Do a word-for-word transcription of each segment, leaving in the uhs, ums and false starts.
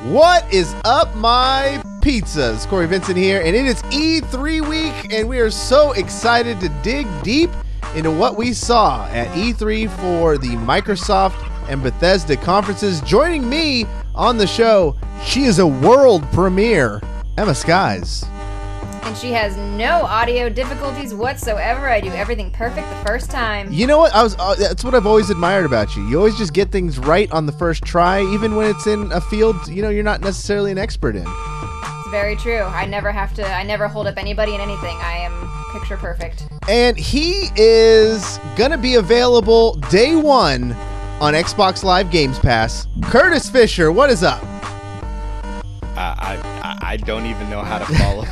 What is up, my pizzas? Corey Vincent here, and it is E three week, and we are so excited to dig deep into what we saw at E three for the Microsoft and Bethesda conferences. Joining me on the show, she is a world premiere, Emma Skies. And she has no audio difficulties whatsoever. I do everything perfect the first time. You know what? I was. Uh, that's what I've always admired about you. You always just get things right on the first try, even when it's in a field you know you're not necessarily an expert in. It's very true. I never have to. I never hold up anybody in anything. I am picture perfect. And he is gonna be available day one on Xbox Live Games Pass. Curtis Fisher, what is up? Uh, I, I don't even know how to follow.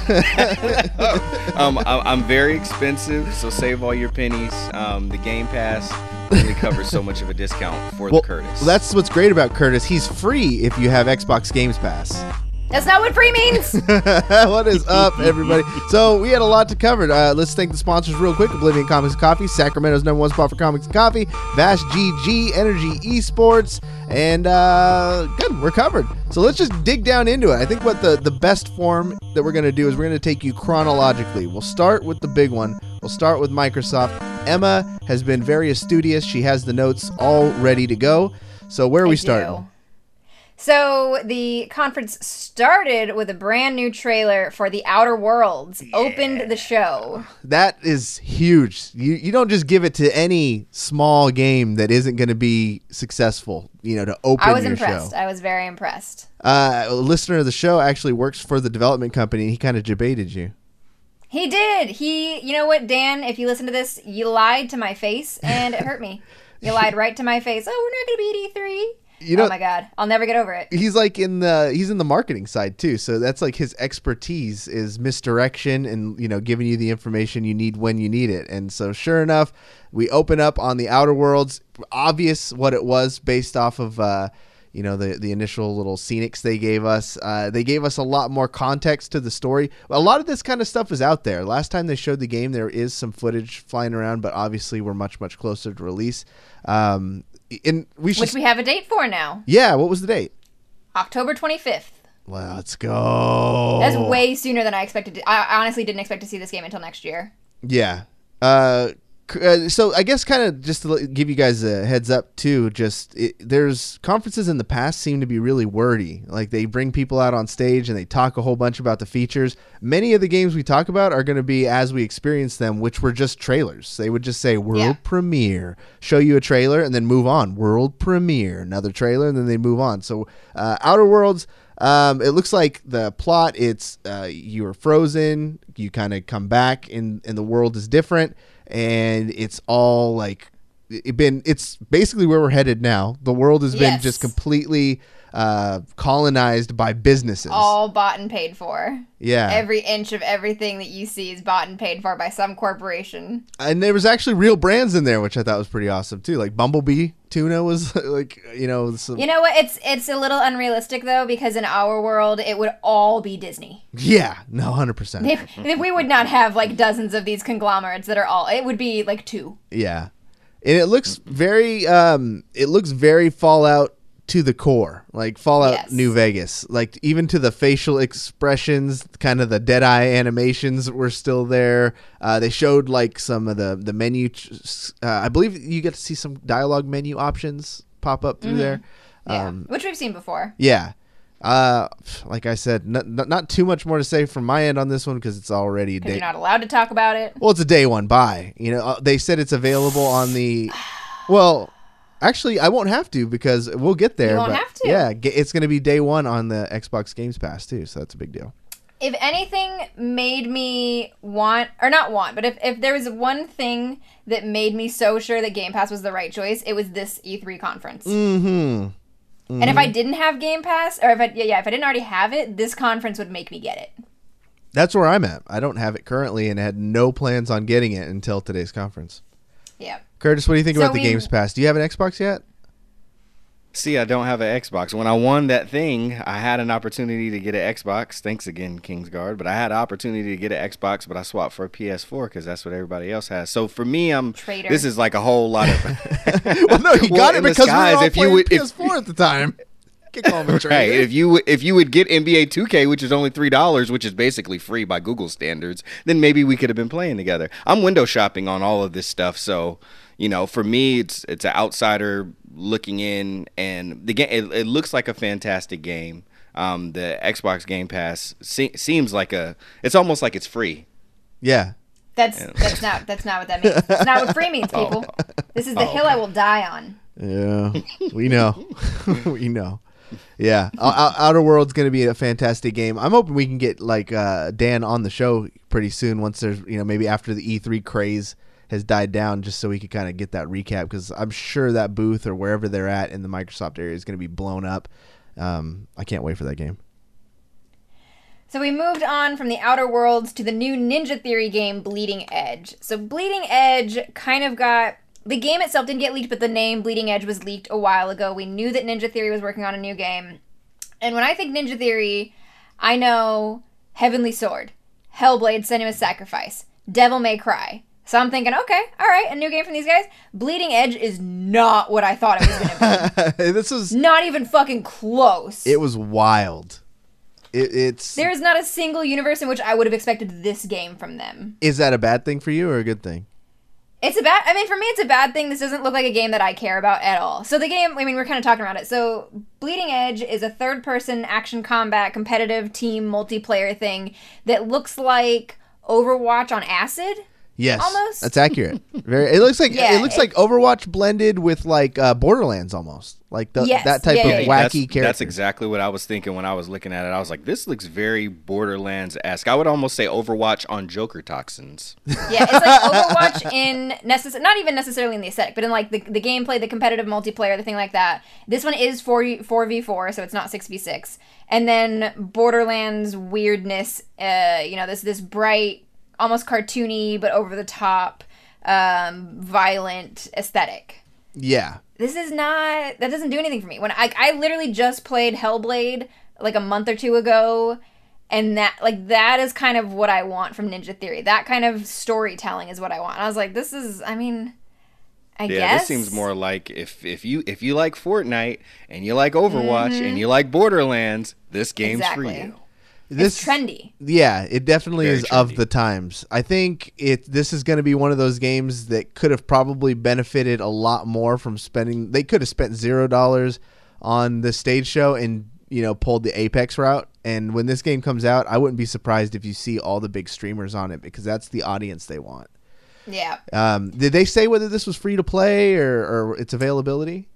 um, I, I'm very expensive, so save all your pennies. Um, the Game Pass really covers so much of a discount for well, the Curtis. That's what's great about Curtis. He's free if you have Xbox Games Pass. That's not what free means. What is up, everybody? So we had a lot to cover. Uh, let's thank the sponsors real quick. Oblivion Comics and Coffee, Sacramento's number one spot for comics and coffee. Vast G G, Energy Esports, and uh, good, we're covered. So let's just dig down into it. I think what the, the best form that we're going to do is we're going to take you chronologically. We'll start with the big one. We'll start with Microsoft. Emma has been very studious. She has the notes all ready to go. So where are I we do. starting? So the conference started with a brand new trailer for The Outer Worlds. Yeah. Opened the show. That is huge. You you don't just give it to any small game that isn't going to be successful, you know, to open your show. I was impressed. I was very impressed. Uh, a listener of the show actually works for the development company, and he kind of debated you. He did. He, you know what, Dan, if you listen to this, you lied to my face, and it hurt me. You lied right to my face. Oh, we're not going to be at E three. You know, oh my God, I'll never get over it. He's like in the he's in the marketing side too, so that's like his expertise is misdirection and you know giving you the information you need when you need it. And so sure enough, we open up on the Outer Worlds. Obvious what it was based off of uh, you know the the initial little scenics they gave us. Uh, they gave us a lot more context to the story. A lot of this kind of stuff is out there. Last time they showed the game, there is some footage flying around, but obviously we're much much closer to release. Um, In, we should, Which we have a date for now. Yeah, what was the date? October twenty-fifth. Let's go. That's way sooner than I expected. To, I honestly didn't expect to see this game until next year. Yeah. Uh, uh, so I guess kind of just to give you guys a heads up too, just it, there's conferences in the past seem to be really wordy. Like they bring people out on stage and they talk a whole bunch about the features. Many of the games we talk about are going to be as we experience them, which were just trailers. They would just say world yeah. premiere, show you a trailer and then move on. World premiere, another trailer, and then they move on. So uh, Outer Worlds, Um, it looks like the plot, it's uh, you are frozen, you kind of come back and, and the world is different, and it's all like it been it's basically where we're headed now. The world has been yes. just completely uh, colonized by businesses. All bought and paid for. Yeah. Every inch of everything that you see is bought and paid for by some corporation. And there was actually real brands in there, which I thought was pretty awesome too. Like Bumblebee tuna was like, you know. Some... You know what? It's it's a little unrealistic though, because in our world, it would all be Disney. Yeah, no, one hundred percent. If, if we would not have like dozens of these conglomerates that are all, it would be like two. Yeah. And it looks very, um, it looks very Fallout to the core, like Fallout yes. New Vegas, like even to the facial expressions, kind of the dead eye animations were still there. Uh, they showed like some of the, the menu. Uh, I believe you get to see some dialogue menu options pop up through mm-hmm. there. Yeah. Um, Which we've seen before. Yeah. Uh, like I said, not, not too much more to say from my end on this one because it's already a day. You're not allowed to talk about it. Well, it's a day one buy. You know, uh, they said it's available on the, well, actually, I won't have to because we'll get there. You won't but have to. Yeah, it's going to be day one on the Xbox Games Pass too, so that's a big deal. If anything made me want, or not want, but if, if there was one thing that made me so sure that Game Pass was the right choice, it was this E three conference. Mm-hmm. Mm-hmm. And if I didn't have Game Pass, or if I yeah, yeah, if I didn't already have it, this conference would make me get it. That's where I'm at. I don't have it currently and had no plans on getting it until today's conference. Yeah. Curtis, what do you think so about the we, Games Pass? Do you have an Xbox yet? See, I don't have an Xbox. When I won that thing, I had an opportunity to get an Xbox. Thanks again, Kingsguard. But I had an opportunity to get an Xbox, but I swapped for a P S four because that's what everybody else has. So for me, I'm Traitor. This is like a whole lot of. Well, no, you well, got it because we were all if playing you would, P S four if, at the time. You can call him a traitor. Right. If you if you would get N B A two K, which is only three dollars, which is basically free by Google standards, then maybe we could have been playing together. I'm window shopping on all of this stuff, so you know, for me, it's it's an outsider looking in, and the game it, it looks like a fantastic game. Um, the Xbox Game Pass se- seems like a it's almost like it's free. Yeah. That's that's not that's not what that means. That's not what free means, people. Oh. This is the oh, hill okay. I will die on. Yeah, we know, we know. Yeah, Outer World's going to be a fantastic game. I'm hoping we can get like uh, Dan on the show pretty soon. Once there's, you know, maybe after the E three craze has died down, just so we could kind of get that recap, because I'm sure that booth or wherever they're at in the Microsoft area is going to be blown up. Um, I can't wait for that game. So we moved on from the Outer Worlds to the new Ninja Theory game, Bleeding Edge. So Bleeding Edge kind of got... The game itself didn't get leaked, but the name Bleeding Edge was leaked a while ago. We knew that Ninja Theory was working on a new game. And when I think Ninja Theory, I know Heavenly Sword, Hellblade: Senua's Sacrifice, Devil May Cry. So I'm thinking, okay, all right, a new game from these guys. Bleeding Edge is not what I thought it was going to be. This was... Not even fucking close. It was wild. It, it's... There is not a single universe in which I would have expected this game from them. Is that a bad thing for you or a good thing? It's a bad, I mean, for me, it's a bad thing. This doesn't look like a game that I care about at all. So the game, I mean, we're kind of talking about it. So Bleeding Edge is a third-person action combat competitive team multiplayer thing that looks like Overwatch on acid. Yes, almost. That's accurate. Very. It looks like yeah, it looks it, like Overwatch blended with like uh, Borderlands almost, like the, yes, that type yeah, of yeah, wacky that's, character. That's exactly what I was thinking when I was looking at it. I was like, this looks very Borderlands-esque. I would almost say Overwatch on Joker toxins. Yeah, it's like Overwatch in necess- not even necessarily in the aesthetic, but in like the the gameplay, the competitive multiplayer, the thing like that. This one is four v four, so it's not six v six. And then Borderlands weirdness, uh, you know, this this bright, almost cartoony but over the top, um, violent aesthetic. Yeah, this is not. That doesn't do anything for me. When I I literally just played Hellblade like a month or two ago, and that like that is kind of what I want from Ninja Theory. That kind of storytelling is what I want. And I was like, this is. I mean, I yeah, guess. Yeah, this seems more like if if you if you like Fortnite and you like Overwatch mm-hmm. and you like Borderlands, this game's exactly. for you. This, it's trendy. Yeah, it definitely Very is trendy. Of the times. I think it. This is going to be one of those games that could have probably benefited a lot more from spending. They could have spent zero dollars on the stage show and, you know, pulled the Apex route. And when this game comes out, I wouldn't be surprised if you see all the big streamers on it, because that's the audience they want. Yeah. Um, did they say whether this was free to play or, or its availability?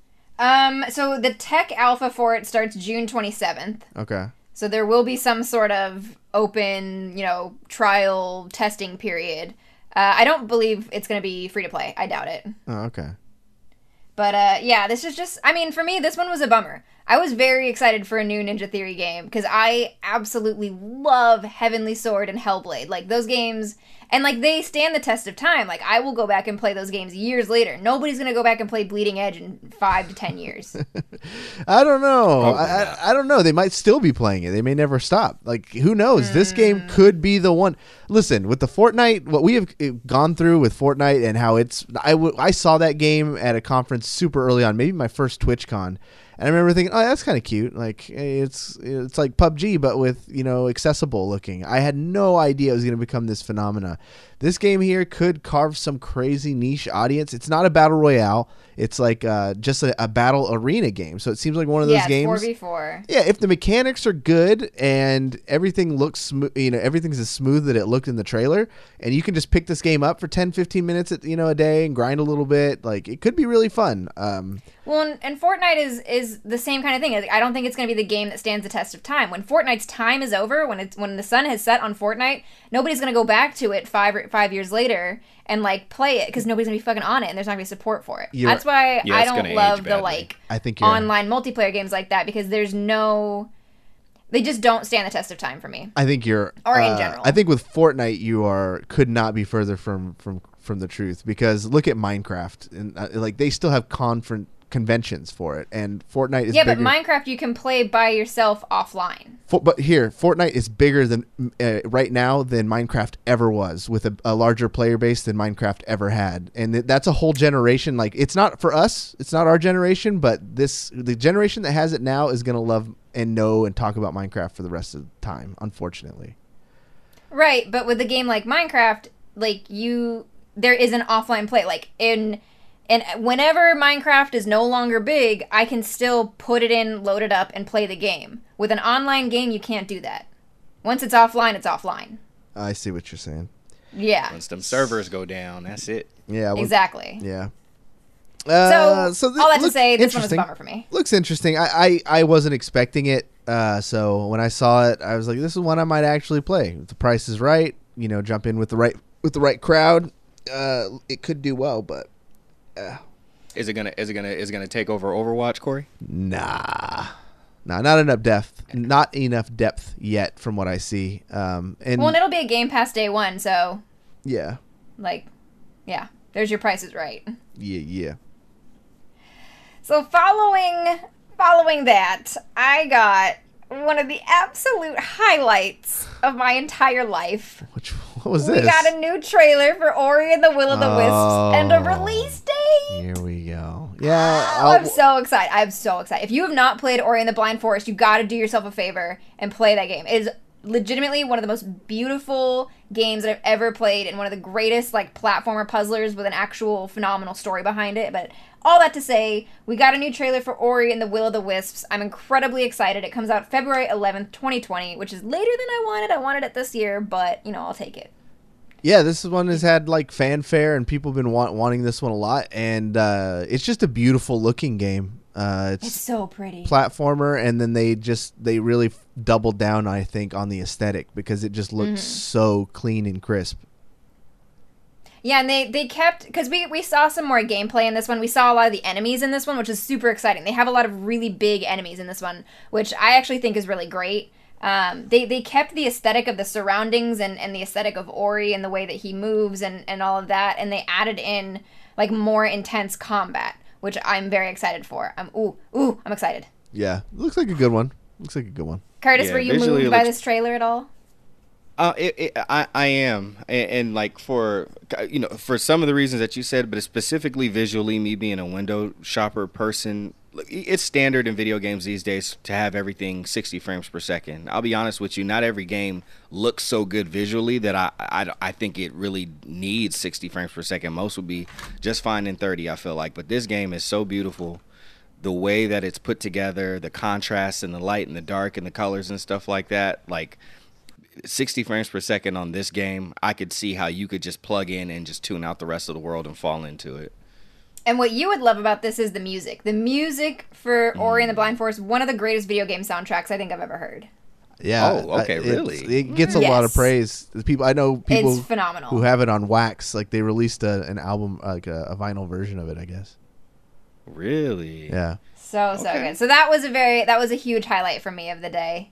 Um. So the tech alpha for it starts June twenty-seventh. Okay. So there will be some sort of open, you know, trial testing period. Uh, I don't believe it's going to be free to play. I doubt it. Oh, okay. But uh, yeah, this is just, I mean, for me, this one was a bummer. I was very excited for a new Ninja Theory game because I absolutely love Heavenly Sword and Hellblade. Like, those games, and like, they stand the test of time. Like, I will go back and play those games years later. Nobody's going to go back and play Bleeding Edge in five to ten years. I don't know. I, I, I don't know. They might still be playing it. They may never stop. Like, who knows? Mm. This game could be the one. Listen, with the Fortnite, what we have gone through with Fortnite and how it's, I, w- I saw that game at a conference super early on, maybe my first TwitchCon. And I remember thinking, oh, that's kind of cute. Like, it's it's like P U B G, but with, you know, accessible looking. I had no idea it was going to become this phenomena. This game here could carve some crazy niche audience. It's not a battle royale. It's like uh, just a, a battle arena game. So it seems like one of those yeah, games. four v four. Yeah, if the mechanics are good and everything looks smooth, you know, everything's as smooth that it looked in the trailer, and you can just pick this game up for ten, fifteen minutes, at, you know, a day and grind a little bit. Like, it could be really fun. Um, well, and, and Fortnite is is the same kind of thing. I don't think it's going to be the game that stands the test of time. When Fortnite's time is over, when it's when the sun has set on Fortnite, nobody's going to go back to it five five years later and like play it because nobody's gonna be fucking on it and there's not gonna be support for it. You're, That's why yeah, I don't love the like I think online multiplayer games like that, because there's no, they just don't stand the test of time for me. I think you're or uh, in general. I think with Fortnite you are could not be further from from from the truth, because look at Minecraft, and uh, like they still have confront conventions for it, and Fortnite is yeah, bigger. but Minecraft you can play by yourself offline. For, but here, Fortnite is bigger than uh, right now than Minecraft ever was, with a, a larger player base than Minecraft ever had, and th- that's a whole generation. Like, it's not for us, it's not our generation, but this the generation that has it now is gonna love and know and talk about Minecraft for the rest of the time. Unfortunately, Right, but with a game like Minecraft, like you, there is an offline play. Like in, and whenever Minecraft is no longer big, I can still put it in, load it up, and play the game. With an online game, you can't do that. Once it's offline, it's offline. I see what you're saying. Yeah. Once them servers go down, that's it. Yeah, well, Exactly. yeah. So, Uh, so th- all that to look say, this one was a interesting. bummer for me. Looks interesting. I, I, I wasn't expecting it. Uh, so when I saw it, I was like, this is one I might actually play. If the price is right, you know, jump in with the right with the right crowd. Uh, it could do well, but uh, Is it gonna is it gonna is it gonna take over Overwatch, Corey? nah, nah, not enough depth, not enough depth yet from what I see. Um, and Well, and it'll be a Game Pass day one, so, yeah, like, yeah, there's your prices right. yeah, yeah. So following following that, I got one of the absolute highlights of my entire life. Which what was We this? got a new trailer for Ori and the Will of the Wisps and a Oh. release date. Here we go. Yeah, Oh, I'm I'll- so excited. I'm so excited. If you have not played Ori and the Blind Forest, you got to do yourself a favor and play that game. It is legitimately one of the most beautiful games that I've ever played and one of the greatest like platformer puzzlers with an actual phenomenal story behind it. But all that to say, we got a new trailer for Ori and the Will of the Wisps. I'm incredibly excited. It comes out February eleventh, twenty twenty, which is later than I wanted. I wanted it this year, but, you know, I'll take it. Yeah, this one has had like fanfare, and people have been want- wanting this one a lot, and uh, it's just a beautiful looking game. Uh, it's, It's so pretty. platformer, and then they just they really f- doubled down, I think, on the aesthetic because it just looks so clean and crisp. Yeah, and they, they kept, because we, we saw some more gameplay in this one. We saw a lot of the enemies in this one, which is super exciting. They have a lot of really big enemies in this one, which I actually think is really great. Um, they, they kept the aesthetic of the surroundings and, and the aesthetic of Ori and the way that he moves and, and all of that, and they added in, like, more intense combat, which I'm very excited for. I'm, ooh, ooh, I'm excited. Yeah, looks like a good one. Looks like a good one. Curtis, Yeah, were you visually moved it by looks- this trailer at all? Uh, it, it, I I am, and, and like for you know for some of the reasons that you said, but specifically visually, me being a window shopper person, it's standard in video games these days to have everything sixty frames per second. I'll be honest with you, not every game looks so good visually that I I, I think it really needs sixty frames per second. Most would be just fine in thirty, I feel like, but this game is so beautiful. The way that it's put together, the contrast and the light and the dark and the colors and stuff like that, like sixty frames per second on this game, I could see how you could just plug in and just tune out the rest of the world and fall into it. And what you would love about this is the music. The music for Ori and the Blind Forest, one of the greatest video game soundtracks I think I've ever heard. Yeah. Oh, okay, I- it's- really? It gets a lot of Yes. praise. The people I know, people It's phenomenal. who have it on wax, like they released a, an album, like a, a vinyl version of it, I guess. Really? Yeah. So, so Okay. good. So that was a very, that was a huge highlight for me of the day.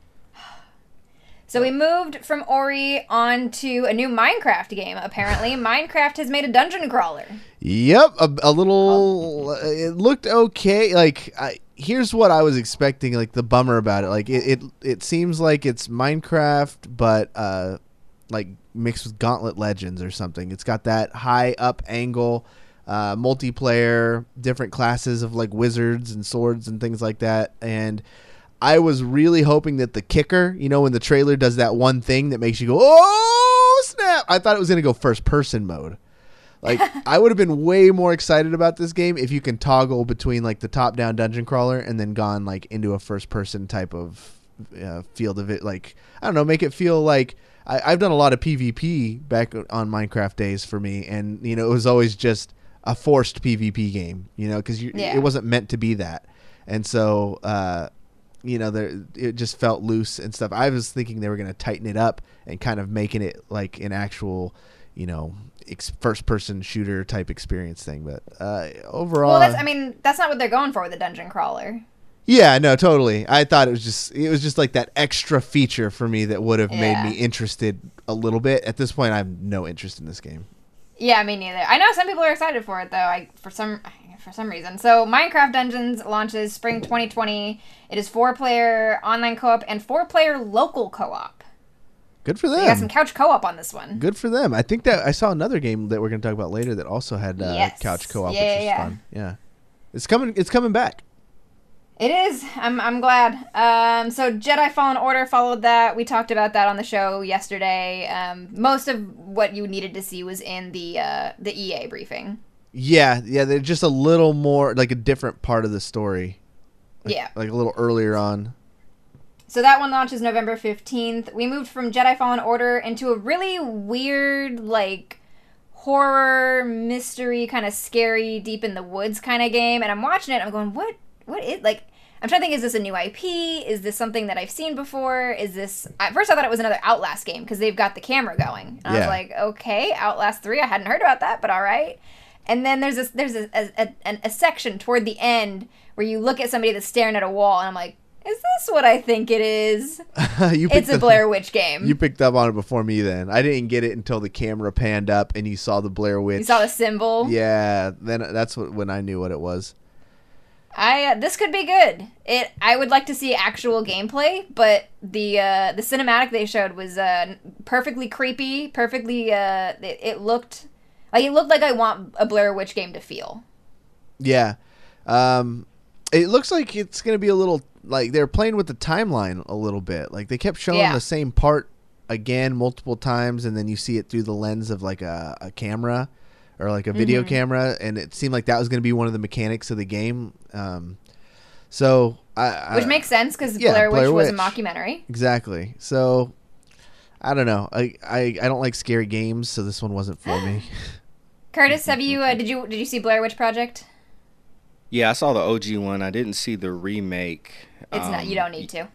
So we moved from Ori on to a new Minecraft game, apparently. Minecraft has made a dungeon crawler. Yep, a, a little. uh, It looked okay. Like, I, here's what I was expecting. Like the bummer about it. Like it, it, it seems like it's Minecraft, but uh, like mixed with Gauntlet Legends or something. It's got that high up angle, uh, multiplayer, different classes of like wizards and swords and things like that. And I was really hoping that the kicker, you know, when the trailer does that one thing that makes you go, oh snap! I thought it was gonna go first person mode. Like, I would have been way more excited about this game if you can toggle between like the top down dungeon crawler and then gone like into a first person type of uh, field of it. Like, I don't know, make it feel like I, I've done a lot of PvP back on Minecraft days for me, and you know it was always just a forced PvP game, you know, because Yeah. it wasn't meant to be that, and so. Uh, you know, there it just felt loose and stuff. I was thinking they were going to tighten it up and kind of making it like an actual, you know, ex- first-person shooter type experience thing. But uh, overall, Well, that's, I mean, that's not what they're going for with the dungeon crawler. yeah, no, totally. I thought it was just it was just like that extra feature for me that would have Yeah. made me interested a little bit. At this point, I have no interest in this game. Yeah, me neither. I know some people are excited for it, though. I For some, for some reason. So Minecraft Dungeons launches spring twenty twenty. It is four-player online co-op and four-player local co-op. Good for them. We got some couch co-op on this one. Good for them. I think that I saw another game that we're going to talk about later that also had uh, Yes. couch co-op, Yeah, which yeah, was yeah. fun. Yeah, it's coming. It's coming back. It is. I'm I'm glad. Um, so Jedi Fallen Order followed that. We talked about that on the show yesterday. Um, most of what you needed to see was in the uh, the E A briefing. Yeah, yeah. They're just a little more like a different part of the story. Like, Yeah. like a little earlier on. So that one launches November fifteenth. We moved from Jedi Fallen Order into a really weird, like, horror, mystery, kind of scary, deep in the woods kind of game. And I'm watching it, and I'm going, what? What is, like, I'm trying to think, is this a new I P? Is this something that I've seen before? Is this, at first I thought it was another Outlast game, because they've got the camera going. And I Yeah. was like, okay, Outlast three, I hadn't heard about that, but all right. And then there's this, there's a, a, a, a section toward the end where you look at somebody that's staring at a wall, and I'm like, is this what I think it is? you It's a the- Blair Witch game. You picked up on it before me. Then I didn't get it until the camera panned up and you saw the Blair Witch. You saw the symbol. Yeah, then that's what, when I knew what it was. I uh, this could be good. It I would like to see actual gameplay, but the uh, the cinematic they showed was uh, perfectly creepy, perfectly. Uh, it, it looked like it looked like I want a Blair Witch game to feel. Yeah, um, it looks like it's gonna be a little like they're playing with the timeline a little bit. Like they kept showing Yeah. the same part again multiple times, and then you see it through the lens of like a, a camera. Or like a video Mm-hmm. camera, and it seemed like that was going to be one of the mechanics of the game. Um, so, I, Which I, makes sense because yeah, Blair Witch Blair was a Witch. mockumentary. Exactly. So, I don't know. I, I, I don't like scary games, so this one wasn't for me. Curtis, have you uh, did you did you see Blair Witch Project? Yeah, I saw the O G one. I didn't see the remake. It's not. You Um, don't need to.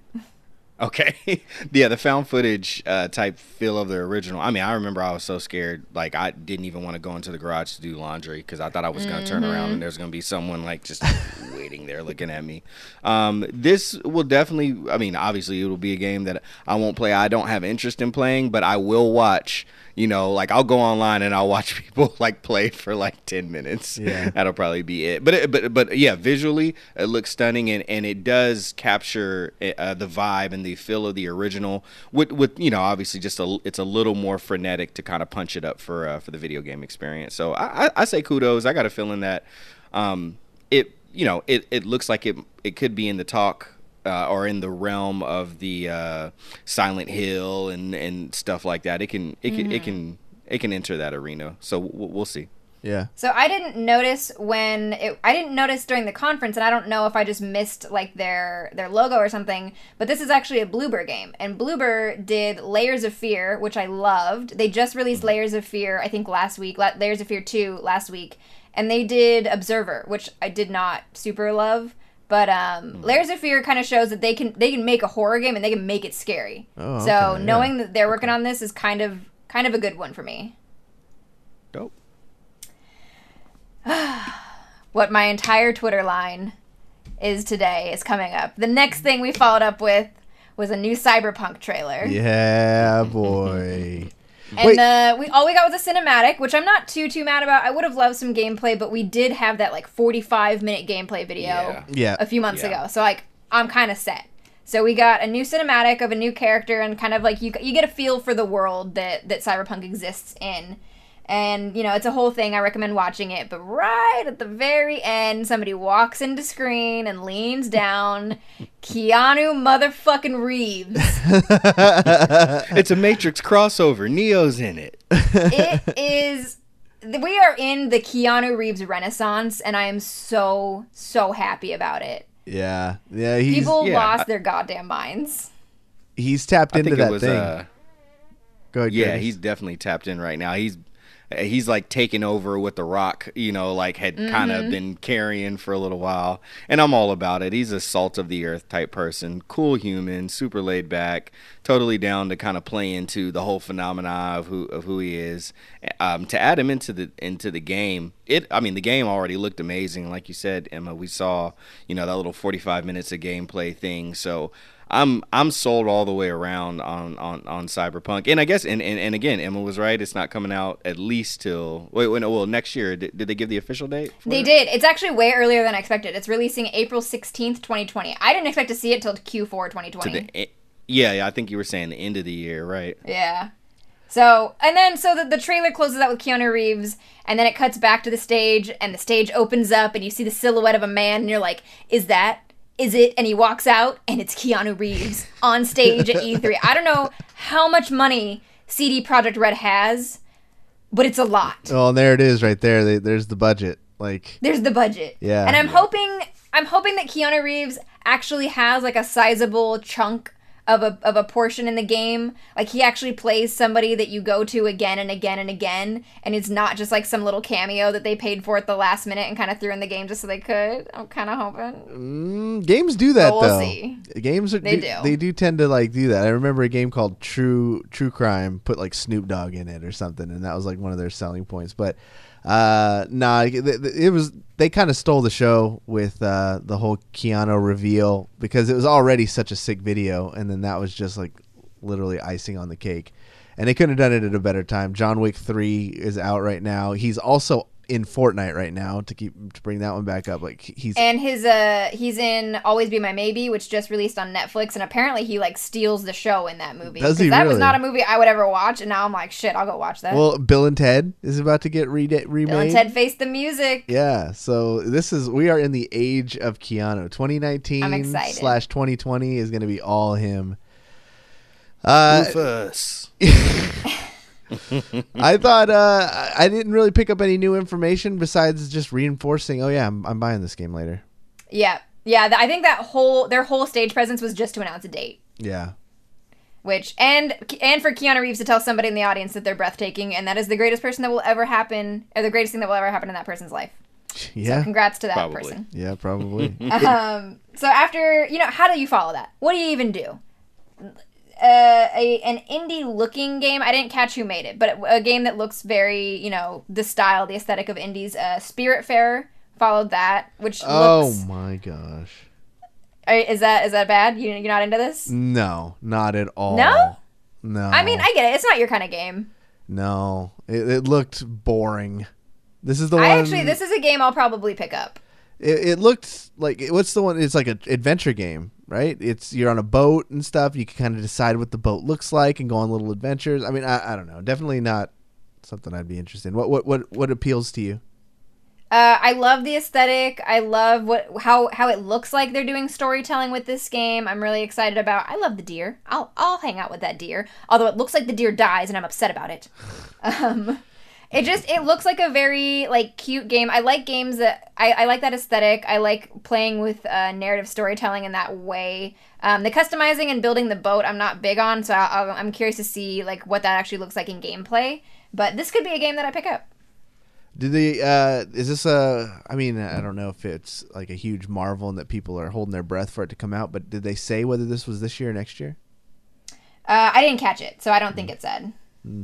Okay. Yeah, the found footage uh, type feel of the original. I mean, I remember I was so scared. Like, I didn't even want to go into the garage to do laundry because I thought I was going to turn around and there's going to be someone, like, just waiting there looking at me. Um, this will definitely, I mean, obviously it will be a game that I won't play. I don't have interest in playing, but I will watch. You know, like I'll go online and I'll watch people like play for like ten minutes. Yeah. That'll probably be it. But it, but but yeah, visually it looks stunning and, and it does capture uh, the vibe and the feel of the original. With with you know obviously just a it's a little more frenetic to kind of punch it up for uh, for the video game experience. So I, I, I say kudos. I got a feeling that um it you know it, it looks like it it could be in the talk. Uh, or in the realm of the uh, Silent Hill and, and stuff like that, it can it can it can it can enter that arena. So we'll, we'll see. Yeah. So I didn't notice when it, I didn't notice during the conference, and I don't know if I just missed like their their logo or something. But this is actually a Bloober game, and Bloober did Layers of Fear, which I loved. They just released Layers of Fear, I think last week. La- Layers of Fear two last week, and they did Observer, which I did not super love. But um, Layers of Fear kind of shows that they can they can make a horror game and they can make it scary. Oh, so okay, knowing yeah. that they're working on this is kind of kind of a good one for me. Dope. What my entire Twitter line is today is coming up. The next thing we followed up with was a new Cyberpunk trailer. Yeah, boy. And Wait. uh, we all we got was a cinematic, which I'm not too too mad about. I would have loved some gameplay, but we did have that like forty-five minute gameplay video Yeah. Yeah. a few months Yeah. ago. So like I'm kind of set. So we got a new cinematic of a new character, and kind of like you you get a feel for the world that that Cyberpunk exists in. And, you know, it's a whole thing. I recommend watching it. But right at the very end, somebody walks into screen and leans down. Keanu motherfucking Reeves. It's a Matrix crossover. Neo's in it. It is... We are in the Keanu Reeves renaissance, and I am so, so happy about it. Yeah. Yeah, he's People yeah, lost I- their goddamn minds. he's tapped I into think that it was. thing. Uh, Go ahead. yeah, Curtis. he's definitely tapped in right now. He's he's like taking over what The Rock, you know, like had kind of been carrying for a little while. And I'm all about it. He's a salt of the earth type person, cool human, super laid back, totally down to kind of play into the whole phenomena of who of who he is. Um, to add him into the into the game, it I mean the game already looked amazing, like you said, Emma. We saw, you know, that little forty-five minutes of gameplay thing. So I'm I'm sold all the way around on, on, on Cyberpunk, and I guess and, and, and again Emma was right. It's not coming out at least till wait wait no, well next year. Did, did they give the official date? For they it? did. It's actually way earlier than I expected. It's releasing April sixteenth, twenty twenty. I didn't expect to see it till Q four twenty twenty. To the, yeah, yeah, I think you were saying the end of the year, right? Yeah. So, and then, so the, the trailer closes out with Keanu Reeves, and then it cuts back to the stage, and the stage opens up, and you see the silhouette of a man, and you're like, is that, is it? And he walks out, and it's Keanu Reeves on stage at E three. I don't know how much money C D Projekt Red has, but it's a lot. Oh, and there it is right there. They, there's the budget. Like, There's the budget. Yeah. And I'm Yeah. hoping, I'm hoping that Keanu Reeves actually has, like, a sizable chunk of a of a portion in the game. Like, he actually plays somebody that you go to again and again and again, and it's not just like some little cameo that they paid for at the last minute and kind of threw in the game just so they could. I'm kind of hoping. mm, games do that But we'll though. see. Games are, They do, do. They do tend to like do that. I remember a game called True True Crime put like Snoop Dogg in it or something, and that was like one of their selling points. But uh, nah, it, it was they kind of stole the show with uh, the whole Keanu reveal because it was already such a sick video, and then that was just like literally icing on the cake. And they couldn't have done it at a better time. John Wick three is out right now. He's also in Fortnite right now to keep to bring that one back up. Like he's And his uh he's in Always Be My Maybe, which just released on Netflix, and apparently he like steals the show in that movie. Does he that was really? not a movie I would ever watch, and now I'm like, shit, I'll go watch that. well, Bill and Ted is about to get re- remade. Bill and Ted Face the Music. Yeah, so this is we are in the age of Keanu. twenty nineteen I'm excited. slash twenty twenty is going to be all him. Uh, Rufus. I thought uh, I didn't really pick up any new information besides just reinforcing. Oh yeah, I'm, I'm buying this game later. Yeah, yeah. th- I think that whole their whole stage presence was just to announce a date. Yeah, Which and and for Keanu Reeves to tell somebody in the audience that they're breathtaking, and that is the greatest person that will ever happen, or the greatest thing that will ever happen in that person's life. yeah, So congrats to that Probably. person. yeah, probably. Um, so after, you know, how do you follow that? What do you even do? Uh, a an indie looking game. I didn't catch who made it, but a game that looks very, you know, the style, the aesthetic of indies. Uh, Spiritfarer followed that, which Oh looks. my gosh, Are- Is that is that bad? You you're not into this? no, not at all. No? no. I mean, I get it. It's not your kind of game. no, it, it looked boring. This is the I one. actually, this is a game I'll probably pick up. It, it looked like what's the one? It's like an adventure game, right? It's you're on a boat and stuff. You can kind of decide what the boat looks like and go on little adventures. I mean, I, I don't know. Definitely not something I'd be interested in. What what what what appeals to you? Uh, I love the aesthetic. I love what how how it looks like they're doing storytelling with this game. I'm really excited about. I love the deer. I'll I'll hang out with that deer. Although it looks like the deer dies, and I'm upset about it. Um, it just it looks like a very like cute game. I like games that I, I like that aesthetic. I like playing with uh, narrative storytelling in that way. Um, the customizing and building the boat I'm not big on, so I'll, I'm curious to see like what that actually looks like in gameplay. But this could be a game that I pick up. Did they? Uh, is this a? I mean, I don't know if it's like a huge marvel and that people are holding their breath for it to come out. But did they say whether this was this year or next year? Uh, I didn't catch it, so I don't think it said.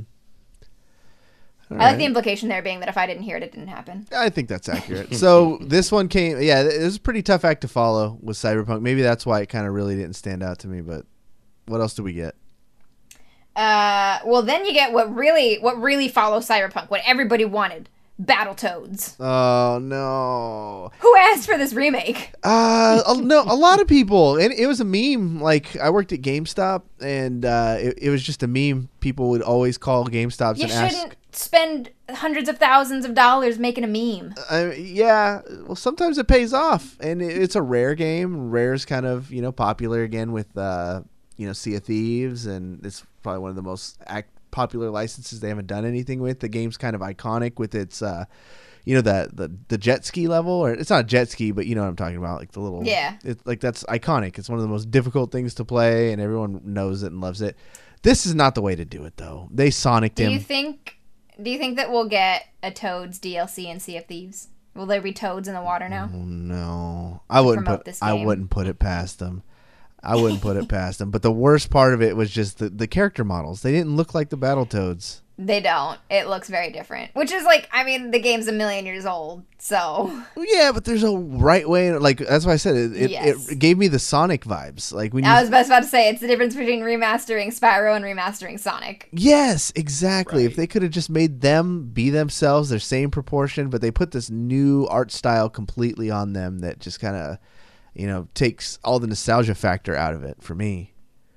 All I like right. the implication there being that if I didn't hear it, it didn't happen. I think that's accurate. So this one came. Yeah, it was a pretty tough act to follow with Cyberpunk. Maybe that's why it kind of really didn't stand out to me. But what else do we get? Uh, well, then you get what really, what really follows Cyberpunk, what everybody wanted: Battletoads. Oh no. Who asked for this remake? Uh, a- no, a lot of people, and it was a meme. Like I worked at GameStop, and uh, it, it was just a meme. People would always call GameStops You and shouldn't ask. spend hundreds of thousands of dollars making a meme. Uh, yeah, well, sometimes it pays off, and it, it's a rare game. Rare's kind of you know popular again with uh, you know Sea of Thieves, and it's probably one of the most act- popular licenses they haven't done anything with. The game's kind of iconic with its. Uh, You know the, the the jet ski level, or it's not a jet ski, but you know what I'm talking about, like the little Yeah. It, like that's iconic. It's one of the most difficult things to play, and everyone knows it and loves it. This is not the way to do it, though. They Sonicked Do him. you think? Do you think that we'll get a Toads D L C in Sea of Thieves? Will there be toads in the water now? Oh, no, I wouldn't promote put. this I game. wouldn't put it past them. I wouldn't put it past them. But the worst part of it was just the, the character models. They didn't look like the Battletoads. They don't. It looks very different. Which is like, I mean, the game's a million years old, so. Yeah, but there's a right way. Like that's why I said it. It, Yes. it gave me the Sonic vibes. Like when you. I was just about to say, it's the difference between remastering Spyro and remastering Sonic. Yes, exactly. Right. If they could have just made them be themselves, their same proportion, but they put this new art style completely on them that just kind of, you know, takes all the nostalgia factor out of it for me.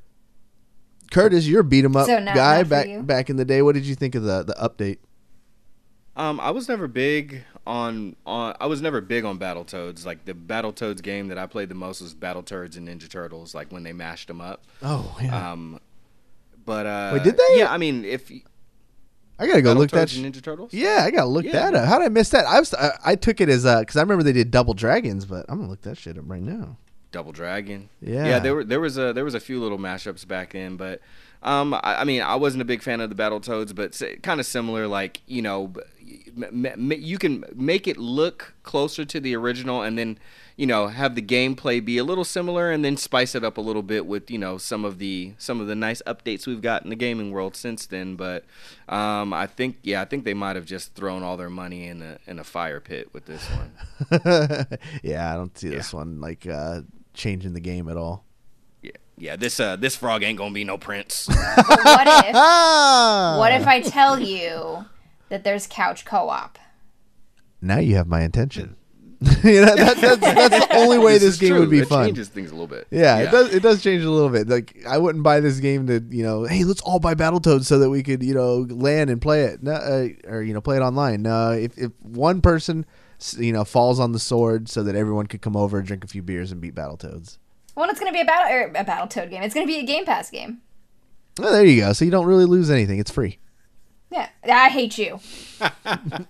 Curtis, you're a beat 'em up So not- guy not for back you. back in the day. What did you think of the the update? Um, I was never big on on. I was never big on Battletoads. Like the Battletoads game that I played the most was Battletoads and Ninja Turtles. Like when they mashed them up. Oh yeah, Um, but uh, Wait, did they? Yeah, I mean, if I gotta go look that. Battletoads Sh- and Ninja Turtles. yeah, I gotta look Yeah, that man. up. How did I miss that? I was I, I took it as uh because I remember they did Double Dragons, but I'm gonna look that shit up right now. Double Dragon. Yeah. Yeah, there were there was a there was a few little mashups back then, but um, I, I mean, I wasn't a big fan of the Battletoads, but kind of similar. Like you know, m- m- you can make it look closer to the original, and then you know have the gameplay be a little similar, and then spice it up a little bit with you know some of the some of the nice updates we've got in the gaming world since then. But um, I think yeah, I think they might have just thrown all their money in a in a fire pit with this one. Yeah, I don't see this one like uh changing the game at all. Yeah, yeah. This uh this frog ain't gonna be no prince. But what if, Ah! what if I tell you that there's couch co-op? Now you have my attention. You know, that, that's, that's the only way this, is game true. would be it fun. changes things a little bit. Yeah, it does. It does change a little bit. Like I wouldn't buy this game to, you know, hey, let's all buy Battletoads so that we could, you know, land and play it, no, uh, or you know, play it online. No, if if one person, s- you know, falls on the sword so that everyone could come over, drink a few beers, and beat Battletoads. Well, it's going to be a battle or a Battletoad game. It's going to be a Game Pass game. Well, there you go. So you don't really lose anything. It's free. Yeah, I hate you. um,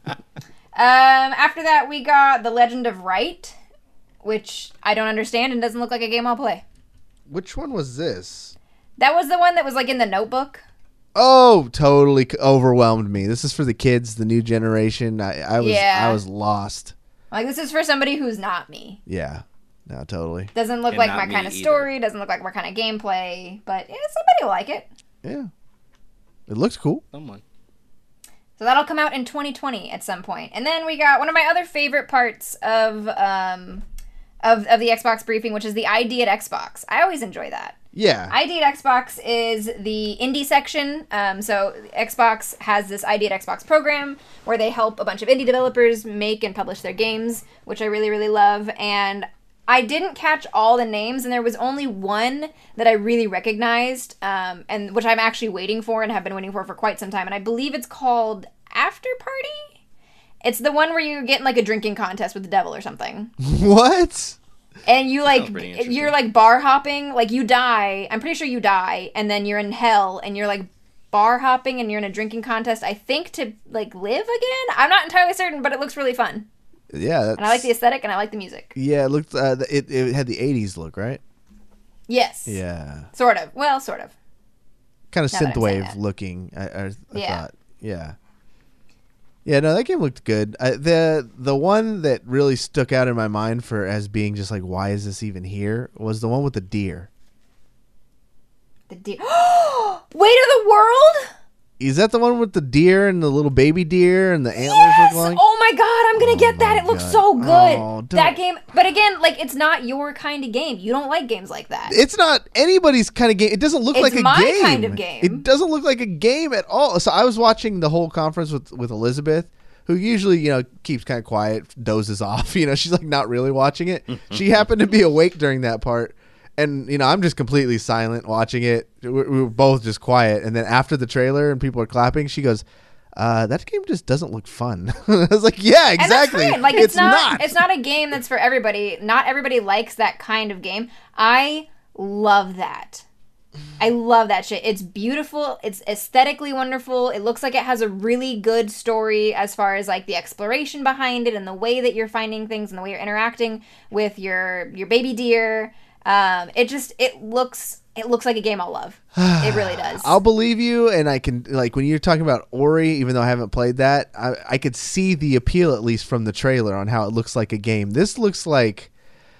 after that, we got The Legend of Wright, which I don't understand and doesn't look like a game I'll play. Which one was this? That was the one that was like in the Notebook. Oh, totally c- overwhelmed me. This is for the kids, the new generation. I, I was Yeah. I was lost. Like, this is for somebody who's not me. Yeah. No, totally. Doesn't look And like not my me kind of either. story. Doesn't look like my kind of gameplay. But yeah, somebody will like it. Yeah. It looks cool. Someone. So that'll come out in twenty twenty at some point. And then we got one of my other favorite parts of um of of the Xbox briefing, which is the I D at Xbox. I always enjoy that. Yeah. I D at Xbox is the indie section. Um, so Xbox has this I D at Xbox program where they help a bunch of indie developers make and publish their games, which I really, really love. And I didn't catch all the names, and there was only one that I really recognized, um, and which I'm actually waiting for and have been waiting for for quite some time. And I believe it's called After Party. It's the one where you get in like a drinking contest with the devil or something. What? And you like Sounds pretty interesting. you're like bar hopping, like you die. I'm pretty sure you die, and then you're in hell, and you're like bar hopping, and you're in a drinking contest. I think to like live again. I'm not entirely certain, but it looks really fun, Yeah. That's, and I like the aesthetic, and I like the music. Yeah, it looked. Uh, it it had the eighties look, right? Yes. Yeah. Sort of. Well, sort of. Kind of Now that I'm saying synthwave that. looking. I, I, I Yeah. thought. Yeah. Yeah, no, that game looked good. I, the the one that really stuck out in my mind for as being just like, why is this even here? Was the one with the deer. The deer. Weight of the world. Is that the one with the deer and the little baby deer and the antlers Yes! look like? Oh my god, I'm gonna Oh get that. my It looks God. so good. Oh, that don't- game, but again, like it's not your kind of game. You don't like games like that. It's not anybody's kind of game. It doesn't look It's like a my game. kind of game. It doesn't look like a game at all. So I was watching the whole conference with, with Elizabeth, who usually, you know, keeps kind of quiet, dozes off. You know, she's like not really watching it. She happened to be awake during that part. And, you know, I'm just completely silent watching it. We we were both just quiet. And then after the trailer and people are clapping, she goes, uh, that game just doesn't look fun. I was like, yeah, And that's exactly. fine. Like it's, not, not. it's not a game that's for everybody. Not everybody likes that kind of game. I love that. I love that shit. It's beautiful. It's aesthetically wonderful. It looks like it has a really good story as far as like the exploration behind it and the way that you're finding things and the way you're interacting with your your baby deer. Um, it just it looks it looks like a game I'll love. It really does. I'll believe you, and I can, like, when you're talking about Ori, even though I haven't played that, I, I could see the appeal, at least from the trailer, on how it looks like a game. This looks like,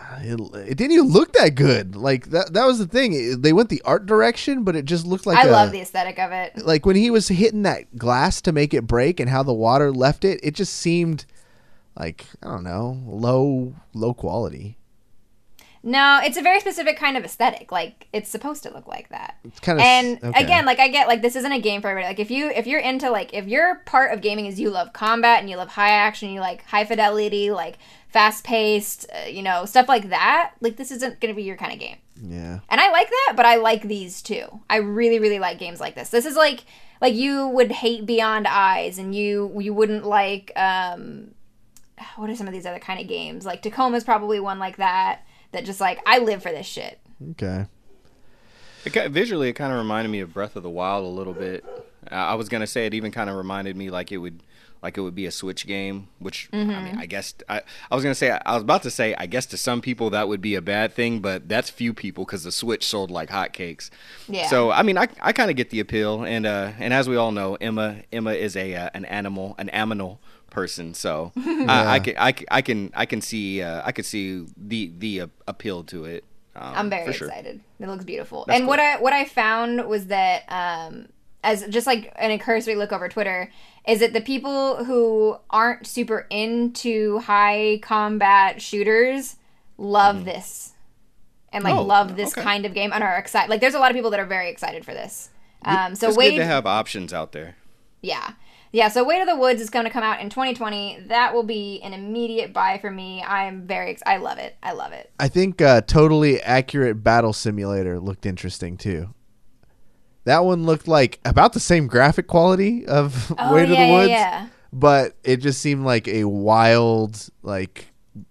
It, it didn't even look that good. Like that that was the thing. It- they went the art direction, but it just looked like I a- love the aesthetic of it. like when he was hitting that glass to make it break and how the water left it, it just seemed like, I don't know, low low quality. No, it's a very specific kind of aesthetic. Like it's supposed to look like that. It's kind of And okay. again, like I get like this isn't a game for everybody. Like if you if you're into like if your part of gaming is you love combat and you love high action, you like high fidelity, like fast paced, uh, you know, stuff like that, like this isn't going to be your kind of game. Yeah. And I like that, but I like these too. I really really like games like this. This is like like you would hate Beyond Eyes and you you wouldn't like um what are some of these other kind of games? Like Tacoma's probably one like that. That just like I live for this shit. Okay. It, ki- visually, it kind of reminded me of Breath of the Wild a little bit. Uh, I was gonna say it even kind of reminded me like it would, like it would be a Switch game. Which I mean, I guess I, I was gonna say I was about to say I guess to some people that would be a bad thing, but that's few people because the Switch sold like hotcakes. Yeah. So I mean, I, I kind of get the appeal, and uh, and as we all know, Emma Emma is a uh, an animal, an aminal person. So I, I can I, can- I can I can see uh, I could see the the uh, appeal to it. Um, I'm very for sure. excited. It looks beautiful. That's and what cool. I what I found was that um as just like an cursory look over Twitter is that the people who aren't super into high combat shooters love this. And like Oh, love this okay. kind of game and are excited. Like there's a lot of people that are very excited for this. Um so It's Wade good to have options out there. Yeah. Yeah, so Way to the Woods is going to come out in twenty twenty. That will be an immediate buy for me. I am very ex- I love it. I love it. I think uh, Totally Accurate Battle Simulator looked interesting too. That one looked like about the same graphic quality of Oh, Way to yeah, the Woods, yeah, yeah. but it just seemed like a wild, like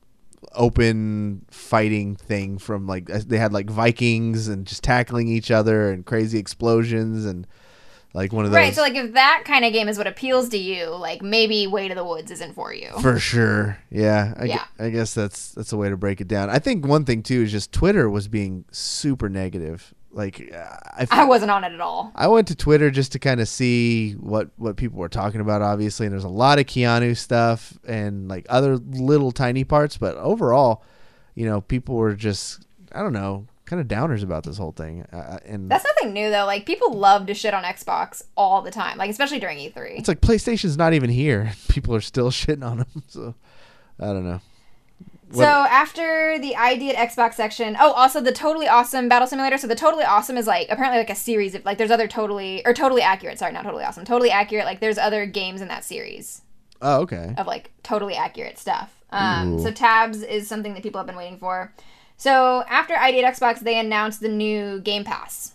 open fighting thing from like they had like Vikings and just tackling each other and crazy explosions and like one of those. Right, so like if that kind of game is what appeals to you, like maybe Way to the Woods isn't for you. For sure. Yeah. I, gu- Yeah. I guess that's that's a way to break it down. I think one thing too is just Twitter was being super negative. Like uh, I, I wasn't on it at all. I went to Twitter just to kind of see what what people were talking about, obviously, and there's a lot of Keanu stuff and like other little tiny parts, but overall, you know, people were just I don't know, kind of downers about this whole thing. Uh, and That's nothing new though. Like people love to shit on Xbox all the time, like especially during E three. it's like PlayStation's not even here. People are still shitting on them. So I don't know. So after the I D at Xbox section, oh, also the Totally Awesome Battle Simulator. So the Totally Awesome is like apparently like a series of like there's other totally or Totally Accurate. Sorry, not Totally Awesome. Totally Accurate. Like there's other games in that series Oh, okay. of like totally accurate stuff. Um, Ooh. so Tabs is something that people have been waiting for. So after I D at Xbox, they announced the new Game Pass.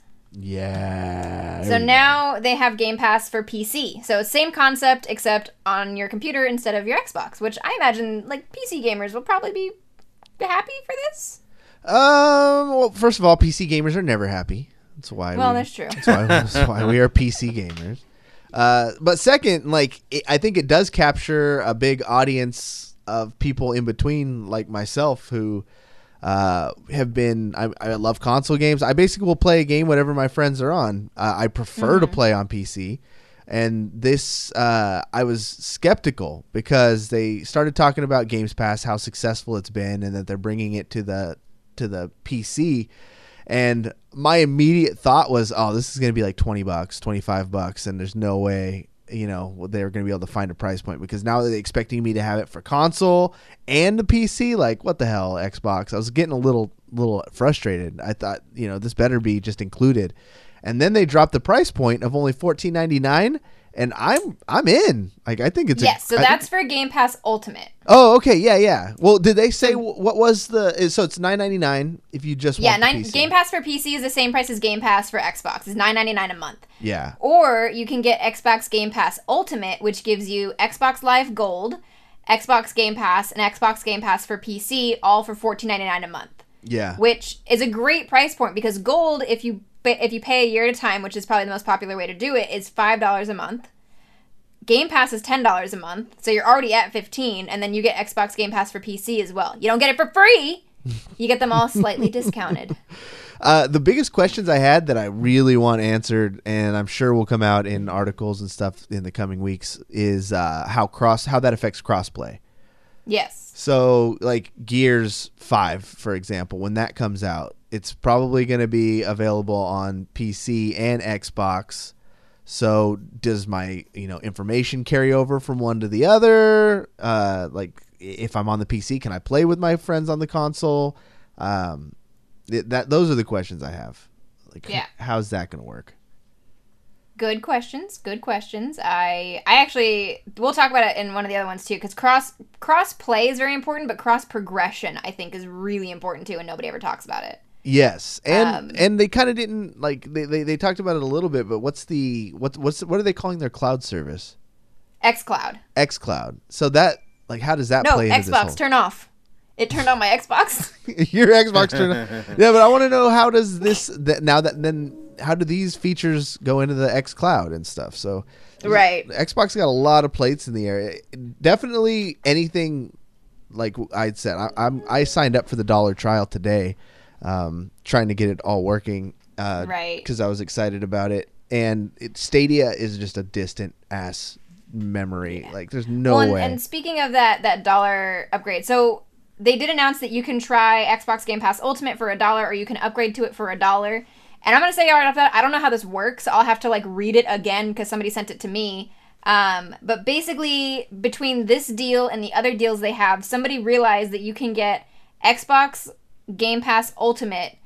Yeah. So there we go. now they have Game Pass for P C. So same concept except on your computer instead of your Xbox, which I imagine like P C gamers will probably be happy for this. Um. Well, first of all, P C gamers are never happy. That's why. Well, we, that's true. That's why, that's why we are P C gamers. Uh, but second, like it, I think it does capture a big audience of people in between, like myself, who uh, have been. I, I love console games. I basically will play a game whatever my friends are on. Uh, I prefer to play on P C. And this, uh, I was skeptical because they started talking about Games Pass, how successful it's been, and that they're bringing it to the to the P C. And my immediate thought was, oh, this is going to be like twenty bucks, twenty-five bucks, and there's no way, you know, they're going to be able to find a price point because now they're expecting me to have it for console and the P C. Like, what the hell, Xbox? I was getting a little little frustrated. I thought, you know, this better be just included. And then they dropped the price point of only fourteen ninety-nine, and I'm I'm in. Like I think it's Yes, a, so I that's think- for Game Pass Ultimate. oh okay yeah yeah. Well, did they say wh- what was the? So it's nine ninety-nine if you just Yeah, want the nine, P C. Game Pass for P C is the same price as Game Pass for Xbox. It's nine ninety-nine a month. Yeah. Or you can get Xbox Game Pass Ultimate, which gives you Xbox Live Gold, Xbox Game Pass, and Xbox Game Pass for P C, all for fourteen ninety-nine a month. Yeah. Which is a great price point because Gold, if you if you pay a year at a time, which is probably the most popular way to do it, is five dollars a month. Game Pass is ten dollars a month, so you're already at fifteen dollars, and then you get Xbox Game Pass for P C as well. You don't get it for free. You get them all slightly discounted. Uh, the biggest questions I had that I really want answered, and I'm sure will come out in articles and stuff in the coming weeks, is uh, how cross how that affects crossplay. Yes. So, like Gears five, for example, when that comes out, it's probably going to be available on P C and Xbox. So, does my you know information carry over from one to the other? Uh, like, if I'm on the P C, can I play with my friends on the console? Um, it, that those are the questions I have. Like, Yeah. how's that going to work? Good questions. Good questions. I I actually we'll talk about it in one of the other ones too, because cross cross play is very important, but cross progression I think is really important too, and nobody ever talks about it. Yes, and Um, and they kind of didn't like they, they, they talked about it a little bit, but what's the what what's what are they calling their cloud service? xCloud. xCloud. So that like how does that No, play into this Xbox. whole? Turn off. It turned on my Xbox. Your Xbox turned on. Yeah, but I want to know how does this that now that then how do these features go into the xCloud and stuff? So Right. Xbox got a lot of plates in the air. Definitely anything like I'd said. I, I'm I signed up for the dollar trial today, um, trying to get it all working. Uh, Right. Because I was excited about it, and it, Stadia is just a distant ass memory. Yeah. Like there's no well, and, way. and speaking of that that dollar upgrade, so they did announce that you can try Xbox Game Pass Ultimate for a dollar, or you can upgrade to it for a dollar. And I'm gonna say right off that I don't know how this works. I'll have to like read it again because somebody sent it to me. Um, but basically, between this deal and the other deals they have, somebody realized that you can get Xbox Game Pass Ultimate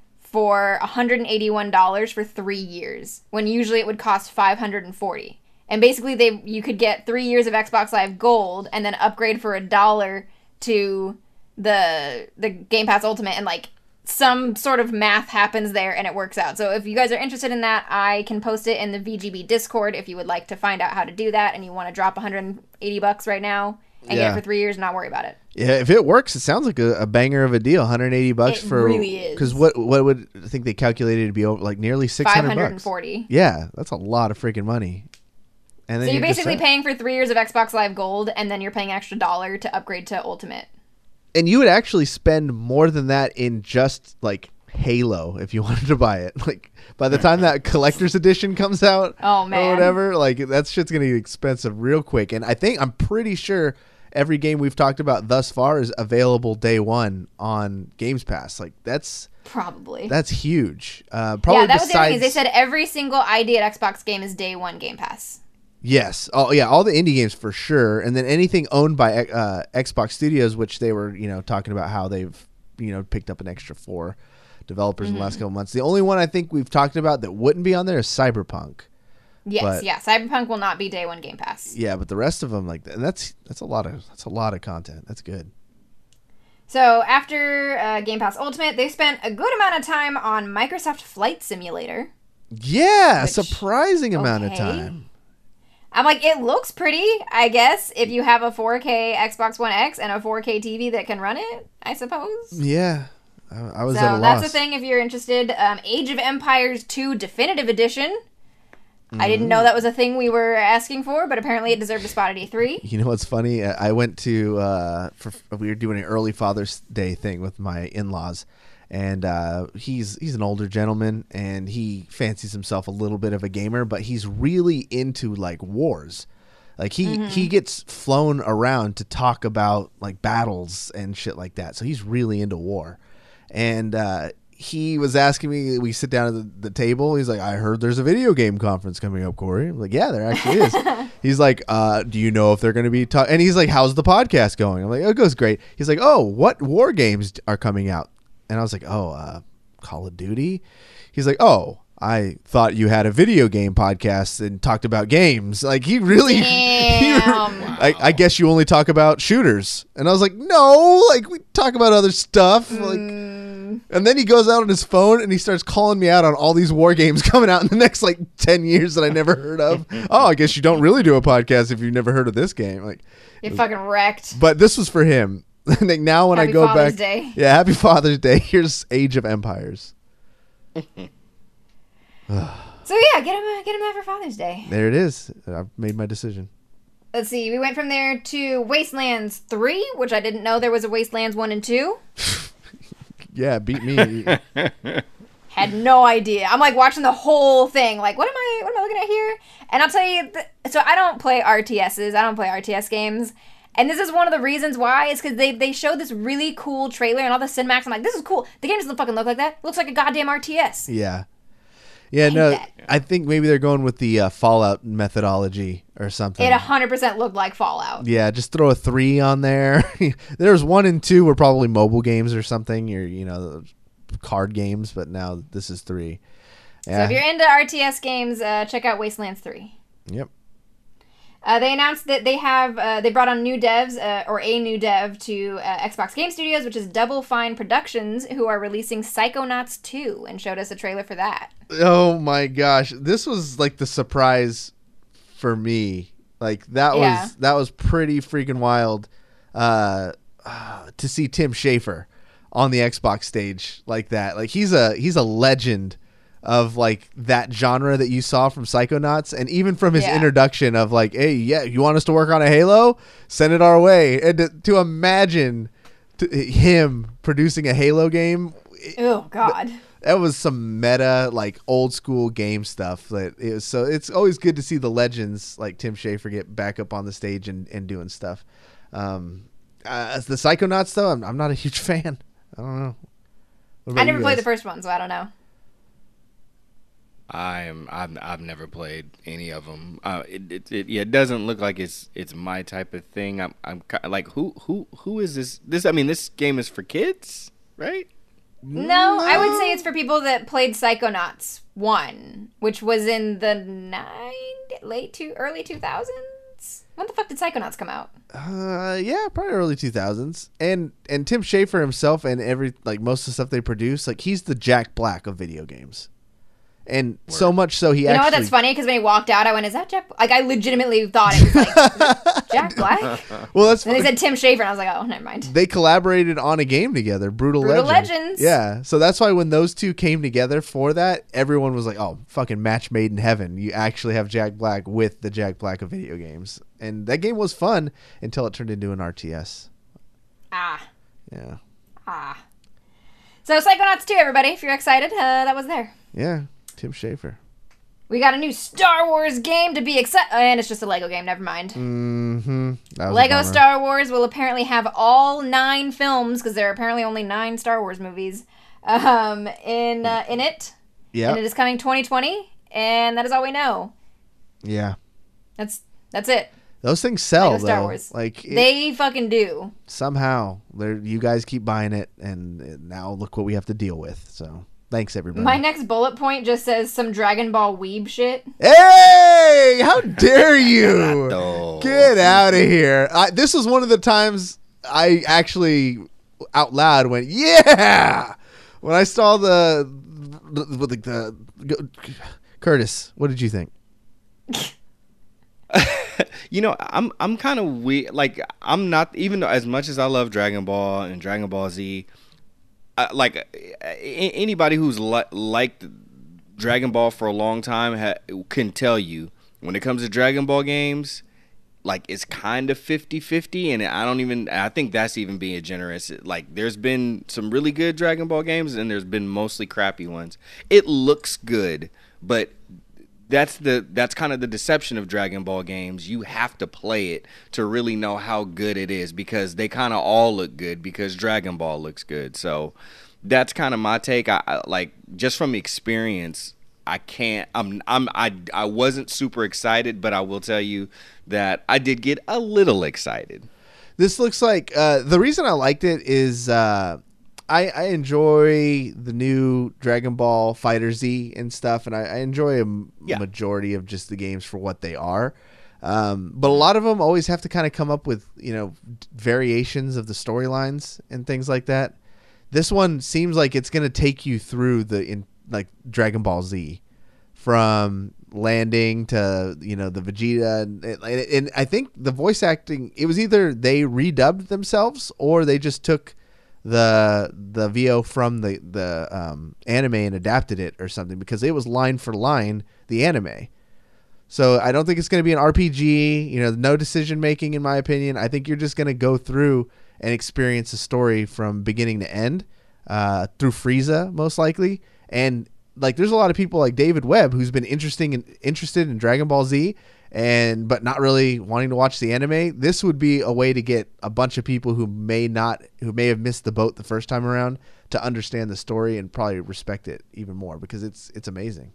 for one hundred eighty-one dollars for three years, when usually it would cost five hundred forty dollars. And basically, they you could get three years of Xbox Live Gold and then upgrade for a dollar to the the Game Pass Ultimate, and like some sort of math happens there and it works out. So if you guys are interested in that, I can post it in the V G B Discord if you would like to find out how to do that and you want to drop one hundred eighty bucks right now and Yeah. get it for three years and not worry about it. Yeah, if it works, it sounds like a, a banger of a deal. one hundred eighty bucks It for really is. Because what what would I think they calculated to be over like nearly six hundred bucks. five hundred forty. Yeah, that's a lot of freaking money. And then So you're just basically set. paying for three years of Xbox Live Gold, and then you're paying an extra dollar to upgrade to Ultimate. And you would actually spend more than that in just like Halo if you wanted to buy it. Like by the time that collector's edition comes out, Oh, man. or whatever, like that shit's gonna get expensive real quick. And I think I'm pretty sure every game we've talked about thus far is available day one on Games Pass. Like that's Probably. that's huge. Uh, probably yeah, that was the other thing. besides Is they said every single I D at Xbox game is day one Game Pass. yes, oh yeah, all the indie games for sure, and then anything owned by uh, Xbox Studios, which they were you know talking about how they've you know picked up an extra four developers in the last couple months. The only one I think we've talked about that wouldn't be on there is Cyberpunk. Yes, But- yeah. Cyberpunk will not be day one Game Pass. Yeah, but the rest of them like and that's that's a lot of that's a lot of content. That's good. So after uh, Game Pass Ultimate, they spent a good amount of time on Microsoft Flight Simulator. Yeah, Which- surprising amount of okay. time. I'm like, it looks pretty, I guess, if you have a four K Xbox One X and a four K T V that can run it, I suppose. Yeah, I, I was So at a that's loss. the thing if you're interested. Um, Age of Empires two Definitive Edition. I didn't know that was a thing we were asking for, but apparently it deserved a spot at E three. You know what's funny? I I went to uh, for we were doing an early Father's Day thing with my in-laws, and uh, he's he's an older gentleman, and he fancies himself a little bit of a gamer, but he's really into like wars. Like he he gets flown around to talk about like battles and shit like that. So he's really into war, and uh, he was asking me. We sit down at the, the table. He's like, "I heard there's a video game conference coming up, Corey." I'm like, "Yeah, there actually is." He's like, uh, "Do you know if they're going to be?" Ta-? And he's like, "How's the podcast going?" I'm like, "Oh, it goes great." He's like, "Oh, what war games are coming out?" And I was like, "Oh, uh, Call of Duty." He's like, "Oh, I thought you had a video game podcast and talked about games." Like he really, he- Damn. I, I guess you only talk about shooters. And I was like, no, like we talk about other stuff. Like, and then he goes out on his phone and he starts calling me out on all these war games coming out in the next like ten years that I never heard of. Oh, I guess you don't really do a podcast if you've never heard of this game. Like, You're fucking wrecked. but this was for him. Like now when Happy I go Father's back, Day. yeah, happy Father's Day. Here's Age of Empires. So yeah, get him, uh, get him that for Father's Day. There it is. I've made my decision. Let's see. We went from there to Wastelands three, which I didn't know there was a Wastelands one and two. Yeah, beat me. Had no idea. I'm like watching the whole thing. Like, what am I? What am I looking at here? And I'll tell you. Th- so I don't play R T Ss. I don't play R T S games. And this is one of the reasons why, is because they, they showed this really cool trailer and all the cinematics. I'm like, this is cool. The game doesn't fucking look like that. It looks like a goddamn R T S. Yeah. Yeah, I no, that. I think maybe they're going with the uh, Fallout methodology or something. It one hundred percent looked like Fallout. Yeah, just throw a three on there. There's one and two were probably mobile games or something, or, you know, card games, but now this is three. Yeah. So if you're into R T S games, uh, check out Wastelands three. Yep. Uh, they announced that they have uh, they brought on new devs uh, or a new dev to uh, Xbox Game Studios, which is Double Fine Productions, who are releasing Psychonauts two, and showed us a trailer for that. Oh my gosh, this was like the surprise for me. Like that Yeah. was that was pretty freaking wild uh, uh, to see Tim Schafer on the Xbox stage like that. Like he's a he's a legend of like that genre that you saw from Psychonauts, and even from his Yeah. introduction of like, hey, yeah, you want us to work on a Halo? Send it our way. And to, to imagine to, him producing a Halo game, Oh God. that was some meta, like old school game stuff. That it was, so it's always good to see the legends like Tim Schafer get back up on the stage and, and doing stuff. Um, uh, as the Psychonauts though, I'm, I'm not a huge fan. I don't know. What about I never you played guys? the first one, so I don't know. I'm I've I've never played any of them. Uh, it, it it yeah, it doesn't look like it's it's my type of thing. I'm I'm ki- like who who who is this? This I mean, this game is for kids, right? No, I would say it's for people that played Psychonauts one, which was in the nine late to early two thousands. When the fuck did Psychonauts come out? Uh, yeah, probably early two thousands. And and Tim Schafer himself and every like most of the stuff they produce, like he's the Jack Black of video games. And so much so he You know actually what? That's funny because when he walked out, I went, "Is that Jack?" Like I legitimately thought it was like, "Is that Jack Black?" Well, that's And they said Tim Schafer, and I was like, "Oh, never mind." they collaborated on a game together, Brutal, Brutal Legend. Legends. Yeah, so that's why when those two came together for that, everyone was like, "Oh, fucking match made in heaven! You actually have Jack Black with the Jack Black of video games." And that game was fun until it turned into an R T S. Ah, Yeah, ah. So Psychonauts two, everybody, if you're excited, uh, that was there. yeah, Tim Schafer. We got a new Star Wars game to be excited, and it's just a Lego game. Never mind. Mm-hmm. That was a Lego bummer. Star Wars will apparently have all nine films, because there are apparently only nine Star Wars movies, um, in uh, in it. Yeah, And it is coming twenty twenty, and that is all we know. yeah. That's that's it. Those things sell, Lego Star though. Wars. Like it- They fucking do. somehow, they're, you guys keep buying it, and now look what we have to deal with. So thanks, everybody. My next bullet point just says some Dragon Ball weeb shit. Hey, how dare you? No. Get out of here. I, this was one of the times I actually out loud went, yeah, when I saw the, the, the, the Curtis, what did you think? You know, I'm I'm kind of weird. Like I'm not, even though as much as I love Dragon Ball and Dragon Ball Z, uh, like a- anybody who's li- liked Dragon Ball for a long time ha- can tell you when it comes to Dragon Ball games, like it's kind of fifty-fifty, and I don't even I think that's even being generous. Like there's been some really good Dragon Ball games and there's been mostly crappy ones. It looks good, but that's the that's kind of the deception of Dragon Ball games. You have to play it to really know how good it is, because they kind of all look good because Dragon Ball looks good. So that's kind of my take. I, I like just from experience, I can't I'm I'm I I wasn't super excited, but I will tell you that I did get a little excited. This looks like uh, the reason I liked it is uh, I, I enjoy the new Dragon Ball Fighter Z and stuff, and I, I enjoy a m- Yeah. majority of just the games for what they are. Um, but a lot of them always have to kind of come up with, you know, d- variations of the storylines and things like that. This one seems like it's going to take you through the in like Dragon Ball Z, from landing to, you know, the Vegeta, and, and, and I think the voice acting, it was either they redubbed themselves or they just took the the V O from the the um, anime and adapted it or something, because it was line for line the anime. So I don't think it's going to be an R P G, you know, no decision making in my opinion. I think you're just going to go through and experience a story from beginning to end, uh, through Frieza most likely. And like there's a lot of people like David Webb who's been interesting and interested in Dragon Ball Z, and but not really wanting to watch the anime, this would be a way to get a bunch of people who may not who may have missed the boat the first time around to understand the story and probably respect it even more because it's it's amazing.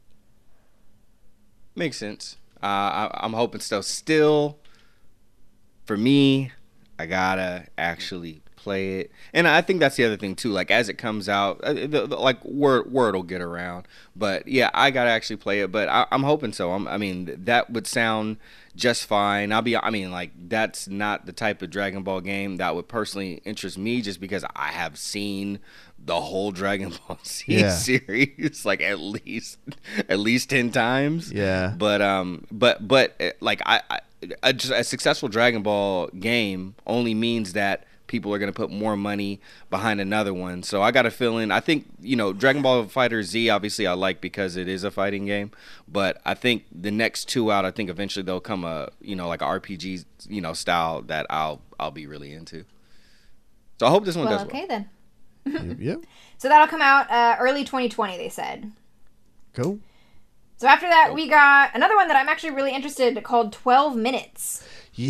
Makes sense. Uh, I, I'm hoping so. Still, for me, I gotta actually play it, and I think that's the other thing too. Like as it comes out, uh, the, the, like word word will get around. But yeah, I gotta actually play it. But I, I'm hoping so. I'm, I mean, that would sound just fine. I'll be. I mean, like that's not the type of Dragon Ball game that would personally interest me, just because I have seen the whole Dragon Ball Z Yeah. series like at least at least ten times. Yeah. But um, but but uh, like I, I a, a successful Dragon Ball game only means that people are going to put more money behind another one. So I got a feeling, I think, you know, Dragon Ball Fighter Z, obviously I like because it is a fighting game, but I think the next two out, I think eventually they'll come a, you know, like a R P G, you know, style that I'll, I'll be really into. So I hope this one Well, does okay well. then. Yep. So that'll come out uh, early twenty twenty, they said. Cool. So after that, we got another one that I'm actually really interested in called twelve minutes.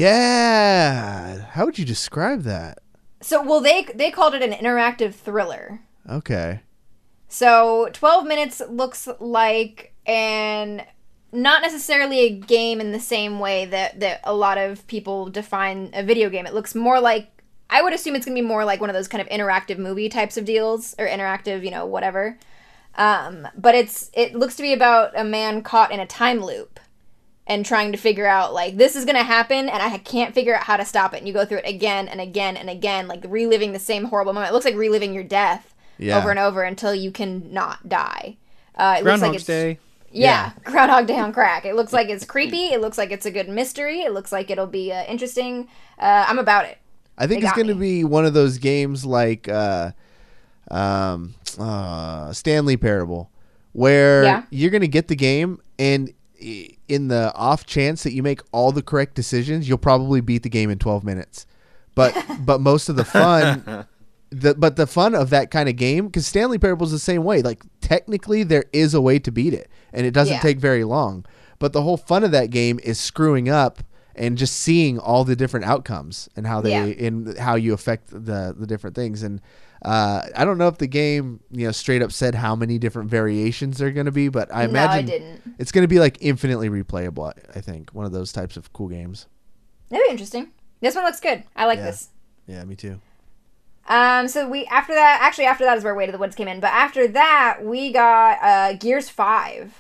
Yeah. How would you describe that? So, well, they they called it an interactive thriller. Okay. So twelve minutes looks like an not necessarily a game in the same way that, that a lot of people define a video game. It looks more like, I would assume it's going to be more like one of those kind of interactive movie types of deals, or interactive, you know, whatever. Um, but it's it looks to be about a man caught in a time loop and trying to figure out, like, this is going to happen and I can't figure out how to stop it. And you go through it again and again and again, like reliving the same horrible moment. It looks like reliving your death Yeah. over and over until you can not die. Uh, it looks like Groundhog's it's, Day. Yeah, Groundhog Day on crack. It looks like it's creepy. It looks like it's a good mystery. It looks like it'll be uh, interesting. Uh, I'm about it. I think They it's got going to me. be one of those games like uh, um, uh, Stanley Parable, where Yeah. you're going to get the game, and i- in the off chance that you make all the correct decisions, you'll probably beat the game in twelve minutes. But but most of the fun, the but the fun of that kind of game, because Stanley Parable is the same way. Like technically, there is a way to beat it, and it doesn't Yeah. take very long. But the whole fun of that game is screwing up and just seeing all the different outcomes and how they Yeah. in how you affect the the different things. And uh, I don't know if the game, you know, straight up said how many different variations there are going to be, but I No, imagine it didn't. it's going to be like infinitely replayable. I I think one of those types of cool games. That'd be interesting. This one looks good. I like Yeah. this. Yeah, me too. Um, so we after that, actually after that is where Way to the Woods came in. But after that, we got uh, Gears five.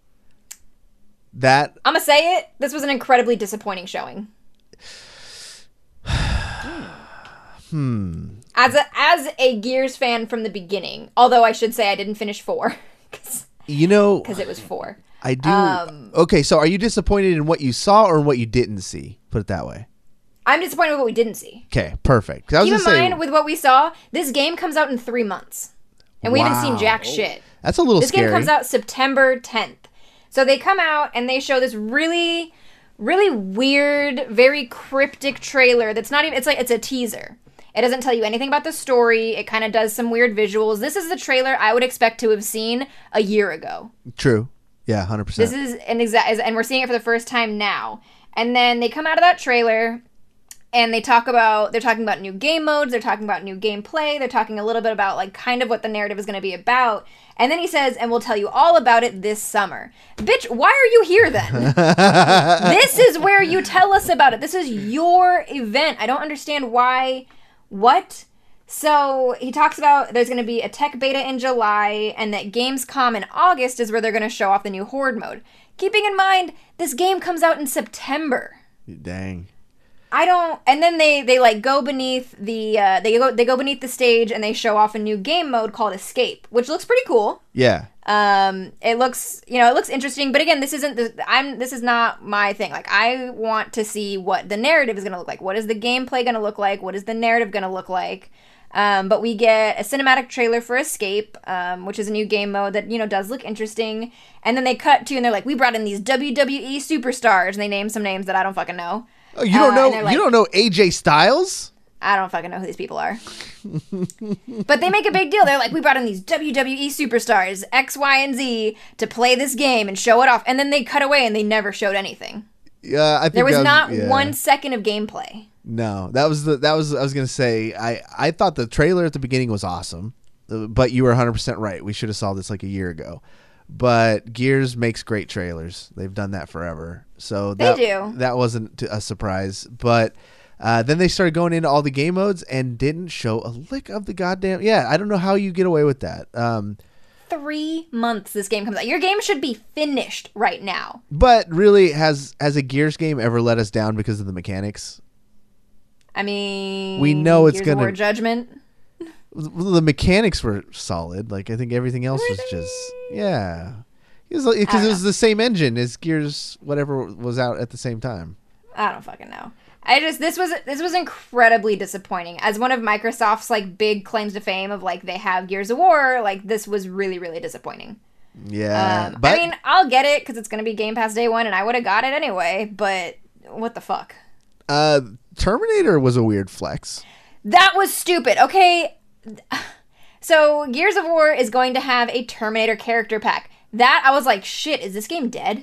That I'm gonna say it. This was an incredibly disappointing showing. hmm. As a as a Gears fan from the beginning, although I should say I didn't finish four because You know, it was four. I do. Um, okay, so are you disappointed in what you saw or in what you didn't see? Put it that way. I'm disappointed with what we didn't see. Okay, perfect. 'Cause I was Keep in gonna say, mind with what we saw, this game comes out in three months, and we haven't seen Wow. jack shit. that's a little This scary. game comes out September tenth. So they come out and they show this really, really weird, very cryptic trailer that's not even, it's like, it's a teaser. It doesn't tell you anything about the story. It kind of does some weird visuals. This is the trailer I would expect to have seen a year ago. True. Yeah, hundred percent. This is an exact, and we're seeing it for the first time now. And then they come out of that trailer and they talk about, they're talking about new game modes, they're talking about new gameplay, they're talking a little bit about like kind of what the narrative is going to be about. And then he says, and we'll tell you all about it this summer. Bitch, why are you here then? This is where you tell us about it. This is your event. I don't understand why, what? So he talks about there's going to be a tech beta in July and that Gamescom in August is where they're going to show off the new Horde mode. Keeping in mind, this game comes out in September. Dang. I don't, and then they they like go beneath the uh, they go they go beneath the stage and they show off a new game mode called Escape, which looks pretty cool. Yeah. Um, it looks you know it looks interesting, but again, this isn't the I'm this is not my thing. Like I want to see what the narrative is going to look like. What is the gameplay going to look like? What is the narrative going to look like? Um, but we get a cinematic trailer for Escape, um, which is a new game mode that, you know, does look interesting. And then they cut to, and they're like, we brought in these W W E superstars, and they name some names that I don't fucking know. Oh, you don't Uh, know? and they're like- you don't know A J Styles? I don't fucking know who these people are. But they make a big deal. They're like, we brought in these W W E superstars, X, Y, and Z, to play this game and show it off. And then they cut away and they never showed anything. Yeah, I think There was that not yeah. one second of gameplay. No, that was the that was I was gonna say. I I thought the trailer at the beginning was awesome, uh, but you were one hundred percent right. We should have saw this like a year ago. But Gears makes great trailers. They've done that forever, so They that, do. that wasn't a surprise. But uh, then they started going into all the game modes and didn't show a lick of the goddamn. Yeah, I don't know how you get away with that. Um, Three months this game comes out. Your game should be finished right now. but really, has has a Gears game ever let us down because of the mechanics? I mean, We know it's Gears of gonna- War Judgment. Well, the mechanics were solid. Like I think everything else was just yeah, because I it don't was the same engine as Gears whatever was out at the same time. I don't fucking know. I just this was this was incredibly disappointing. As one of Microsoft's like big claims to fame of like they have Gears of War, like this was really really disappointing. Yeah, Um, but I mean, I'll get it because it's gonna be Game Pass day one, and I would have got it anyway. But what the fuck? uh, Terminator was a weird flex. That was stupid. Okay, so Gears of War is going to have a Terminator character pack. That I was like, shit, is this game dead?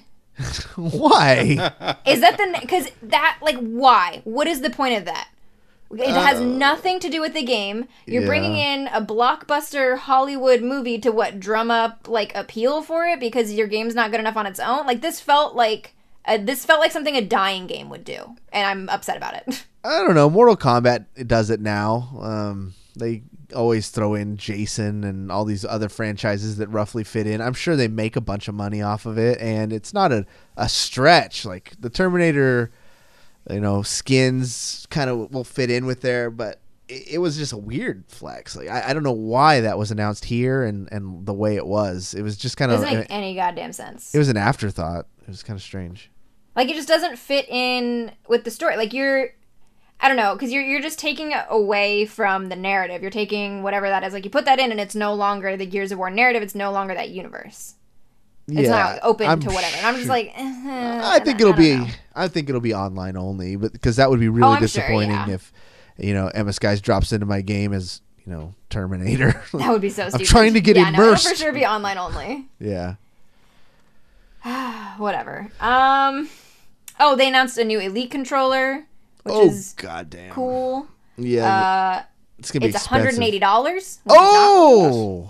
Why? Is that the because that like why? What is the point of that? It has nothing to do with the game. You're yeah. bringing in a blockbuster Hollywood movie to what drum up like appeal for it because your game's not good enough on its own. Like this felt like uh, this felt like something a dying game would do, and I'm upset about it. I don't know. Mortal Kombat does it now. Um, they always throw in Jason and all these other franchises that roughly fit in. I'm sure they make a bunch of money off of it, and it's not a, a stretch. Like the Terminator, you know, skins kind of will fit in with there, but it, it was just a weird flex. Like I, I don't know why that was announced here and, and the way it was. It was just kind of Doesn't make any goddamn sense. it was an afterthought. It was kind of strange. Like it just doesn't fit in with the story. Like you're, I don't know, because you're you're just taking it away from the narrative. You're taking whatever that is. Like you put that in, and it's no longer the Gears of War narrative. It's no longer that universe. It's not open I'm to whatever. And I'm just sure- like, eh, I think don't- it'll be. don't know. I think it'll be online only, but because that would be really I'm sure, disappointing yeah. if, you know, Emma Skies drops into my game as you know Terminator. That would be so stupid. trying to get yeah, no, immersed. it'll for sure be online only. Yeah. Whatever. Um. Oh, they announced a new Elite controller, which oh is goddamn. cool. Yeah. Uh, it's gonna be it's expensive. one hundred eighty dollars. Oh.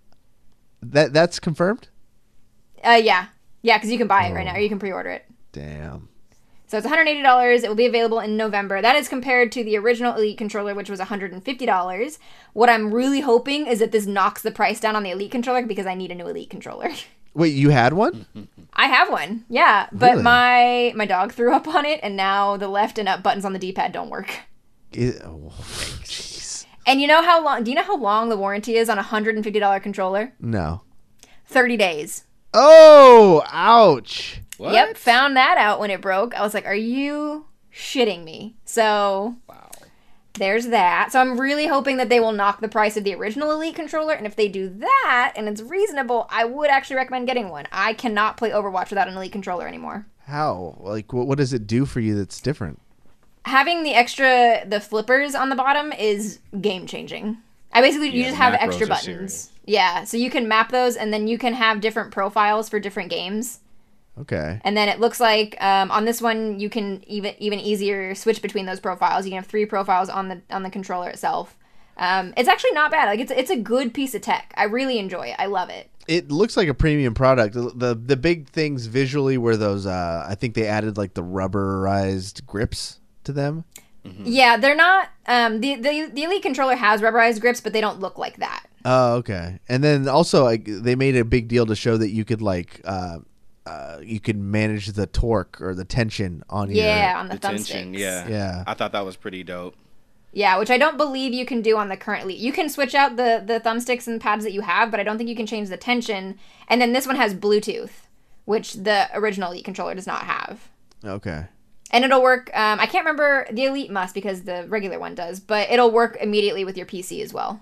That that's confirmed. Uh, yeah, yeah, because you can buy it right Oh. now, or you can pre-order it. Damn. So it's one hundred eighty dollars. It will be available in November. That is compared to the original Elite controller, which was one hundred fifty dollars. What I'm really hoping is that this knocks the price down on the Elite controller because I need a new Elite controller. Wait, you had one? I have one, yeah, but Really? my my dog threw up on it, and now the left and up buttons on the D-pad don't work. It- oh, jeez. And you know how long? Do you know how long the warranty is on a one hundred fifty dollars controller? No. thirty days. Oh, ouch. What? Yep, found that out when it broke. I was like, are you shitting me? So Wow. there's that. So I'm really hoping that they will knock the price of the original Elite controller. And if they do that and it's reasonable, I would actually recommend getting one. I cannot play Overwatch without an Elite controller anymore. How? Like, what, what does it do for you that's different? Having the extra, the flippers on the bottom is game changing. I basically, you Yeah, just the have macros extra are buttons. serious. Yeah, so you can map those and then you can have different profiles for different games. Okay. And then it looks like um, on this one you can even even easier switch between those profiles. You can have three profiles on the on the controller itself. Um, it's actually not bad. Like it's it's a good piece of tech. I really enjoy it. I love it. It looks like a premium product. The the, the big things visually were those. Uh, I think they added like the rubberized grips to them. Yeah, they're not. Um, the, the the Elite controller has rubberized grips, but they don't look like that. Oh, okay. And then also, like, they made a big deal to show that you could like, uh, uh, you could manage the torque or the tension on your. Yeah, on the Detention, thumbsticks. yeah. Yeah. I thought that was pretty dope. Yeah, which I don't believe you can do on the current Elite. You can switch out the the thumbsticks and pads that you have, but I don't think you can change the tension. And then this one has Bluetooth, which the original Elite controller does not have. Okay. And it'll work. Um, I can't remember. The Elite must because the regular one does, but it'll work immediately with your P C as well.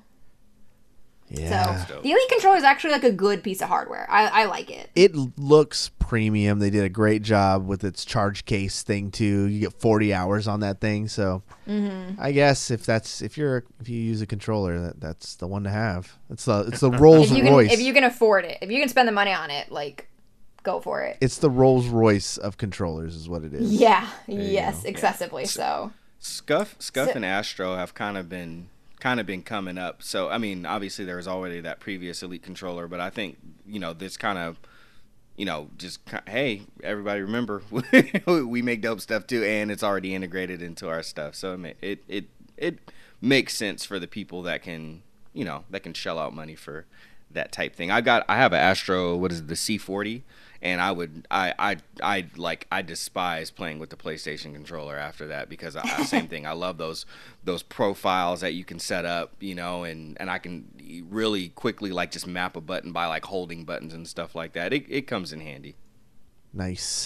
Yeah. So the Elite controller is actually like a good piece of hardware. I, I like it. It looks premium. They did a great job with its charge case thing too. You get forty hours on that thing, so Mm-hmm. I guess if that's if you're if you use a controller, that that's the one to have. It's the it's the Rolls If you can, Royce. if you can afford it, if you can spend the money on it, like go for it. It's the Rolls Royce of controllers, is what it is. Yeah. There you Yes. go. Excessively so. Scuff, Scuff, So- and Astro have kind of been kind of been coming up. So I mean, obviously there was already that previous Elite controller, but I think you know this kind of, you know, just ki- hey, everybody remember we make dope stuff too, and it's already integrated into our stuff. So it ma- it it it makes sense for the people that can you know that can shell out money for that type thing. I got I have an Astro, what is it, the C forty. And I would, I, I, I like, I despise playing with the PlayStation controller after that because I, same thing. I love those, those profiles that you can set up, you know, and, and I can really quickly like just map a button by like holding buttons and stuff like that. It, it comes in handy. Nice.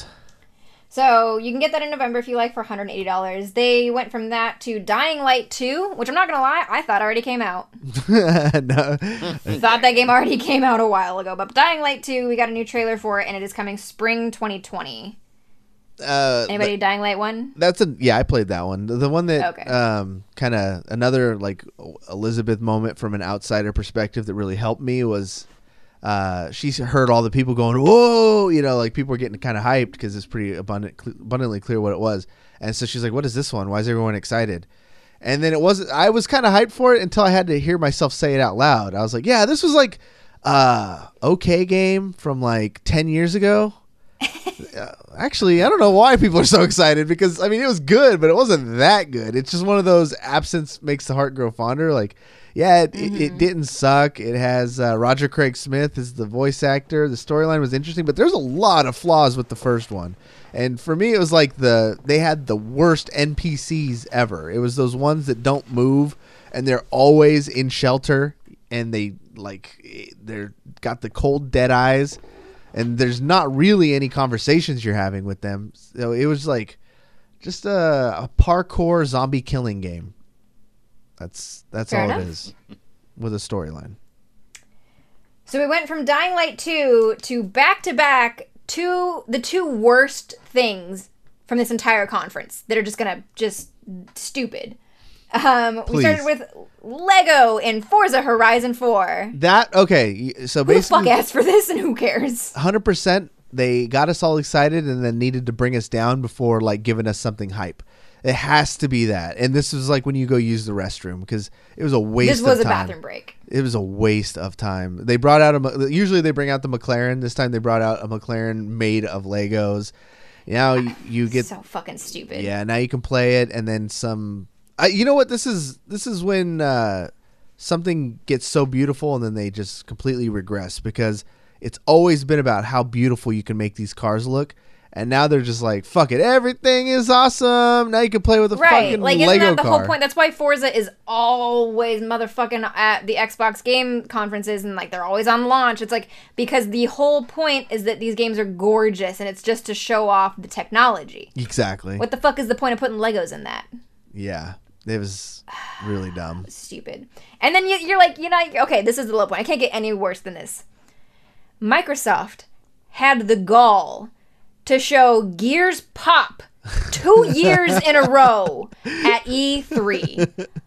So you can get that in November if you like for one hundred eighty dollars. They went from that to Dying Light two, which I'm not going to lie, I thought already came out. No. Thought that game already came out a while ago. But Dying Light two, we got a new trailer for it, and it is coming spring twenty twenty. Uh, Anybody th- Dying Light one? that's a yeah. I played that one. The, the one that Okay. um kind of another like Elizabeth moment from an outsider perspective that really helped me was. Uh, she heard all the people going, whoa, you know, like people were getting kind of hyped because it's pretty abundant, cl- abundantly clear what it was. And so she's like, what is this one? Why is everyone excited? And then it wasn't, I was kind of hyped for it until I had to hear myself say it out loud. I was like, yeah, this was like, uh, okay game from like ten years ago. uh, actually, I don't know why people are so excited because I mean, it was good, but it wasn't that good. It's just one of those absence makes the heart grow fonder. Like, yeah, it, Mm-hmm. it, it didn't suck. It has uh, Roger Craig Smith as the voice actor. The storyline was interesting, but there's a lot of flaws with the first one. And for me, it was like the they had the worst N P Cs ever. It was those ones that don't move and they're always in shelter and they like they're got the cold dead eyes and there's not really any conversations you're having with them. So it was like just a, a parkour zombie killing game. That's that's Fair all enough. it is with a storyline. So we went from Dying Light two to back-to-back two, the two worst things from this entire conference that are just gonna, just stupid. Um, we Please. started with Lego in Forza Horizon four. That okay, so Who the fuck basically asked for this and who cares? one hundred percent they got us all excited and then needed to bring us down before like giving us something hype. It has to be that. And this was like when you go use the restroom because it was a waste This was of a time. bathroom break. It was a waste of time. They brought out a usually they bring out the McLaren. This time they brought out a McLaren made of Legos. Now you, you get So fucking stupid. yeah, now you can play it and then some I, you know what this is this is when uh, something gets so beautiful and then they just completely regress because it's always been about how beautiful you can make these cars look. And now they're just like, fuck it, everything is awesome. Now you can play with a Right, fucking like isn't Lego that the car. whole point? That's why Forza is always motherfucking at the Xbox game conferences and like they're always on launch. It's like because the whole point is that these games are gorgeous and it's just to show off the technology. Exactly. What the fuck is the point of putting Legos in that? Yeah, it was really dumb. Stupid. And then you, you're like, you know, okay, this is the low point. I can't get any worse than this. Microsoft had the gall to show Gears Pop two years in a row at E three.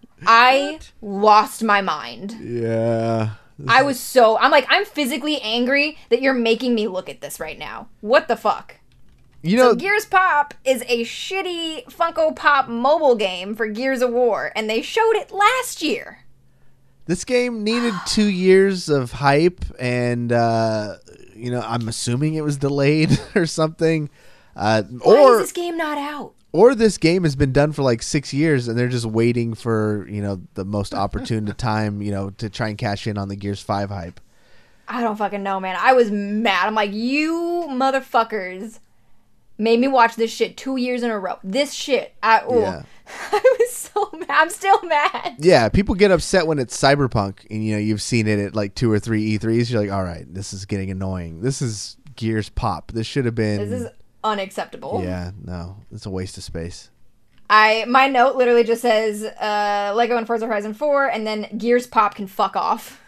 I lost my mind. Yeah. I was so, I'm like, I'm physically angry that you're making me look at this right now. What the fuck? You know, So Gears Pop is a shitty Funko Pop mobile game for Gears of War, and they showed it last year. this game needed two years of hype, and uh, you know, I'm assuming it was delayed or something. Uh, Why or is this game not out? or this game has been done for like six years, and they're just waiting for you know the most opportune time, you know, to try and cash in on the Gears Five hype. I don't fucking know, man. I was mad. I'm like, you motherfuckers made me watch this shit two years in a row. This shit. I, ooh. Yeah. I was so mad. I'm still mad. Yeah, people get upset when it's Cyberpunk, and you know you've seen it at like two or three E threes. You're like, all right, this is getting annoying. This is Gears Pop. This should have been. This is unacceptable. Yeah, no, it's a waste of space. I my note literally just says uh, Lego and Forza Horizon four, and then Gears Pop can fuck off.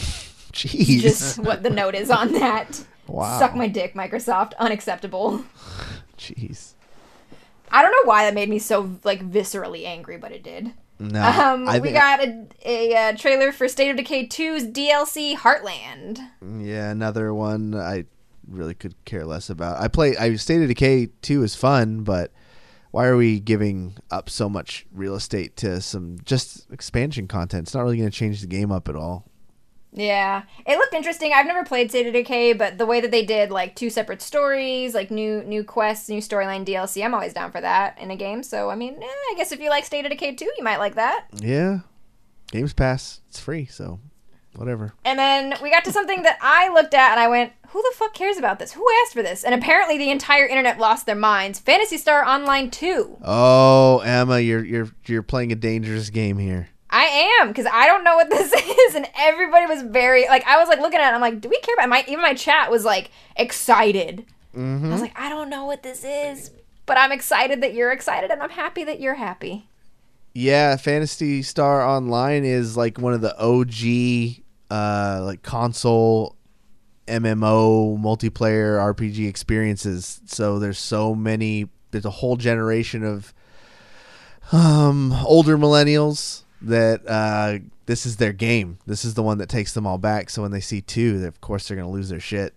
Jeez. Just what the note is on that. Wow. Suck my dick, Microsoft. Unacceptable. Jeez. I don't know why that made me so like viscerally angry, but it did. No, Um, I we think- got a, a, uh trailer for State of Decay two's D L C Heartland. Yeah, another one. I really could care less about. I play. I State of Decay two is fun, but why are we giving up so much real estate to some just expansion content? It's not really going to change the game up at all. Yeah, it looked interesting. I've never played State of Decay, but the way that they did like two separate stories, like new new quests, new storyline D L C, I'm always down for that in a game. So I mean, eh, I guess if you like State of Decay two, you might like that. Yeah, Games Pass, it's free, so whatever. And then we got to something that I looked at and I went, who the fuck cares about this? Who asked for this? And apparently the entire internet lost their minds. Phantasy Star Online two. Oh, Emma, you're you're you're playing a dangerous game here. I am, because I don't know what this is, and everybody was very, like, I was, like, looking at it, I'm like, do we care about it? My, even my chat was, like, excited. Mm-hmm. I was like, I don't know what this is, but I'm excited that you're excited, and I'm happy that you're happy. Yeah, Phantasy Star Online is, like, one of the O G, uh, like, console M M O multiplayer R P G experiences, so there's so many, there's a whole generation of um, older millennials that uh, this is their game. This is the one that takes them all back. So when they see two, they, of course, they're going to lose their shit.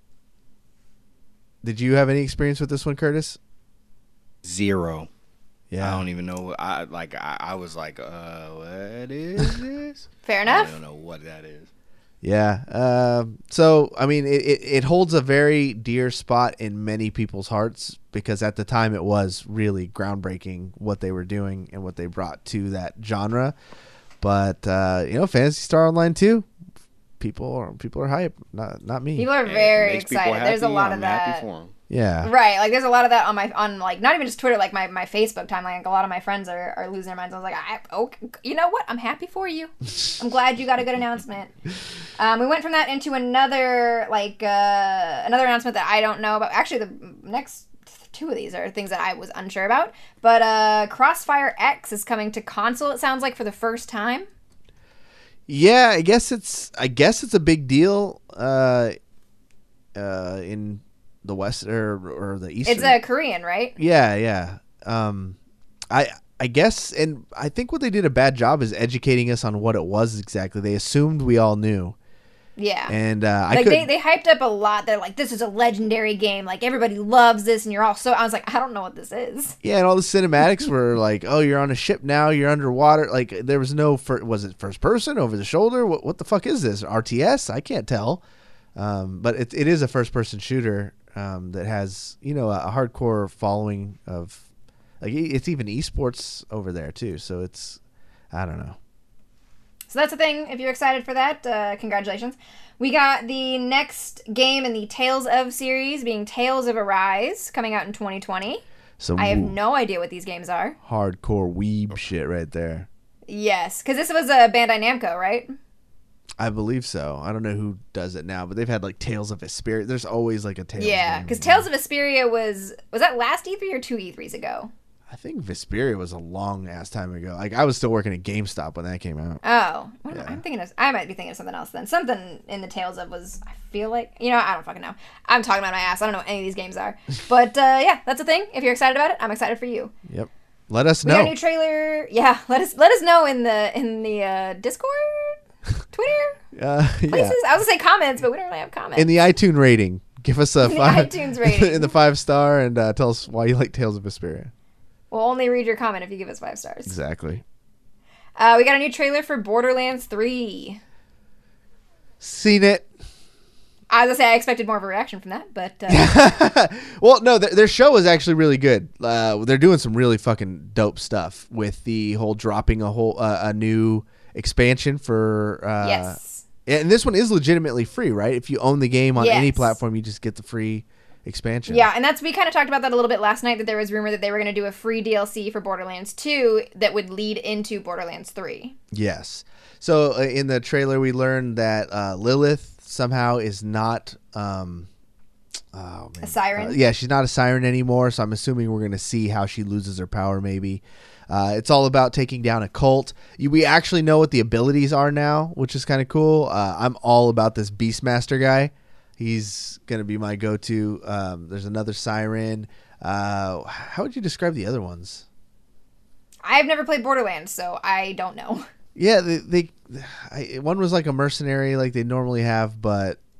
Did you have any experience with this one, Curtis? Zero. Yeah. I don't even know. I like. I, I was like, uh, what is this? Fair enough. I don't know what that is. Yeah. Um, so, I mean, it, it, it holds a very dear spot in many people's hearts because at the time it was really groundbreaking what they were doing and what they brought to that genre. But, uh, you know, Phantasy Star Online two, people are, people are hype, not not me. People are Hey, if it very makes people excited. There's a happy, lot I'm of that. happy for 'em. Yeah. Right, like there's a lot of that on my on like not even just Twitter, like my, my Facebook timeline. Like a lot of my friends are, are losing their minds. I was like, I, okay, you know what? I'm happy for you. I'm glad you got a good announcement. Um, we went from that into another like uh, another announcement that I don't know about. Actually, the next two of these are things that I was unsure about. But uh, Crossfire X is coming to console. It sounds like for the first time. Yeah, I guess it's I guess it's a big deal uh, uh, in the West or, or the East. It's a uh, Korean, right? Yeah, yeah. Um, I I guess, and I think what they did a bad job is educating us on what it was exactly. They assumed we all knew. Yeah. And uh, I like could they, they hyped up a lot. They're like, this is a legendary game. Like everybody loves this, and you're all so. I was like, I don't know what this is. Yeah, and all the cinematics were like, oh, you're on a ship now, you're underwater. Like there was no, fir- was it first person, over the shoulder? What what the fuck is this? R T S? I can't tell. Um, but it it is a first person shooter um, that has you know a, a hardcore following of, like it's even esports over there too. So it's, I don't know. So that's the thing. If you're excited for that, uh, congratulations. We got the next game in the Tales of series, being Tales of Arise, coming out in twenty twenty. Some I have no idea what these games are. hardcore weeb shit right there. Yes, because this was a Bandai Namco, right? I believe so. I don't know who does it now, but they've had like Tales of Vesperia. There's always like a Tales. Yeah, because Tales of Vesperia was was that last E three or two E threes ago? I think Vesperia was a long ass time ago. Like I was still working at GameStop when that came out. Oh, what am I, Yeah. I'm thinking of. I might be thinking of something else then. Something in the Tales of was. I feel like you know. I don't fucking know. I'm talking about my ass. I don't know what any of these games are. But uh, yeah, that's the thing. If you're excited about it, I'm excited for you. Yep. Let us We got a know. new trailer. Yeah, let us let us know in the in the uh, Discord, Twitter, Uh, places. yeah. I was gonna say comments, but we don't really have comments. In the iTunes rating, give us a In the five iTunes rating. in the five star, and uh, tell us why you like Tales of Vesperia. We'll only read your comment if you give us five stars. Exactly. Uh, we got a new trailer for Borderlands three. Seen it. I was gonna say I expected more of a reaction from that, but uh, Well, no, their, their show is actually really good. Uh, they're doing some really fucking dope stuff with the whole dropping a whole uh, a new expansion for. Uh, yes, And this one is legitimately free, right? If you own the game on any Yes. platform, you just get the free expansion. yeah, and that's we kind of talked about that a little bit last night. That there was rumor that they were going to do a free D L C for Borderlands two that would lead into Borderlands three. Yes. So uh, in the trailer, we learned that uh, Lilith somehow is not. Um, oh, man. A siren? Uh, yeah, she's not a siren anymore. So I'm assuming we're going to see how she loses her power. Maybe uh, it's all about taking down a cult. You, we actually know what the abilities are now, which is kind of cool. Uh, I'm all about this Beastmaster guy. He's going to be my go-to. Um, there's another siren. Uh, how would you describe the other ones? I've never played Borderlands, so I don't know. Yeah, they, they I, one was like a mercenary like they normally have, but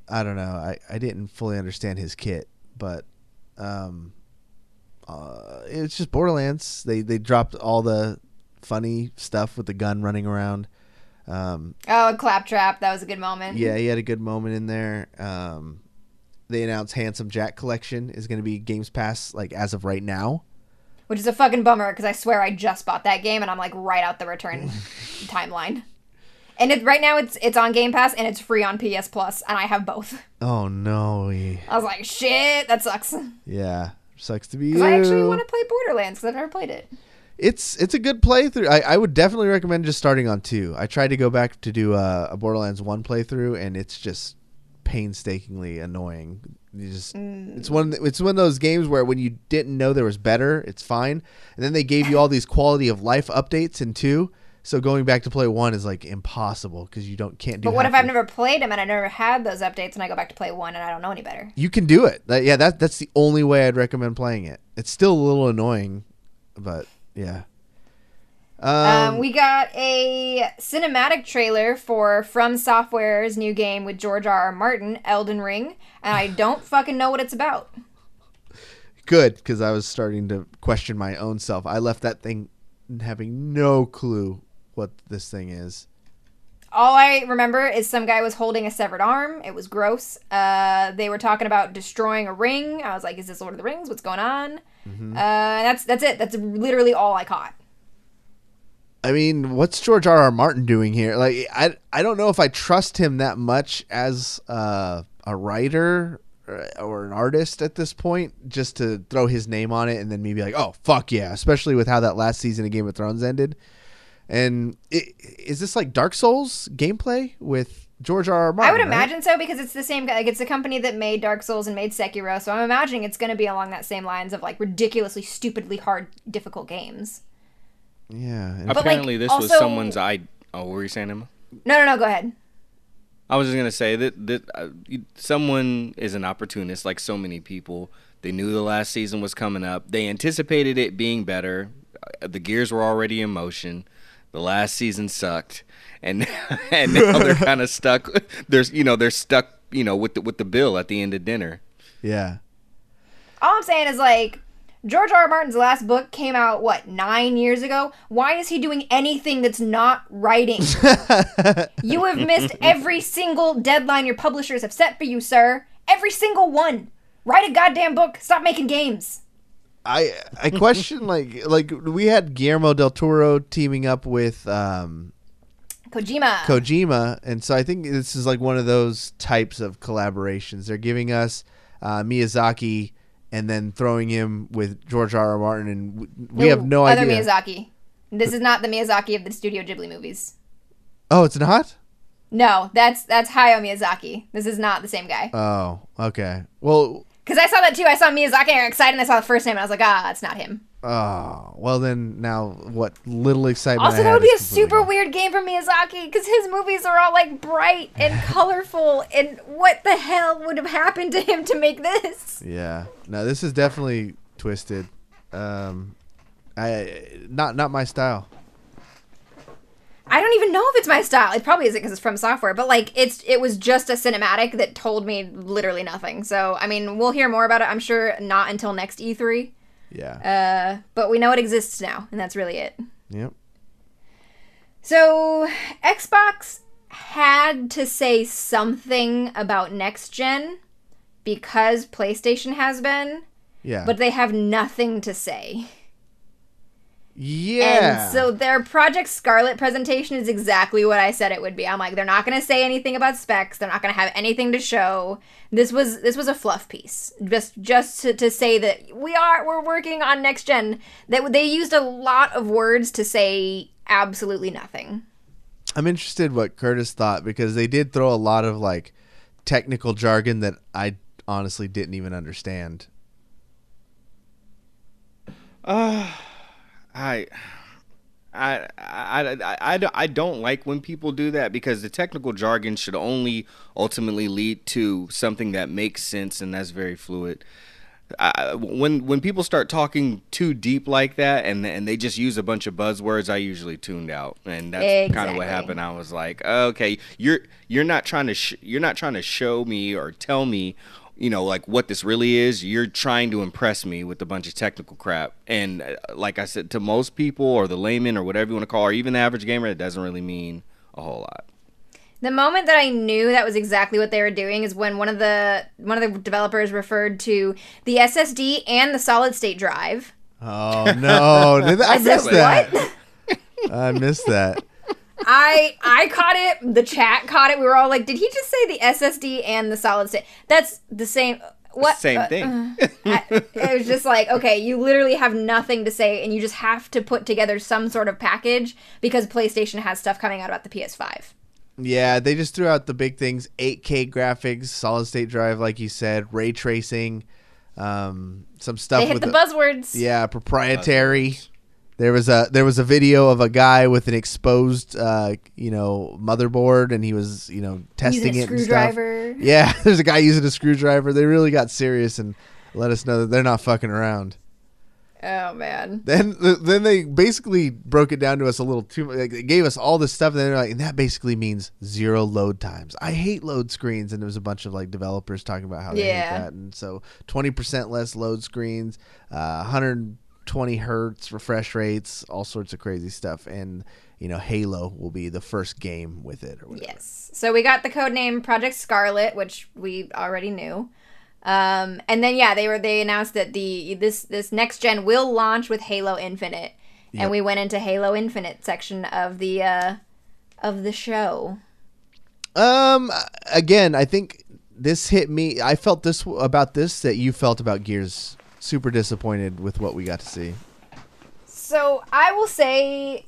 I don't know. I, I didn't fully understand his kit, but um, uh, it's just Borderlands. They they dropped all the funny stuff with the gun running around. Um, oh, Claptrap, that was a good moment. Yeah, he had a good moment in there. Um, they announced Handsome Jack Collection is going to be Games Pass like as of right now. Which is a fucking bummer because I swear I just bought that game and I'm like right out the return timeline. And it, right now it's it's on Game Pass and it's free on P S Plus and I have both. Oh no! I was like, shit, that sucks. Yeah, sucks to be you. Because I actually want to play Borderlands because I've never played it. It's it's a good playthrough. I, I would definitely recommend just starting on two. I tried to go back to do a, a Borderlands one playthrough and it's just painstakingly annoying. You just mm. it's one it's one of those games where when you didn't know there was better, it's fine, and then they gave you all these quality of life updates in two. So going back to play one is like impossible because you don't can't do. But what if I've of, never played them and I never had those updates and I go back to play one and I don't know any better? You can do it. That, yeah, that that's the only way I'd recommend playing it. It's still a little annoying, but yeah. Um, um, we got a cinematic trailer for From Software's new game with George R. R. Martin, Elden Ring, and I don't fucking know what it's about. Good, because I was starting to question my own self. I left that thing having no clue what this thing is. All I remember is some guy was holding a severed arm. It was gross. Uh, they were talking about destroying a ring. I was like, is this Lord of the Rings? What's going on? Mm-hmm. Uh, that's that's it. That's literally all I caught. I mean, what's George R. R. Martin doing here? Like, I, I don't know if I trust him that much as uh, a writer or, or an artist at this point, just to throw his name on it and then maybe like, oh, fuck yeah, especially with how that last season of Game of Thrones ended. And it, is this like Dark Souls gameplay with George R. R. Martin? I would right? imagine so because it's the same, like it's the company that made Dark Souls and made Sekiro, so I'm imagining it's going to be along that same lines of like ridiculously, stupidly hard, difficult games. Yeah. And apparently like, this also, was someone's I. Oh, what were you saying, Emma? No, no, no. Go ahead. I was just gonna say that that uh, someone is an opportunist, like so many people. They knew the last season was coming up. They anticipated it being better. Uh, the gears were already in motion. The last season sucked, and and now they're kind of stuck. There's you know they're stuck you know with the with the bill at the end of dinner. Yeah. All I'm saying is like. George R. R. Martin's last book came out, what, nine years ago? Why is he doing anything that's not writing? You have missed every single deadline your publishers have set for you, sir. Every single one. Write a goddamn book. Stop making games. I I question, like, like we had Guillermo del Toro teaming up with um, Kojima. Kojima, and so I think this is like one of those types of collaborations. They're giving us uh, Miyazaki and then throwing him with George R. R. Martin, and we Ooh, have no other idea. Other Miyazaki. This is not the Miyazaki of the Studio Ghibli movies. Oh, it's not? No, that's that's Hayao Miyazaki. This is not the same guy. Oh, okay. Well, because I saw that too. I saw Miyazaki and I was excited and I saw the first name and I was like, ah, it's not him. Oh, well then now what little excitement Also, I that would had be a is completely super gone. weird game for Miyazaki because his movies are all like bright and colorful, and what the hell would have happened to him to make this? Yeah, no, this is definitely twisted. Um, I not not my style. I don't even know if it's my style. It probably isn't because it's From Software, but like it's it was just a cinematic that told me literally nothing. So I mean, we'll hear more about it. I'm sure not until next E three. Yeah. Uh, but we know it exists now, and that's really it. Yep. So Xbox had to say something about next gen because PlayStation has been. Yeah. But they have nothing to say. Yeah. And so their Project Scarlet presentation is exactly what I said it would be. I'm like, they're not going to say anything about specs. They're not going to have anything to show. This was this was a fluff piece, just just to, to say that we are we're working on next gen. That they used a lot of words to say absolutely nothing. I'm interested what Curtis thought because they did throw a lot of like technical jargon that I honestly didn't even understand. Uh I, I, I, I, I, I don't like when people do that because the technical jargon should only ultimately lead to something that makes sense and that's very fluid. I, when when people start talking too deep like that, and and they just use a bunch of buzzwords, I usually tuned out, and that's Exactly. kind of what happened. I was like, okay, you're you're not trying to sh- you're not trying to show me or tell me, you know, like what this really is. You're trying to impress me with a bunch of technical crap, and uh, like I said, to most people or the layman or whatever you want to call, or even the average gamer, it doesn't really mean a whole lot. The moment that I knew that was exactly what they were doing is when one of the one of the developers referred to the S S D and the solid state drive. Oh no! Did I, I said, missed that. what? I missed that. I I caught it. The chat caught it. We were all like, "Did he just say the S S D and the solid state?" That's the same. What? Same uh, thing. uh, I, it was just like, okay, you literally have nothing to say, and you just have to put together some sort of package because PlayStation has stuff coming out about the P S five. Yeah, they just threw out the big things: eight K graphics, solid state drive, like you said, ray tracing, um, some stuff. They hit with the buzzwords. Yeah, proprietary. There was a there was a video of a guy with an exposed, uh, you know, motherboard, and he was, you know, testing Using a it and stuff. screwdriver. Yeah, there's a guy using a screwdriver. They really got serious and let us know that they're not fucking around. Oh man. Then then they basically broke it down to us a little too much. Like, they gave us all this stuff, and then they're like, and that basically means zero load times. I hate load screens, and there was a bunch of like developers talking about how they Yeah. hate that. And so twenty percent less load screens, uh, one hundred twenty hertz refresh rates, all sorts of crazy stuff. And you know, Halo will be the first game with it or whatever. Yes. So we got the code name Project Scarlet, which we already knew. Um, and then yeah, they were they announced that the this this next gen will launch with Halo Infinite, Yep. and we went into Halo Infinite section of the uh, of the show. Um, again, I think this hit me. I felt this about this that you felt about Gears. Super disappointed with what we got to see. So I will say,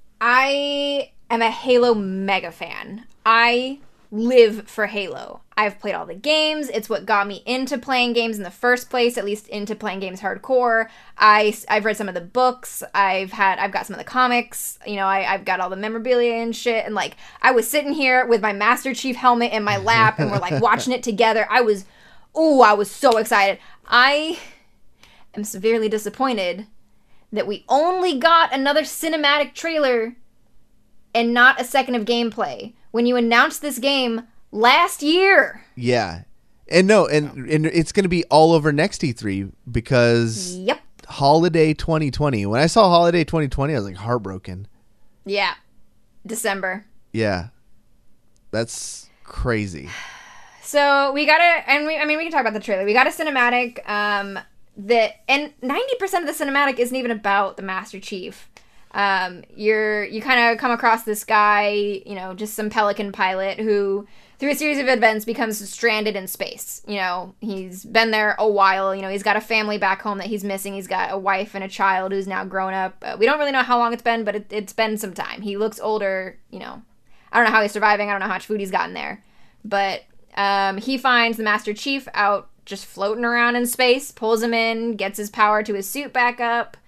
I am a Halo mega fan. I live for Halo. I've played all the games. It's what got me into playing games in the first place, at least into playing games hardcore. I, I've read some of the books. I've had, I've got some of the comics. You know, I, I've got all the memorabilia and shit. And like, I was sitting here with my Master Chief helmet in my lap and we're like watching it together. I was, ooh, I was so excited. I am severely disappointed that we only got another cinematic trailer and not a second of gameplay when you announced this game last year. Yeah. And no, and, and it's going to be all over next E three because Yep. holiday twenty twenty. When I saw holiday twenty twenty, I was like heartbroken. Yeah. December. Yeah. That's crazy. So we got a, and we, I mean, we can talk about the trailer. We got a cinematic um, that, and ninety percent of the cinematic isn't even about the Master Chief. Um, you're, you kind of come across this guy, you know, just some Pelican pilot who, through a series of events, becomes stranded in space. You know, he's been there a while. You know, he's got a family back home that he's missing. He's got a wife and a child who's now grown up. Uh, we don't really know how long it's been, but it, it's been some time. He looks older, you know. I don't know how he's surviving. I don't know how much food he's gotten there. But um, he finds the Master Chief out just floating around in space, pulls him in, gets his power to his suit back up,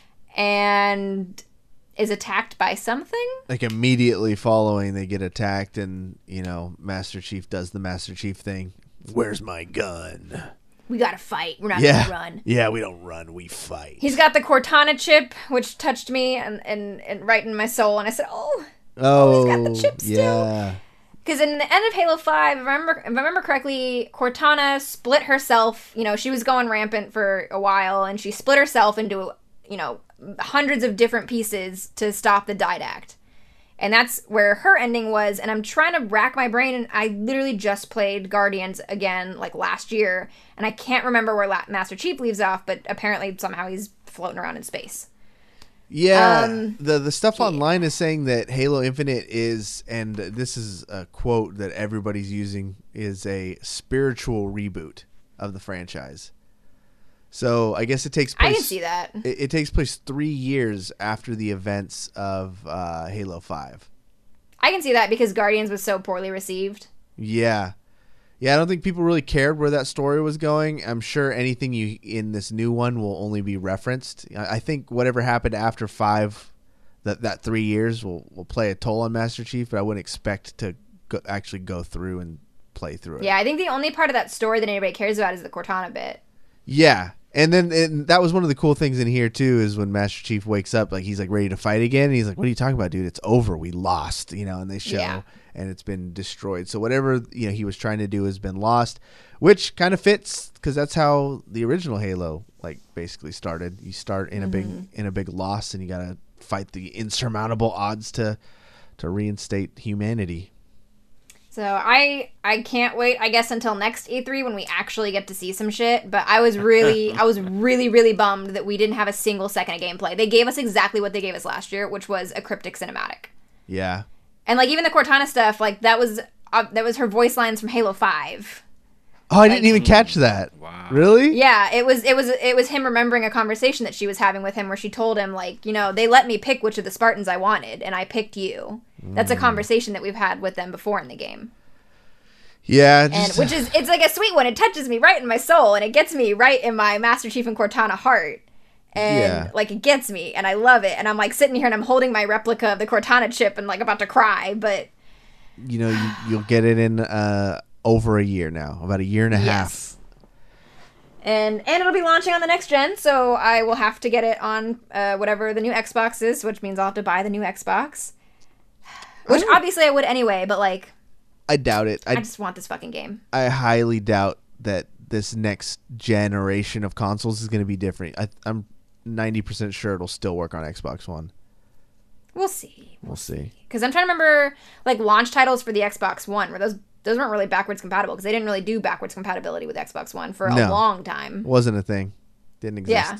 and is attacked by something. Like immediately following, they get attacked, and you know, Master Chief does the Master Chief thing. Where's my gun? We gotta fight. We're not Yeah, gonna run. yeah, we don't run, we fight. He's got the Cortana chip, which touched me and, and, and right in my soul, and I said, oh, oh, he's got the chip still. yeah. Because in the end of Halo five, if I, remember, if I remember correctly, Cortana split herself. You know, she was going rampant for a while, and she split herself into, you know, hundreds of different pieces to stop the Didact. And that's where her ending was, and I'm trying to rack my brain, and I literally just played Guardians again, like, last year, and I can't remember where La- Master Chief leaves off, but apparently somehow he's floating around in space. Yeah, Um, the the stuff yeah. online is saying that Halo Infinite is, and this is a quote that everybody's using, is a spiritual reboot of the franchise. So I guess it takes place. I can see that. It, it takes place three years after the events of uh, Halo Five. I can see that because Guardians was so poorly received. Yeah. Yeah, I don't think people really cared where that story was going. I'm sure anything you in this new one will only be referenced. I I think whatever happened after five, that that three years will, will play a toll on Master Chief, but I wouldn't expect to go, actually go through and play through it. Yeah, I think the only part of that story that anybody cares about is the Cortana bit. Yeah. And then and that was one of the cool things in here too, is when Master Chief wakes up, like he's like ready to fight again. And he's like, "What are you talking about, dude? It's over. We lost." You know, and they show Yeah. and it's been destroyed. So whatever, you know, he was trying to do has been lost, which kind of fits because that's how the original Halo like basically started. You start in a big in a big loss, and you gotta fight the insurmountable odds to to reinstate humanity. So I I can't wait, I guess, until next E three when we actually get to see some shit. But I was really I was really really bummed that we didn't have a single second of gameplay. They gave us exactly what they gave us last year, which was a cryptic cinematic. Yeah. And like even the Cortana stuff, like that was uh, that was her voice lines from Halo five. Oh, I didn't even catch that. Wow. Really? Yeah, it was it was it was him remembering a conversation that she was having with him where she told him like, you know, they let me pick which of the Spartans I wanted, and I picked you. That's a conversation that we've had with them before in the game. Yeah. And Just, which is it's like a sweet one. It touches me right in my soul, and it gets me right in my Master Chief and Cortana heart. And Yeah. like it gets me, and I love it. And I'm like sitting here and I'm holding my replica of the Cortana chip and like about to cry, but you know, you, you'll get it in uh, over a year now, about a year and a half. yes. And and it'll be launching on the next gen, so I will have to get it on uh, whatever the new Xbox is, which means I'll have to buy the new Xbox. Which I- obviously I would anyway, but like I doubt it. I I, just want this fucking game. I highly doubt that this next generation of consoles is going to be different. I, I'm ninety percent sure it'll still work on Xbox One. We'll see. We'll see. Because I'm trying to remember like launch titles for the Xbox One, where those those weren't really backwards compatible because they didn't really do backwards compatibility with Xbox One for a No. long time. Wasn't a thing. Didn't exist. Yeah.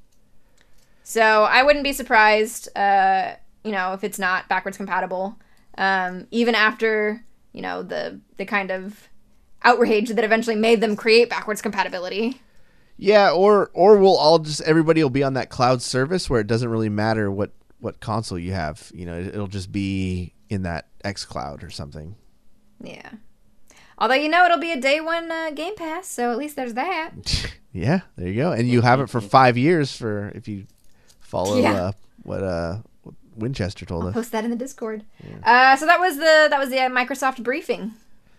So I wouldn't be surprised, uh, you know, if it's not backwards compatible, um, even after you know the the kind of outrage that eventually made them create backwards compatibility. Yeah, or or we'll all just everybody will be on that cloud service where it doesn't really matter what what console you have. You know, it, it'll just be in that xCloud or something. Yeah. Although you know it'll be a day one uh, Game Pass, so at least there's that. Yeah, there you go. And you have it for five years for if you follow Yeah. uh, what uh what Winchester told I'll us. post that in the Discord. Uh, so that was the that was the uh, Microsoft briefing.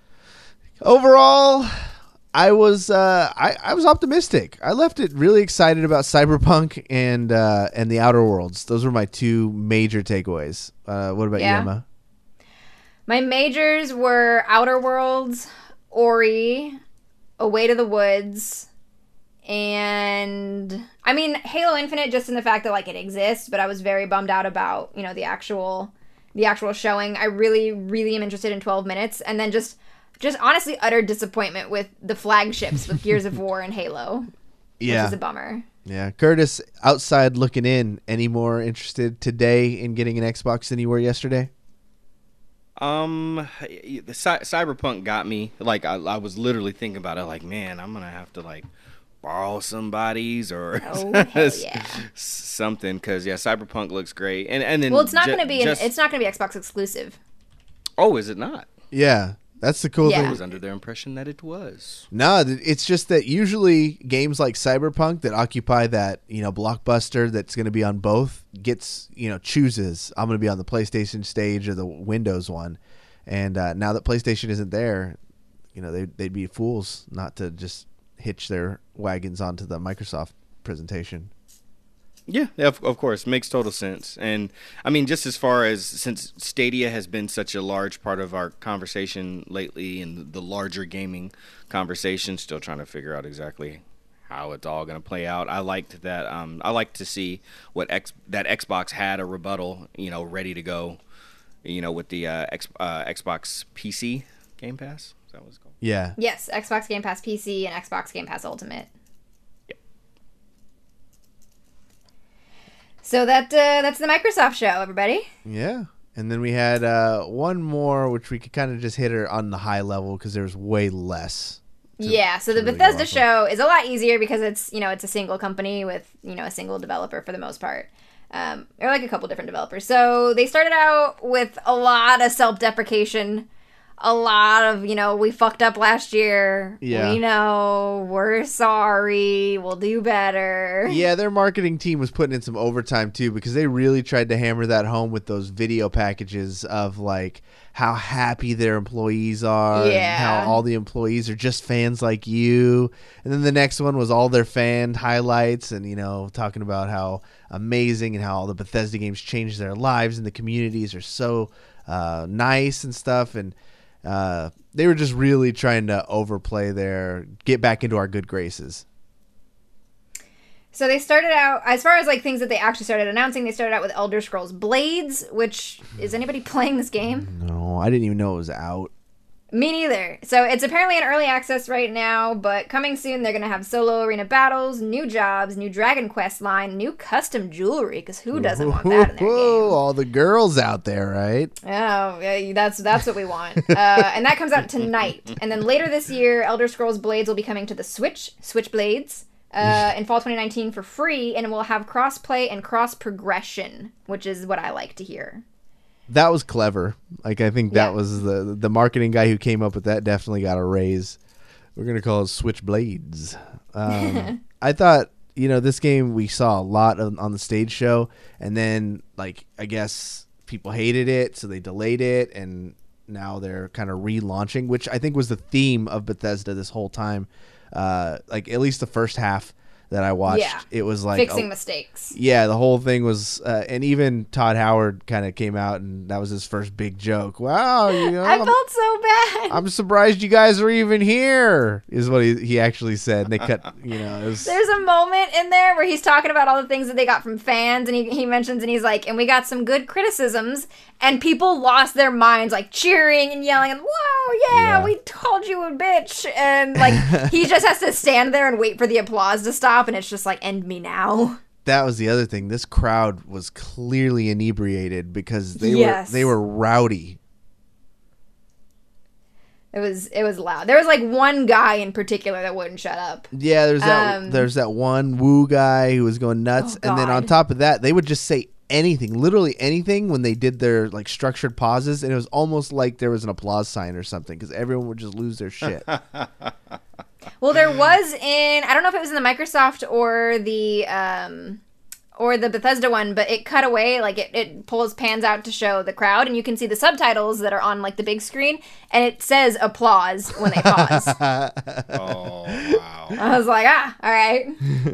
Overall, I was uh, I, I was optimistic. I left it really excited about Cyberpunk and uh, and the Outer Worlds. Those were my two major takeaways. Uh, what about Yeah. you, Emma? My majors were Outer Worlds, Ori, Away to the Woods, and I mean Halo Infinite just in the fact that like it exists, but I was very bummed out about, you know, the actual the actual showing. I really really am interested in twelve minutes, and then just just honestly utter disappointment with the flagships with Gears of War and Halo. Yeah, Which is a bummer. yeah. Curtis, outside looking in, any more interested today in getting an Xbox than you were yesterday? Um, the Cy- Cyberpunk got me. Like I, I was literally thinking about it. Like, man, I'm gonna have to like borrow somebody's or Oh, hell yeah. something. Because yeah, Cyberpunk looks great. And and then Well, it's not ju- going to be an, just- it's not going to be Xbox exclusive. Oh, is it not? Yeah, that's the cool Yeah. I thing. was under their impression that it was. No, th- it's just that usually games like Cyberpunk that occupy that, you know, blockbuster that's going to be on both gets, you know, chooses I'm going to be on the PlayStation stage or the Windows one. And uh, now that PlayStation isn't there, you know, they they'd be fools not to just hitch their wagons onto the Microsoft presentation. Yeah, yeah, of, of course, makes total sense. And I mean, just as far as since Stadia has been such a large part of our conversation lately, and the, the larger gaming conversation, still trying to figure out exactly how it's all going to play out. I liked that. Um, I liked to see what X that Xbox had a rebuttal, you know, ready to go. You know, with the uh, X, uh, Xbox P C Game Pass. Is that what it's called? Yeah. Yes, Xbox Game Pass P C and Xbox Game Pass Ultimate. Yep. So that uh, that's the Microsoft show, everybody. Yeah. And then we had uh, one more, which we could kind of just hit her on the high level because there's way less. to- Yeah, so the to really Bethesda go off of. show is a lot easier because it's, you know, it's a single company with, you know, a single developer for the most part. Um, or like a couple different developers. So they started out with a lot of self-deprecation, a lot of, you know, we fucked up last year. Yeah. We know. We're sorry. We'll do better. Yeah, their marketing team was putting in some overtime too, because they really tried to hammer that home with those video packages of like how happy their employees are and Yeah. how all the employees are just fans like you. And then the next one was all their fan highlights and, you know, talking about how amazing and how all the Bethesda games changed their lives and the communities are so uh, nice and stuff. And uh, they were just really trying to overplay their, get back into our good graces. So they started out, as far as like things that they actually started announcing, they started out with Elder Scrolls Blades, which, is anybody playing this game? No, I didn't even know it was out. Me neither. So it's apparently in early access right now, but coming soon they're going to have solo arena battles, new jobs, new Dragon Quest line, new custom jewelry, because who doesn't want that in their Whoa, game? all the girls out there, right? Oh, yeah, that's that's what we want. Uh, and that comes out tonight. And then later this year, Elder Scrolls Blades will be coming to the Switch, Switch Blades, uh, in fall twenty nineteen for free, and it will have cross-play and cross-progression, which is what I like to hear. That was clever. Like, I think that Yeah. was the the marketing guy who came up with that definitely got a raise. We're going to call it Switchblades. Um, I thought, you know, this game we saw a lot of, on the stage show, and then, like, I guess people hated it, so they delayed it, and now they're kind of relaunching, which I think was the theme of Bethesda this whole time. Uh, like, at least the first half that I watched, Yeah. it was like Fixing a- mistakes. yeah, the whole thing was, uh, and even Todd Howard kind of came out, and that was his first big joke. Wow, you know, I I'm, felt so bad. I'm surprised you guys are even here, is what he, he actually said. And they cut, you know, it was, There's a moment in there where he's talking about all the things that they got from fans, and he, he mentions, and he's like, and we got some good criticisms, and people lost their minds, like cheering and yelling, and whoa, yeah, Yeah. we told you a bitch, and like he just has to stand there and wait for the applause to stop, and it's just like, end me now. that was the other thing. This crowd was clearly inebriated because they Yes. were they were rowdy. It was it was loud. There was like one guy in particular that wouldn't shut up. Yeah, there's that Um, there's that one woo guy who was going nuts, Oh, and then on God. top of that, they would just say anything, literally anything, when they did their like structured pauses, and it was almost like there was an applause sign or something because everyone would just lose their shit. Well, there was in, I don't know if it was in the Microsoft or the um or the Bethesda one, but it cut away, like it, it pulls pans out to show the crowd, and you can see the subtitles that are on like the big screen, and it says applause when they pause. Oh, wow. I was like, ah, all right.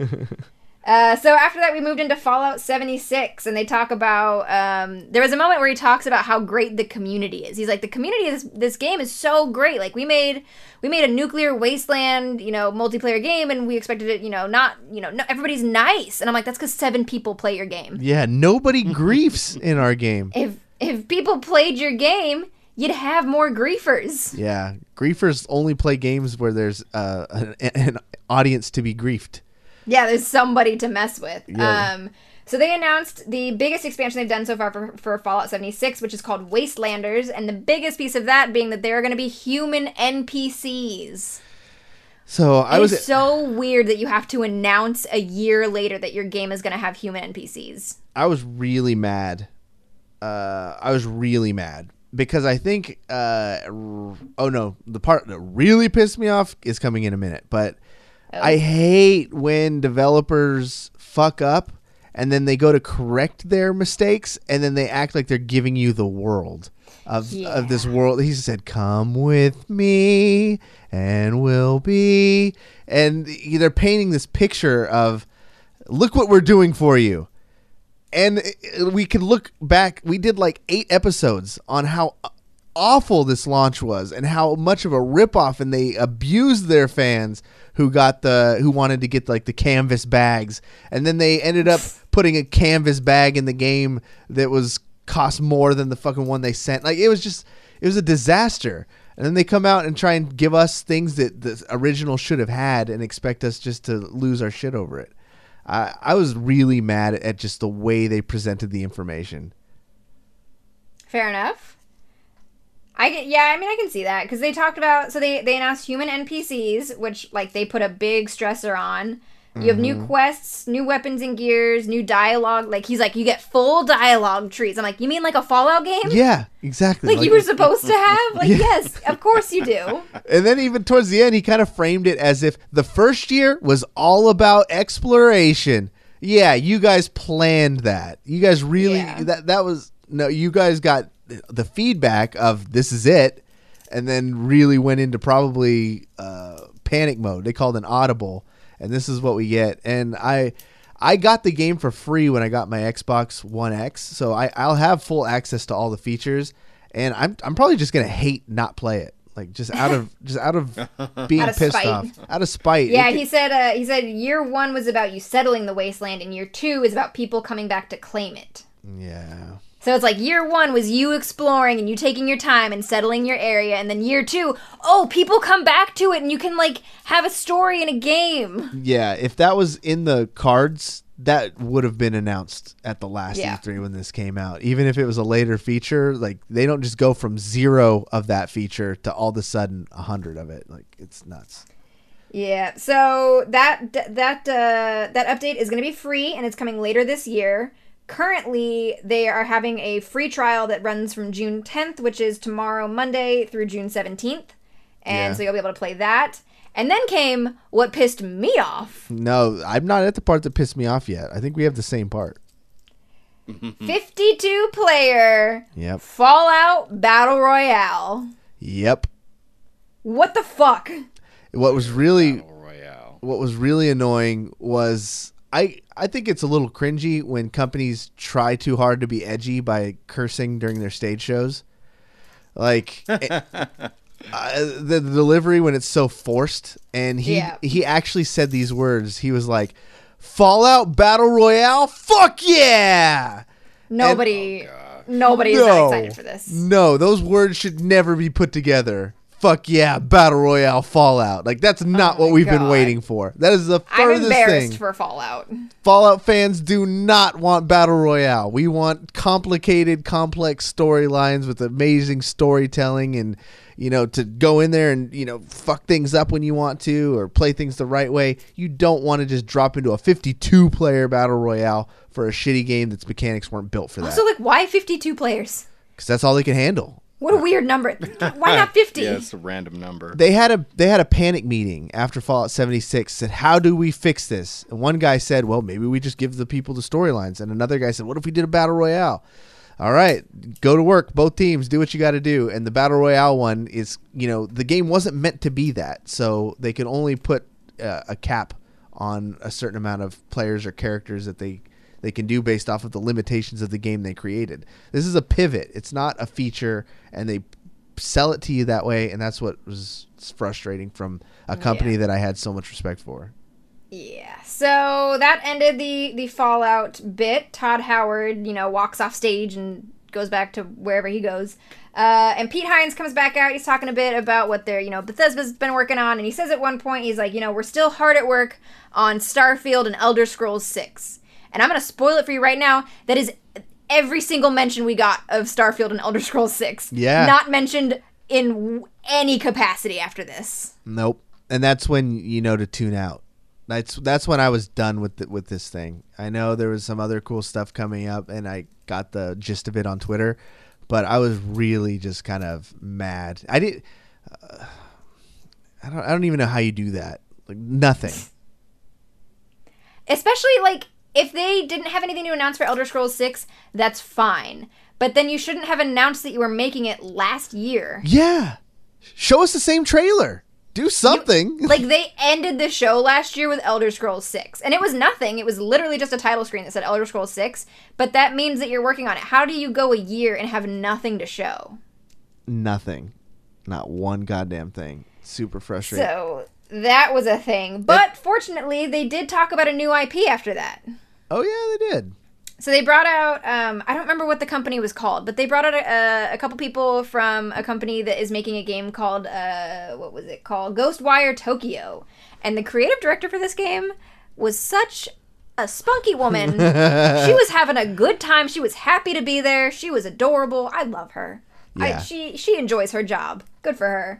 Uh, so after that, we moved into Fallout seventy-six, and they talk about, um, there was a moment where he talks about how great the community is. He's like, the community of this, this game is so great. Like, we made, we made a nuclear wasteland, you know, multiplayer game, and we expected it, you know, not, you know, no, everybody's nice. And I'm like, that's because seven people play your game. Yeah, nobody griefs in our game. If, if people played your game, you'd have more griefers. Yeah, griefers only play games where there's uh, an, an audience to be griefed. Yeah, there's somebody to mess with. Yeah. Um, so they announced the biggest expansion they've done so far for, for Fallout seventy-six, which is called Wastelanders, and the biggest piece of that being that there are going to be human N P Cs. So I It was is so weird that you have to announce a year later that your game is going to have human N P Cs. I was really mad. Uh, I was really mad because I think. Uh, r- oh no, the part that really pissed me off is coming in a minute, but. Oh. I hate when developers fuck up and then they go to correct their mistakes and then they act like they're giving you the world of Yeah. of this world. He said, "Come with me and we'll be," and they're painting this picture of, "Look what we're doing for you." And we could look back. We did like eight episodes on how awful this launch was and how much of a ripoff, and they abused their fans who got the who wanted to get like the canvas bags, and then they ended up putting a canvas bag in the game that was cost more than the fucking one they sent. Like, it was just it was a disaster. And then they come out and try and give us things that the original should have had and expect us just to lose our shit over it. I I was really mad at just the way they presented the information. Fair enough. I get, yeah, I mean, I can see that because they talked about, so they, they announced human N P Cs, which like they put a big stressor on. You have new quests, new weapons and gears, new dialogue. Like, he's like, you get full dialogue trees. I'm like, you mean like a Fallout game? Yeah, exactly. Like, like you were supposed to have? Like, yeah. Yes, of course you do. And then even towards the end, he kind of framed it as if the first year was all about exploration. Yeah, you guys planned that. You guys really, Yeah. that that was, no, you guys got the feedback of this is it, and then really went into probably uh, panic mode. They called an audible. And this is what we get. And I I got the game for free when I got my Xbox One X. So I, I'll have full access to all the features. And I'm I'm probably just gonna hate not play it. Like just out of just out of being Out of pissed spite. off. Out of spite. Yeah, It- he said. Uh, he said year one was about you settling the wasteland, and year two is about people coming back to claim it. Yeah. So it's like year one was you exploring and you taking your time and settling your area, and then year two, oh, people come back to it, and you can like have a story in a game. Yeah. If that was in the cards, that would have been announced at the last Yeah. E three when this came out. Even if it was a later feature, like they don't just go from zero of that feature to all of a sudden a hundred of it. Like it's nuts. Yeah. So that that uh, that update is going to be free, and it's coming later this year. Currently, they are having a free trial that runs from June tenth, which is tomorrow, Monday, through June seventeenth. And Yeah. so you'll be able to play that. And then came what pissed me off. No, I'm not at the part that pissed me off yet. I think we have the same part. fifty-two player Yep. Fallout Battle Royale. Yep. What the fuck? What was really Battle Royale. what was really annoying was I I think it's a little cringy when companies try too hard to be edgy by cursing during their stage shows. Like it- uh, the, the delivery when it's so forced, and he Yeah. he actually said these words. He was like, "Fallout Battle Royale, fuck yeah!" Nobody, Oh, nobody is that excited for this. No, those words should never be put together. Fuck yeah, Battle Royale Fallout. Like, that's not Oh what my we've been God. waiting for. That is the I'm furthest embarrassed thing. for Fallout. Fallout fans do not want Battle Royale. We want complicated, complex storylines with amazing storytelling and, you know, to go in there and, you know, fuck things up when you want to or play things the right way. You don't want to just drop into a fifty-two player Battle Royale for a shitty game that's mechanics weren't built for that. Also, like, why fifty-two players? Because that's all they can handle. What a weird number. Why not fifty? Yeah, it's a random number. They had a they had a panic meeting after Fallout seventy-six. Said, how do we fix this? And one guy said, well, maybe we just give the people the storylines. And another guy said, what if we did a battle royale? All right, go to work. Both teams, do what you got to do. And the battle royale one is, you know, the game wasn't meant to be that, so they could only put uh, a cap on a certain amount of players or characters that they they can do based off of the limitations of the game they created. This is a pivot. It's not a feature, and they sell it to you that way, and that's what was frustrating from a company Yeah. that I had so much respect for. Yeah. So that ended the the Fallout bit. Todd Howard, you know, walks off stage and goes back to wherever he goes. Uh, and Pete Hines comes back out. He's talking a bit about what they're, you know, Bethesda's been working on. And he says at one point, he's like, you know, we're still hard at work on Starfield and Elder Scrolls six. And I'm going to spoil it for you right now. That is every single mention we got of Starfield and Elder Scrolls six. Yeah. Not mentioned in w- any capacity after this. Nope. And that's when you know to tune out. That's that's when I was done with the, with this thing. I know there was some other cool stuff coming up, and I got the gist of it on Twitter, but I was really just kind of mad. I did. Uh, I don't. I don't even know how you do that. Like nothing. Especially, like, if they didn't have anything to announce for Elder Scrolls six, that's fine. But then you shouldn't have announced that you were making it last year. Yeah. Show us the same trailer. Do something. Like, they ended the show last year with Elder Scrolls six. And it was nothing. It was literally just a title screen that said Elder Scrolls six. But that means that you're working on it. How do you go a year and have nothing to show? Nothing. Not one goddamn thing. Super frustrating. So, that was a thing. But fortunately, they did talk about a new I P after that. Oh, yeah, they did. So they brought out, um, I don't remember what the company was called, but they brought out a, a couple people from a company that is making a game called, uh, what was it called? Ghostwire Tokyo. And the creative director for this game was such a spunky woman. She was having a good time. She was happy to be there. She was adorable. I love her. Yeah. I, she, she enjoys her job. Good for her.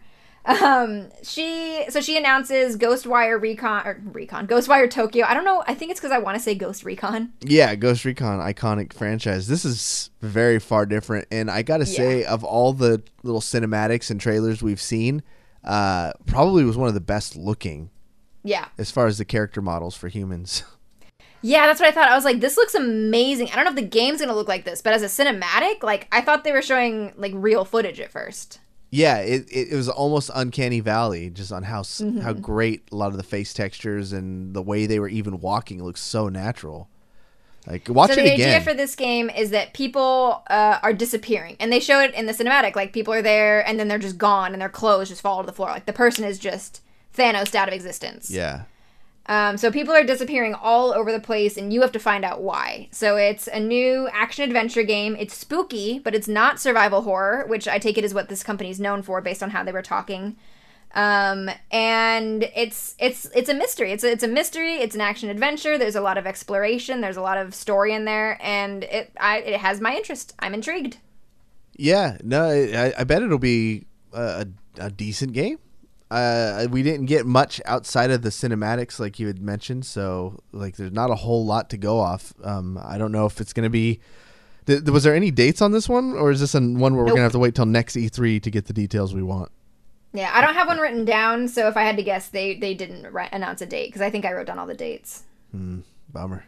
Um, she so she announces Ghostwire Recon or Recon Ghostwire Tokyo. I don't know. I think it's because I want to say Ghost Recon. Yeah, Ghost Recon, iconic franchise. This is very far different, and I gotta say, Yeah. of all the little cinematics and trailers we've seen, uh, probably was one of the best looking Yeah. as far as the character models for humans. Yeah, that's what I thought. I was like, this looks amazing. I don't know if the game's gonna look like this, but as a cinematic, like I thought they were showing like real footage at first. Yeah, it, it, it was almost uncanny valley just on how s Mm-hmm. how great a lot of the face textures and the way they were even walking looks so natural. Like watch So it the again. idea for this game is that people uh, are disappearing, and they show it in the cinematic. Like people are there, and then they're just gone, and their clothes just fall to the floor. Like the person is just Thanos out of existence. yeah. Um, so people are disappearing all over the place, and you have to find out why. So it's a new action-adventure game. It's spooky, but it's not survival horror, which I take it is what this company is known for based on how they were talking. Um, and it's it's it's a mystery. It's a, it's a mystery. It's an action-adventure. There's a lot of exploration. There's a lot of story in there, and it I, it has my interest. I'm intrigued. Yeah, no, I, I bet it'll be a, a decent game. Uh, we didn't get much outside of the cinematics, like you had mentioned, so like there's not a whole lot to go off. Um, I don't know if it's going to be. Th- was there any dates on this one, or is this an, one where we're Nope. going to have to wait till next E three to get the details we want? Yeah, I don't have one written down, so if I had to guess, they they didn't ri- announce a date because I think I wrote down all the dates. Hmm, bummer.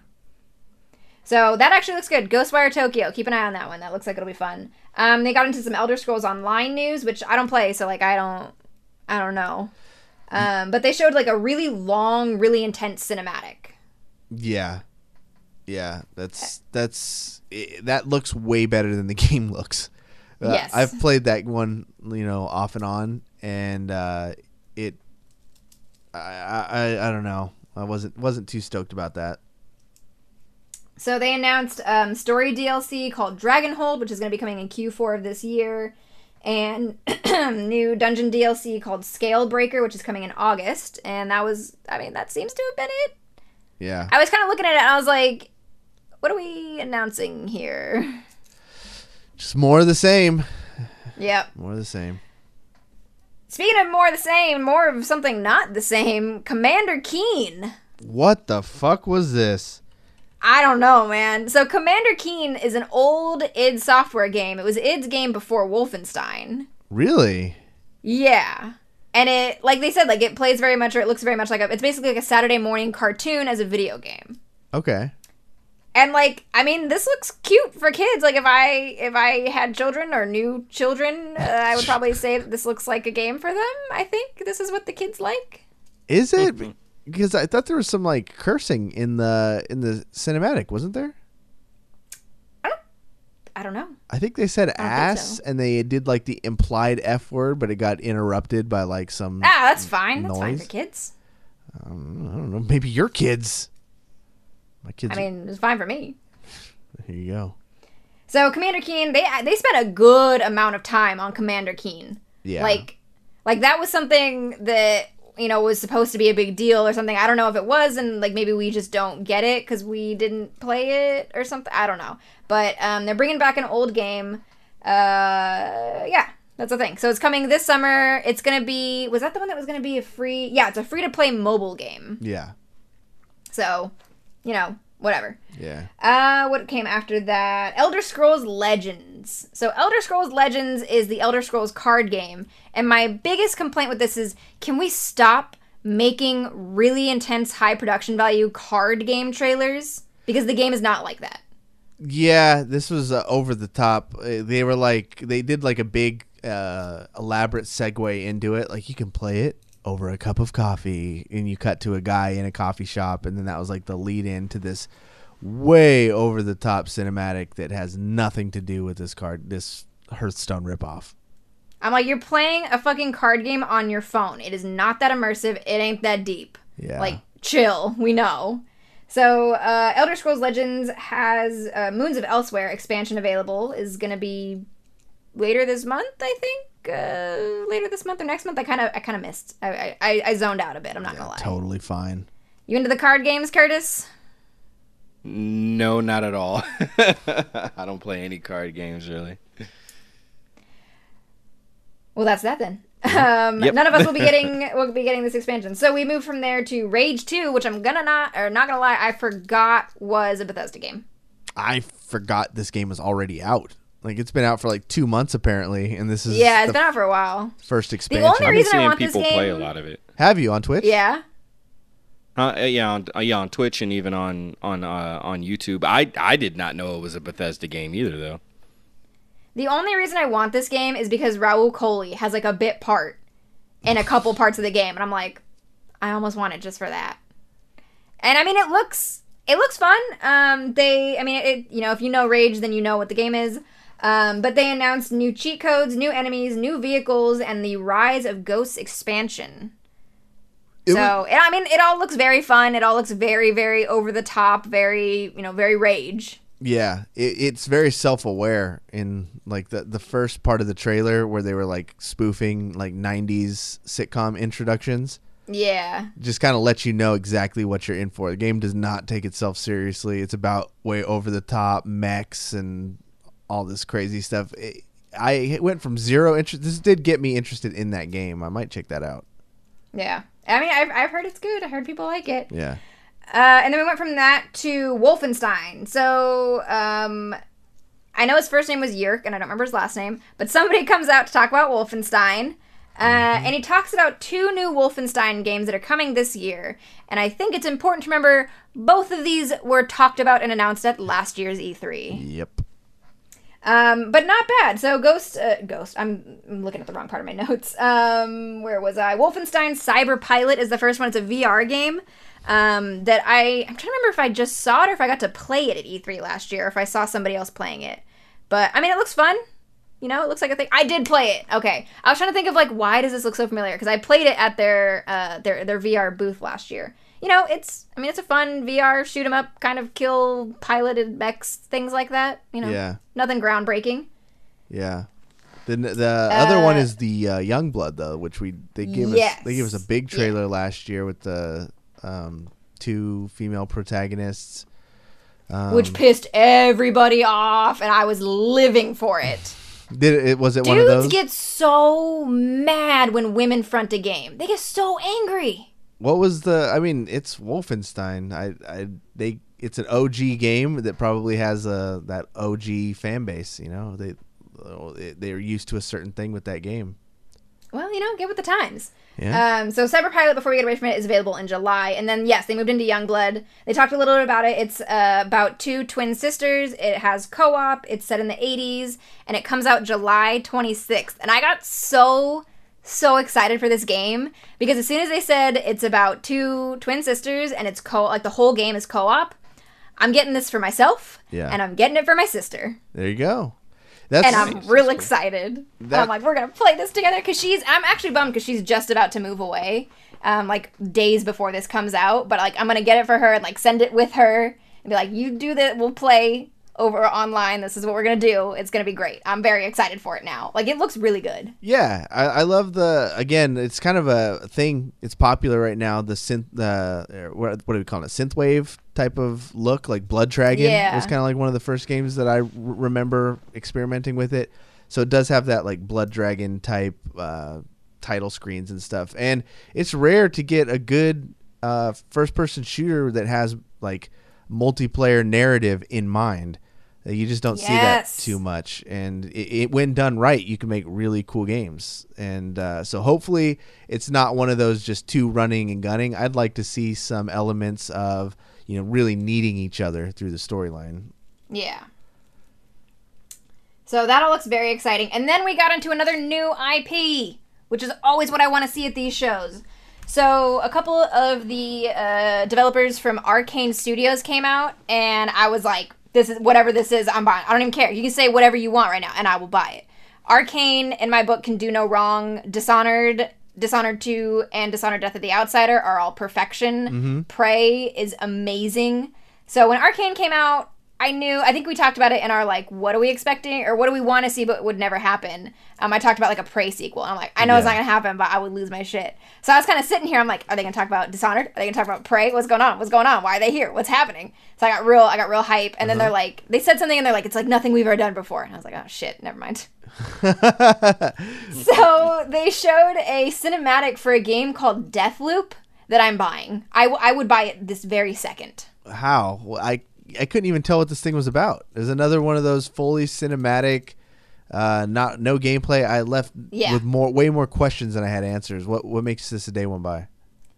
So that actually looks good. Ghostwire Tokyo. Keep an eye on that one. That looks like it'll be fun. Um, they got into some Elder Scrolls Online news, which I don't play, so like I don't, I don't know. Um, but they showed like a really long, really intense cinematic. Yeah, yeah, that's that's i that looks way better than the game looks. Uh, Yes. I've played that one, you know, off and on, and uh, it. I, I I don't know. I wasn't wasn't too stoked about that. So they announced um, story D L C called Dragonhold, which is going to be coming in Q four of this year, and new dungeon D L C called Scalebreaker, which is coming in August. And that was, I mean, that seems to have been it. Yeah. I was kind of looking at it and I was like, what are we announcing here? Just more of the same. Yep. More of the same. Speaking of more of the same, more of something not the same, Commander Keen. What the fuck was this? I don't know, man. So Commander Keen is an old id Software game. It was id's game before Wolfenstein. Really? Yeah. And it, like they said, like it plays very much, or it looks very much like a, it's basically like a Saturday morning cartoon as a video game. Okay. And like, I mean, this looks cute for kids. Like if I, if I had children or knew children, uh, I would probably say that this looks like a game for them. I think this is what the kids like. Is it? Because I thought there was some like cursing in the in the cinematic, wasn't there? I don't know. I think they said I don't think ass, so. and they did like the implied F word, but it got interrupted by like some. Ah, that's fine. That's fine Noise? for kids. Um, I don't know. Maybe your kids. My kids. I mean, it's fine for me. Here you go. So Commander Keen, they they spent a good amount of time on Commander Keen. Yeah. Like, like that was something that, you know, was supposed to be a big deal or something. I don't know if it was, and like maybe we just don't get it because we didn't play it or something. I don't know. But um, they're bringing back an old game. Uh, yeah, that's the thing. So it's coming this summer. It's gonna be. Was that the one that was gonna be a free? Yeah, it's a free to play mobile game. Yeah. So, you know, whatever. Yeah. Uh, what came after that? Elder Scrolls Legends. So Elder Scrolls Legends is the Elder Scrolls card game. And my biggest complaint with this is, can we stop making really intense high production value card game trailers? Because the game is not like that. Yeah, this was uh, over the top. Uh, They were like, they did like a big, uh, elaborate segue into it. Like you can play it over a cup of coffee, and you cut to a guy in a coffee shop, and then that was like the lead in to this way over the top cinematic that has nothing to do with this card, this Hearthstone ripoff. I'm like, you're playing a fucking card game on your phone. It is not that immersive. It ain't that deep. Yeah. Like, chill. We know. So, uh, Elder Scrolls Legends has uh, Moons of Elsewhere expansion available. Is going to be later this month, I think. Uh, later this month or next month. I kind of I kind of missed. I, I I zoned out a bit. I'm not Yeah, going to lie. totally fine. You into the card games, Curtis? No, not at all. I don't play any card games really. Well, that's that then. Um, Yep. None of us will be getting will be getting this expansion. So we moved from there to Rage two, which I'm gonna not or not gonna lie, I forgot was a Bethesda game. I forgot this game was already out. Like, it's been out for like two months apparently, and this is Yeah, it's the been out for a while. first The expansion. only I've been reason I seeing want this people game, play a lot of it. Have you on Twitch? yeah, Uh, yeah, on, uh, yeah, on Twitch and even on on uh, on YouTube. I I did not know it was a Bethesda game either, though. the only reason I want this game is because Raul Coley has like a bit part in a couple parts of the game, and I'm like, I almost want it just for that. And I mean, it looks it looks fun. Um, they, I mean, it you know, if you know Rage, then you know what the game is. Um, but they announced new cheat codes, new enemies, new vehicles, and the Rise of Ghosts expansion. It so, was- and I mean, it all looks very fun. It all looks very, very over the top, very, you know, very Rage. Yeah, it, it's very self-aware in like the the first part of the trailer where they were like spoofing like nineties sitcom introductions. Yeah. Just kind of let you know exactly what you're in for. The game does not take itself seriously. It's about way over the top mechs and all this crazy stuff. It, I went from zero interest. This did get me interested in that game. I might check that out. Yeah. I mean, I've, I've heard it's good. I heard people like it. Yeah. Uh, and then we went from that to Wolfenstein. So, um, I know his first name was Yerk, and I don't remember his last name, but somebody comes out to talk about Wolfenstein. Uh, mm-hmm. And he talks about two new Wolfenstein games that are coming this year. And I think it's important to remember both of these were talked about and announced at last year's E three. Yep. Um, but not bad. So Ghost, uh, Ghost. I'm, I'm looking at the wrong part of my notes. Um, where was I? Wolfenstein Cyber Pilot is the first one. It's a V R game. Um, that I, I'm trying to remember if I just saw it or if I got to play it at E three last year, or if I saw somebody else playing it. But I mean, it looks fun. You know, it looks like a thing. I did play it. Okay, I was trying to think of like why does this look so familiar? Because I played it at their uh their their V R booth last year. You know, it's I mean it's a fun V R shoot 'em up kind of kill piloted mechs, things like that. You know, Yeah. nothing groundbreaking. Yeah. The the other one is the uh, Youngblood though, which we they gave Yes. us they gave us a big trailer yeah. last year with the um, two female protagonists, um, which pissed everybody off, and I was living for it. Did it? Was it Dudes one of those? Dudes get so mad when women front a game. They get so angry. What was the? I mean, it's Wolfenstein. I, I, they. It's an O G game that probably has a that O G fan base. You know, they, they're used to a certain thing with that game. Well, you know, get with the times. Yeah. Um, so Cyber Pilot, before we get away from it, is available in July. And then, yes, they moved into Youngblood. They talked a little bit about it. It's uh, about two twin sisters. It has co-op. It's set in the eighties. And it comes out July twenty-sixth. And I got so, so excited for this game. Because as soon as they said it's about two twin sisters and it's co like the whole game is co-op, I'm getting this for myself. Yeah. And I'm getting it for my sister. There you go. That's and I'm real excited. That, I'm like, we're going to play this together because she's, I'm actually bummed because she's just about to move away, um, like days before this comes out. But like, I'm going to get it for her and like send it with her and be like, you do that. We'll play over online. This is what we're going to do. It's going to be great. I'm very excited for it now. Like, it looks really good. Yeah. I, I love the, again, it's kind of a thing. It's popular right now. The synth, the, what, what do we call it? Synthwave type of look, like Blood Dragon yeah. was kind of like one of the first games that I r- remember experimenting with it. So it does have that like Blood Dragon type uh, title screens and stuff. And it's rare to get a good uh, first person shooter that has like multiplayer narrative in mind. You just don't yes. see that too much. And it, it, when done right, you can make really cool games. And uh, so hopefully it's not one of those just two running and gunning. I'd like to see some elements of, you know, really needing each other through the storyline. Yeah. So that all looks very exciting. And then we got into another new I P, which is always what I want to see at these shows. So a couple of the uh, developers from Arcane Studios came out, and I was like, this is whatever this is, I'm buying. I don't even care. You can say whatever you want right now, and I will buy it. Arcane, in my book, can do no wrong. Dishonored, Dishonored two, and Dishonored Death of the Outsider are all perfection. Mm-hmm. Prey is amazing. So when Arcane came out, I knew, I think we talked about it in our, like, what are we expecting, or what do we want to see but would never happen. Um, I talked about, like, a Prey sequel. I'm like, I know yeah. it's not going to happen, but I would lose my shit. So I was kind of sitting here, I'm like, are they going to talk about Dishonored? Are they going to talk about Prey? What's going on? What's going on? Why are they here? What's happening? So I got real, I got real hype, and uh-huh. then they're like, they said something, and they're like, it's like nothing we've ever done before. And I was like, oh, shit, never mind. So they showed a cinematic for a game called Deathloop that I'm buying. I, w- I would buy it this very second. How? Well, I I couldn't even tell what this thing was about. There's another one of those fully cinematic, uh, not no gameplay. I left yeah. with more, way more questions than I had answers. What what makes this a day one buy?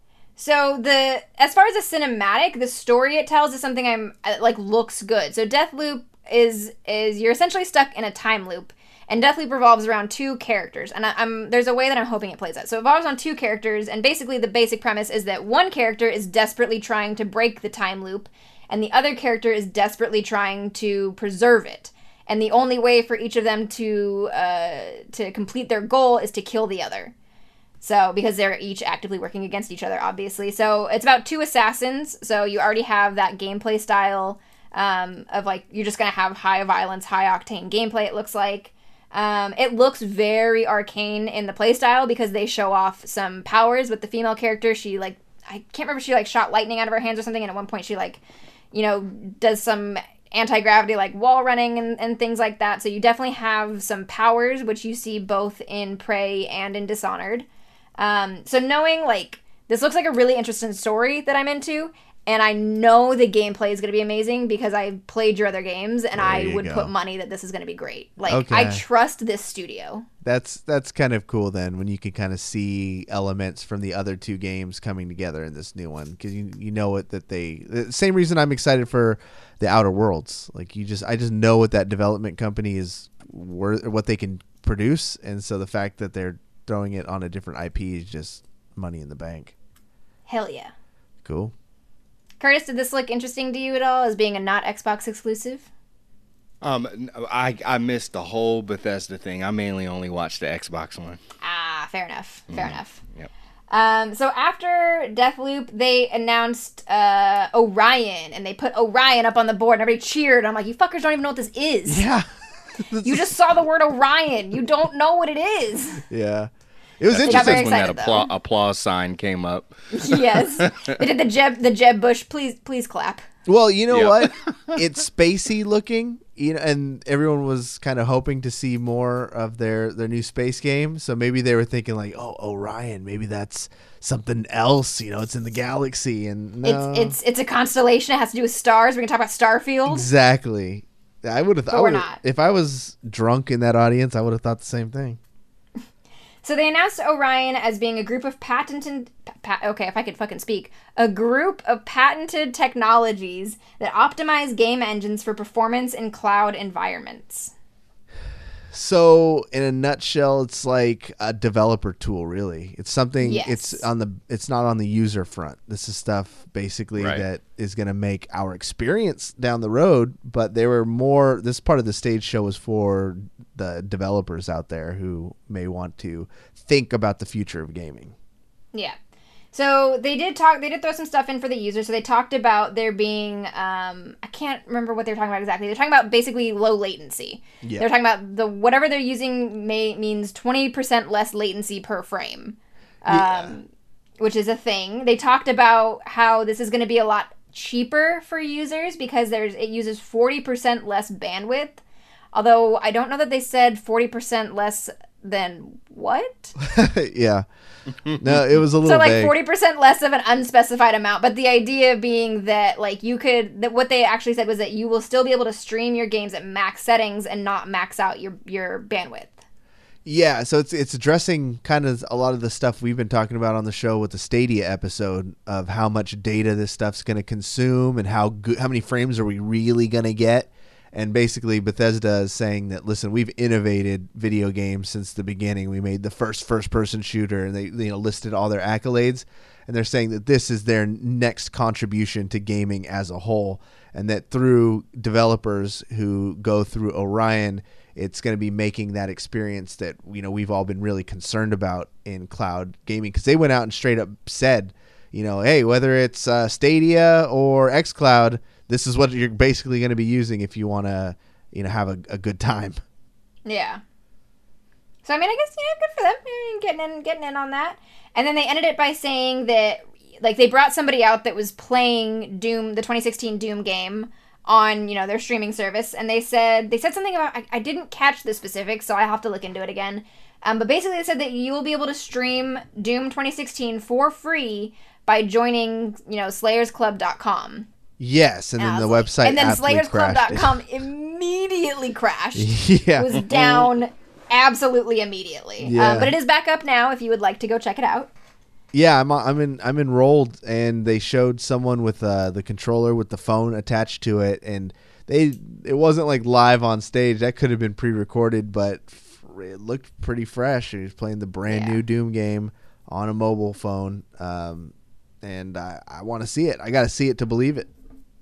So the as far as a cinematic, the story it tells is something I'm like looks good. So Deathloop is is you're essentially stuck in a time loop, and Deathloop revolves around two characters. And I, I'm there's a way that I'm hoping it plays out. So it revolves on two characters, and basically the basic premise is that one character is desperately trying to break the time loop, and the other character is desperately trying to preserve it. And the only way for each of them to uh, to complete their goal is to kill the other. So, because they're each actively working against each other, obviously. So, it's about two assassins. So, you already have that gameplay style um, of, like, you're just going to have high violence, high octane gameplay, it looks like. Um, it looks very arcane in the playstyle because they show off some powers with the female character. She, like, I can't remember if she, like, shot lightning out of her hands or something. And at one point, she, like, you know, does some anti-gravity, like, wall running and, and things like that. So, you definitely have some powers, which you see both in Prey and in Dishonored. Um, so knowing, like, this looks like a really interesting story that I'm into, and I know the gameplay is going to be amazing because I played your other games, and there I would go. put money that this is going to be great. Like, okay. I trust this studio. That's that's kind of cool then, when you can kind of see elements from the other two games coming together in this new one, because you you know it that they the same reason I'm excited for the Outer Worlds. Like, you just I just know what that development company is worth, what they can produce, and so the fact that they're throwing it on a different I P is just money in the bank. Hell yeah. Cool. Curtis, did this look interesting to you at all as being a not Xbox exclusive? Um, I I missed the whole Bethesda thing. I mainly only watched the Xbox one. Ah, fair enough. Fair mm-hmm. enough. Yep. Um, so after Deathloop, they announced uh, Orion, and they put Orion up on the board, and everybody cheered. I'm like, you fuckers don't even know what this is. Yeah. You just saw the word Orion. You don't know what it is. Yeah. It was That's interesting when excited, that appla- applause sign came up. Yes. They did the Jeb the Jeb Bush, please please clap. Well, you know Yep. what? It's spacey looking, you know, and everyone was kind of hoping to see more of their, their new space game. So maybe they were thinking like, oh, Orion, maybe that's something else. You know, it's in the galaxy, and no. It's it's it's a constellation. It has to do with stars. We're gonna talk about Starfield. Exactly. I would have. But we're not. If I was drunk in that audience, I would have thought the same thing. So they announced Orion as being a group of patented, pa- okay, if I could fucking speak, a group of patented technologies that optimize game engines for performance in cloud environments. So, in a nutshell, it's like a developer tool, really. It's something. Yes. It's on the. It's not on the user front. This is stuff basically Right. that is going to make our experience down the road. But there were more. This part of the stage show was for the developers out there who may want to think about the future of gaming. Yeah. So they did talk, they did throw some stuff in for the user. So they talked about there being, um, I can't remember what they were talking about exactly. They're talking about basically low latency. Yeah. They're talking about the, whatever they're using may means twenty percent less latency per frame, um, Yeah. which is a thing. They talked about how this is going to be a lot cheaper for users because there's, it uses forty percent less bandwidth. Although I don't know that they said forty percent less than what? Yeah. No, it was a little so like vague. forty percent less of an unspecified amount, but the idea being that like you could that what they actually said was that you will still be able to stream your games at max settings and not max out your your bandwidth. Yeah, so it's it's addressing kind of a lot of the stuff we've been talking about on the show with the Stadia episode of how much data this stuff's going to consume and how good, how many frames are we really going to get. And basically Bethesda is saying that, listen, we've innovated video games since the beginning. We made the first first-person shooter, and they you know listed all their accolades. And they're saying that this is their next contribution to gaming as a whole, and that through developers who go through Orion, it's going to be making that experience that you know we've all been really concerned about in cloud gaming. Because they went out and straight up said, you know, hey, whether it's uh, Stadia or xCloud, this is what you're basically going to be using if you want to, you know, have a, a good time. Yeah. So I mean, I guess, you know, good for them, eh, getting in, getting in on that. And then they ended it by saying that, like, they brought somebody out that was playing Doom, the twenty sixteen Doom game, on, you know, their streaming service, and they said they said something about, I, I didn't catch the specifics, so I have to look into it again. Um, but basically, they said that you will be able to stream Doom twenty sixteen for free by joining, you know, Slayers Club dot com. Yes, and, and then the like, website and then aptly Slayers Club dot com crashed. immediately crashed. Yeah, It was down absolutely immediately. Yeah. Um, but it is back up now if you would like to go check it out. Yeah, I'm I'm in I'm enrolled, and they showed someone with uh, the controller with the phone attached to it, and they it wasn't like live on stage. That could have been pre-recorded, but f- it looked pretty fresh. He was playing the brand Yeah. new Doom game on a mobile phone, um, and I, I want to see it. I got to see it to believe it.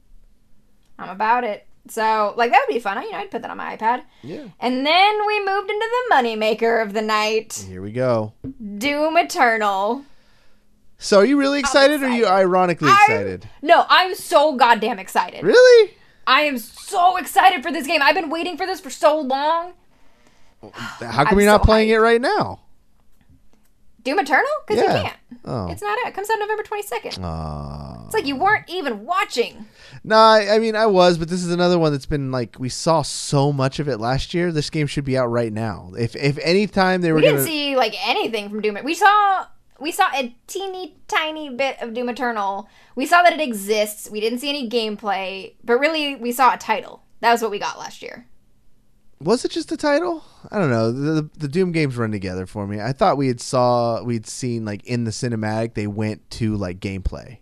I'm about it. So, like, that would be fun. I, you know, I'd put that on my iPad. Yeah. And then we moved into the moneymaker of the night, Here we go. Doom Eternal. So, are you really excited, or are you excited. ironically I'm- excited? No, I'm so goddamn excited. Really? I am so excited for this game. I've been waiting for this for so long. How come I'm you're not so playing hyped. it right now? Doom Eternal? Because Yeah. you can't. Oh. It's not out. It comes out November twenty-second. Aw. It's like you weren't even watching. No, I, I mean I was, but this is another one that's been like we saw so much of it last year. This game should be out right now. If if any time they were We didn't gonna, see like anything from Doom. We saw we saw a teeny tiny bit of Doom Eternal. We saw that it exists. We didn't see any gameplay, but really we saw a title. That was what we got last year. was it just a title? I don't know. The, the the Doom games run together for me. I thought we had saw we'd seen like in the cinematic they went to like gameplay.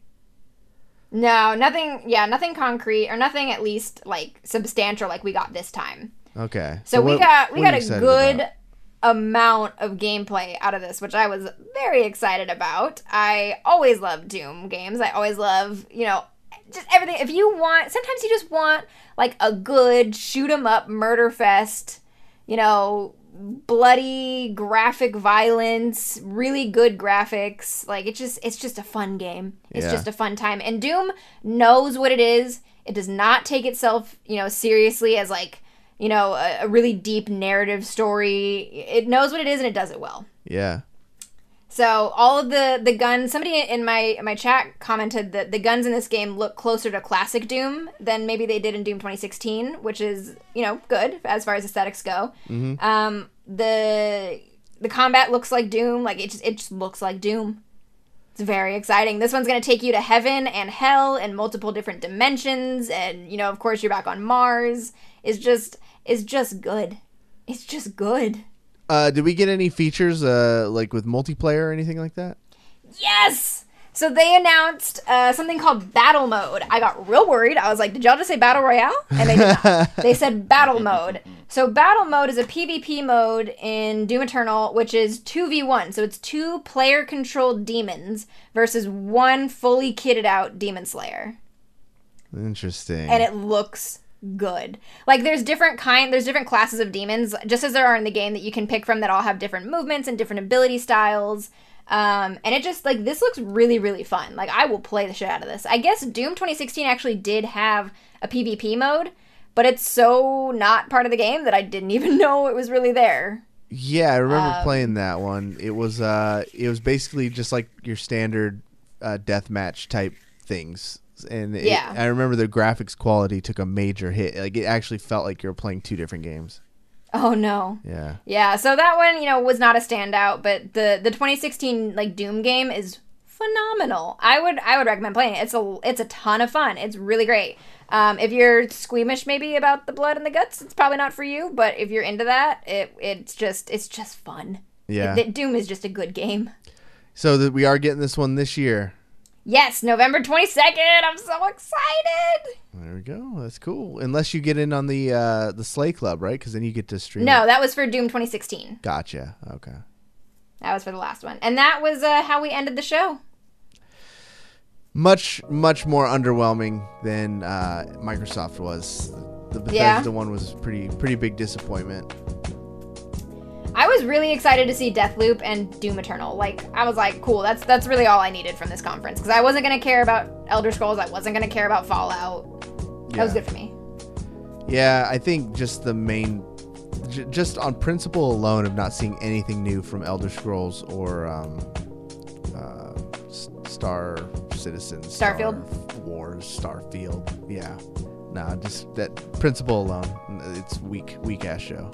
No, nothing. Yeah, nothing concrete or nothing at least like substantial like we got this time. Okay. So, we what- got we what are got you a excited good about? amount of gameplay out of this, which I was very excited about. I always love Doom games. I always love, you know, just everything. If you want, sometimes you just want like a good shoot 'em up murder fest, you know, bloody graphic violence, really good graphics. Like it's just it's just a fun game. It's Yeah. just a fun time. And Doom knows what it is. It does not take itself, you know, seriously as like, you know, a, a really deep narrative story. It knows what it is and it does it well. Yeah. So all of the the guns, somebody in my in my chat commented that the guns in this game look closer to classic Doom than maybe they did in Doom twenty sixteen, which is, you know, good as far as aesthetics go. Mm-hmm. Um, the the combat looks like Doom, like it just it just looks like Doom. It's very exciting. This one's gonna take you to heaven and hell and multiple different dimensions, and you know, of course, you're back on Mars. It's just it's just good. It's just good. Uh, did we get any features uh like with multiplayer or anything like that? Yes! So they announced uh, something called Battle Mode. I got real worried. I was like, did y'all just say Battle Royale? And they did not. They said Battle Mode. So Battle Mode is a PvP mode in Doom Eternal, which is two v one. So it's two player-controlled demons versus one fully kitted out Demon Slayer. Interesting. And it looks good. Like there's different kind there's different classes of demons, just as there are in the game, that you can pick from that all have different movements and different ability styles. Um, and it just like this looks really, really fun. Like I will play the shit out of this. I guess Doom twenty sixteen actually did have a PvP mode, but it's so not part of the game that I didn't even know it was really there. Yeah, I remember Um, playing that one. It was uh, it was basically just like your standard uh, deathmatch type things, and it, Yeah. I remember the graphics quality took a major hit. Like it actually felt like you were playing two different games. Oh no. Yeah, Yeah, so that one, you know, was not a standout, but the the twenty sixteen like Doom game is phenomenal. I would I would recommend playing it. It's a it's a ton of fun. It's really great. Um, if you're squeamish maybe about the blood and the guts, it's probably not for you. But if you're into that, it it's just it's just fun. yeah. It- Doom is just a good game. So that we are getting this one this year. Yes, November twenty-second. I'm so excited. There we go. That's cool. Unless you get in on the uh, the Slay Club, right? Because then you get to stream. No, it. that was for Doom twenty sixteen. Gotcha. Okay. That was for the last one, and that was uh, how we ended the show. Much much more underwhelming than uh, Microsoft was. The Bethesda Yeah. one was pretty pretty big disappointment. I was really excited to see Deathloop and Doom Eternal. Like, I was like, cool, that's that's really all I needed from this conference. Because I wasn't going to care about Elder Scrolls. I wasn't going to care about Fallout. That was good for me. Yeah, I think just the main, j- just on principle alone of not seeing anything new from Elder Scrolls or um, uh, S- Star Citizen, Starfield? Star Wars, Starfield. Yeah, nah, just that principle alone, it's weak, weak ass show.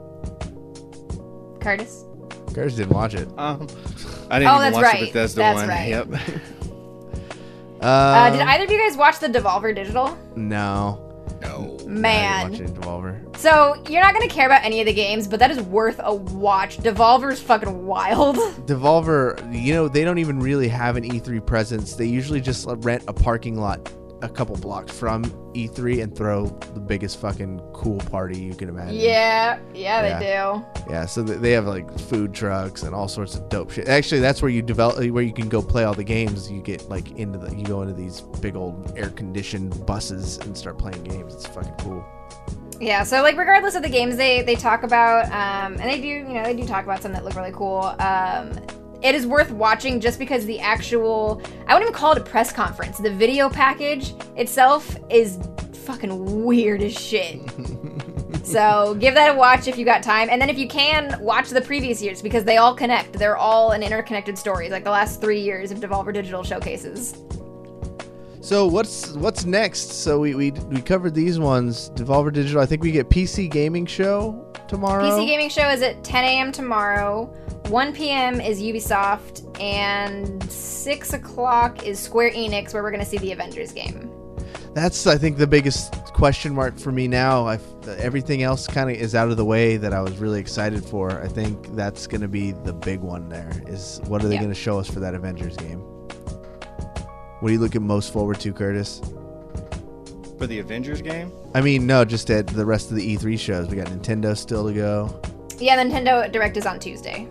Curtis? Curtis didn't watch it. Um, I didn't Oh, even that's watch right. the Bethesda That's one. right. Yep. Uh, Uh, did either of you guys watch the Devolver Digital? No. No. Man. I didn't watch Devolver. So, you're not going to care about any of the games, but that is worth a watch. Devolver's fucking wild. Devolver, you know, they don't even really have an E three presence. They usually just rent a parking lot a couple blocks from E three and throw the biggest fucking cool party you can imagine. Yeah, yeah, they do. Yeah, so th- they have like food trucks and all sorts of dope shit. Actually, that's where you develop, where you can go play all the games. You get like into the, you go into these big old air conditioned buses and start playing games. It's fucking cool. Yeah, so like regardless of the games they they talk about, um, and they do, you know, they do talk about some that look really cool. Um, it is worth watching just because the actual, I wouldn't even call it a press conference. The video package itself is fucking weird as shit. So give that a watch if you got time. And then if you can, watch the previous years because they all connect. They're all an interconnected stories, like the last three years of Devolver Digital showcases. So what's what's next? So we, we we covered these ones. Devolver Digital. I think we get P C Gaming Show tomorrow. P C Gaming Show is at ten a.m. tomorrow. one p.m. is Ubisoft. And six o'clock is Square Enix, where we're going to see the Avengers game. That's, I think, the biggest question mark for me now. I've, everything else kind of is out of the way that I was really excited for. I think that's going to be the big one there, is what are they Yeah. going to show us for that Avengers game? What are you looking most forward to, Curtis? For the Avengers game? I mean, no, just at the rest of the E three shows. We got Nintendo still to go. Yeah, Nintendo Direct is on Tuesday.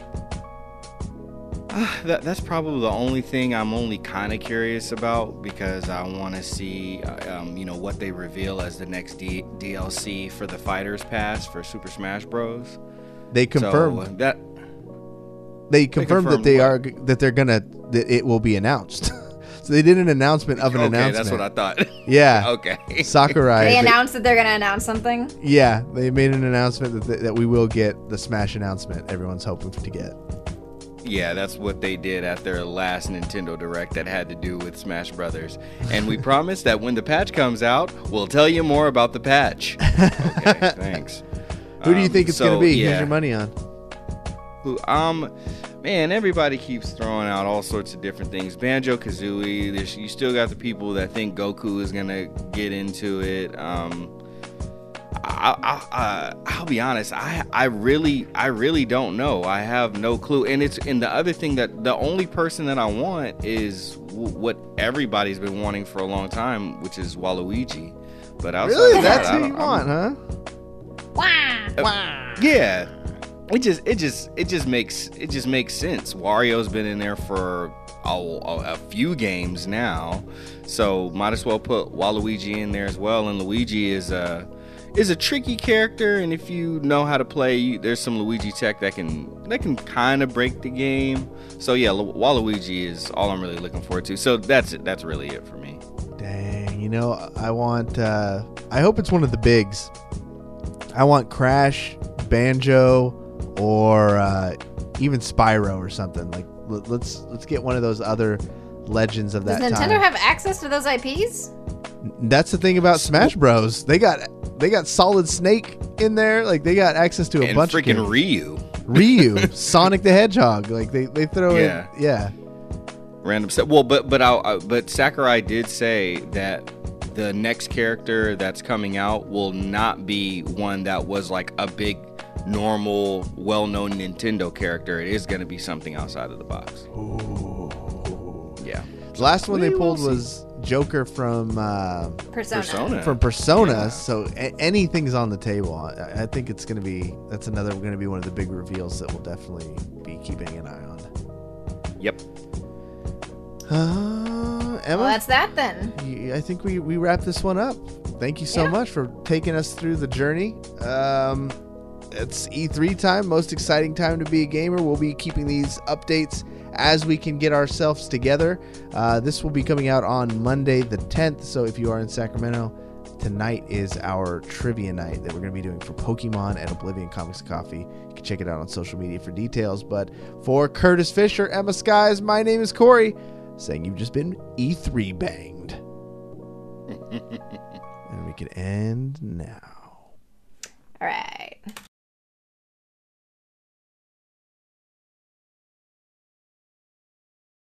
That, that's probably the only thing I'm only kind of curious about because I want to see, um, you know, what they reveal as the next D- DLC for the Fighters Pass for Super Smash Bros. They confirmed So, that they confirmed that confirmed they what? are that they're gonna that it will be announced. So they did an announcement of an okay, announcement. that's what I thought. Yeah. Okay. Sakurai. They they- announced that they're going to announce something. Yeah, they made an announcement that, th- that we will get the Smash announcement everyone's hoping to get. Yeah, that's what they did at their last Nintendo Direct that had to do with Smash Brothers. And we promise that when the patch comes out, we'll tell you more about the patch. Okay, thanks. Who do you Um, think it's so, going to be? Yeah. Here's your money on. Who, um, man, everybody keeps throwing out all sorts of different things. Banjo-Kazooie, there's, you still got the people that think Goku is going to get into it. Um, I, I, I, I'll be honest. I, I really, I really don't know. I have no clue. And it's, and the other thing that the only person that I want is w- what everybody's been wanting for a long time, which is Waluigi. But outside Really? of that, That's I who you don't- want, I'm- huh? Wah! Yeah. It just, it just, it just makes, it just makes sense. Wario's been in there for a, a, a few games now, so might as well put Waluigi in there as well. And Luigi is a, is a tricky character, and if you know how to play, you, there's some Luigi tech that can, that can kind of break the game. So yeah, Lu- Waluigi is all I'm really looking forward to. So that's it. That's really it for me. Dang, you know, I want, uh, I hope it's one of the bigs. I want Crash, Banjo, or uh, even Spyro or something. Like, let- let's let's get one of those other legends of Does that Nintendo time. have access to those I Ps? That's the thing about Smash Bros. They got they got Solid Snake in there. Like, they got access to a And bunch freaking of Ryu. Ryu, Sonic the Hedgehog. Like, they they throw Yeah. in, yeah. Random stuff. Well, but but I, I but Sakurai did say that the next character that's coming out will not be one that was like a big, normal, well-known Nintendo character. It is going to be something outside of the box. Ooh. Yeah. The last one they We will pulled see. was Joker from uh, Persona. Persona. from Persona. Yeah. So a- anything's on the table. I, I think it's going to be that's another going to be one of the big reveals that we'll definitely be keeping an eye on. Yep. Uh, Emma, Well, that's that then. you- I think we, we wrap this one up. Thank you so Yeah. much for taking us through the journey. Um, it's E three time, most exciting time to be a gamer. We'll be keeping these updates as we can get ourselves together. Uh, this will be coming out on Monday the tenth, so if you are in Sacramento, tonight is our trivia night that we're going to be doing for Pokemon at Oblivion Comics and Coffee. You can check it out on social media for details. But for Curtis Fisher, Emma Skies, my name is Corey, saying you've just been E three banged. And we can end now. All right.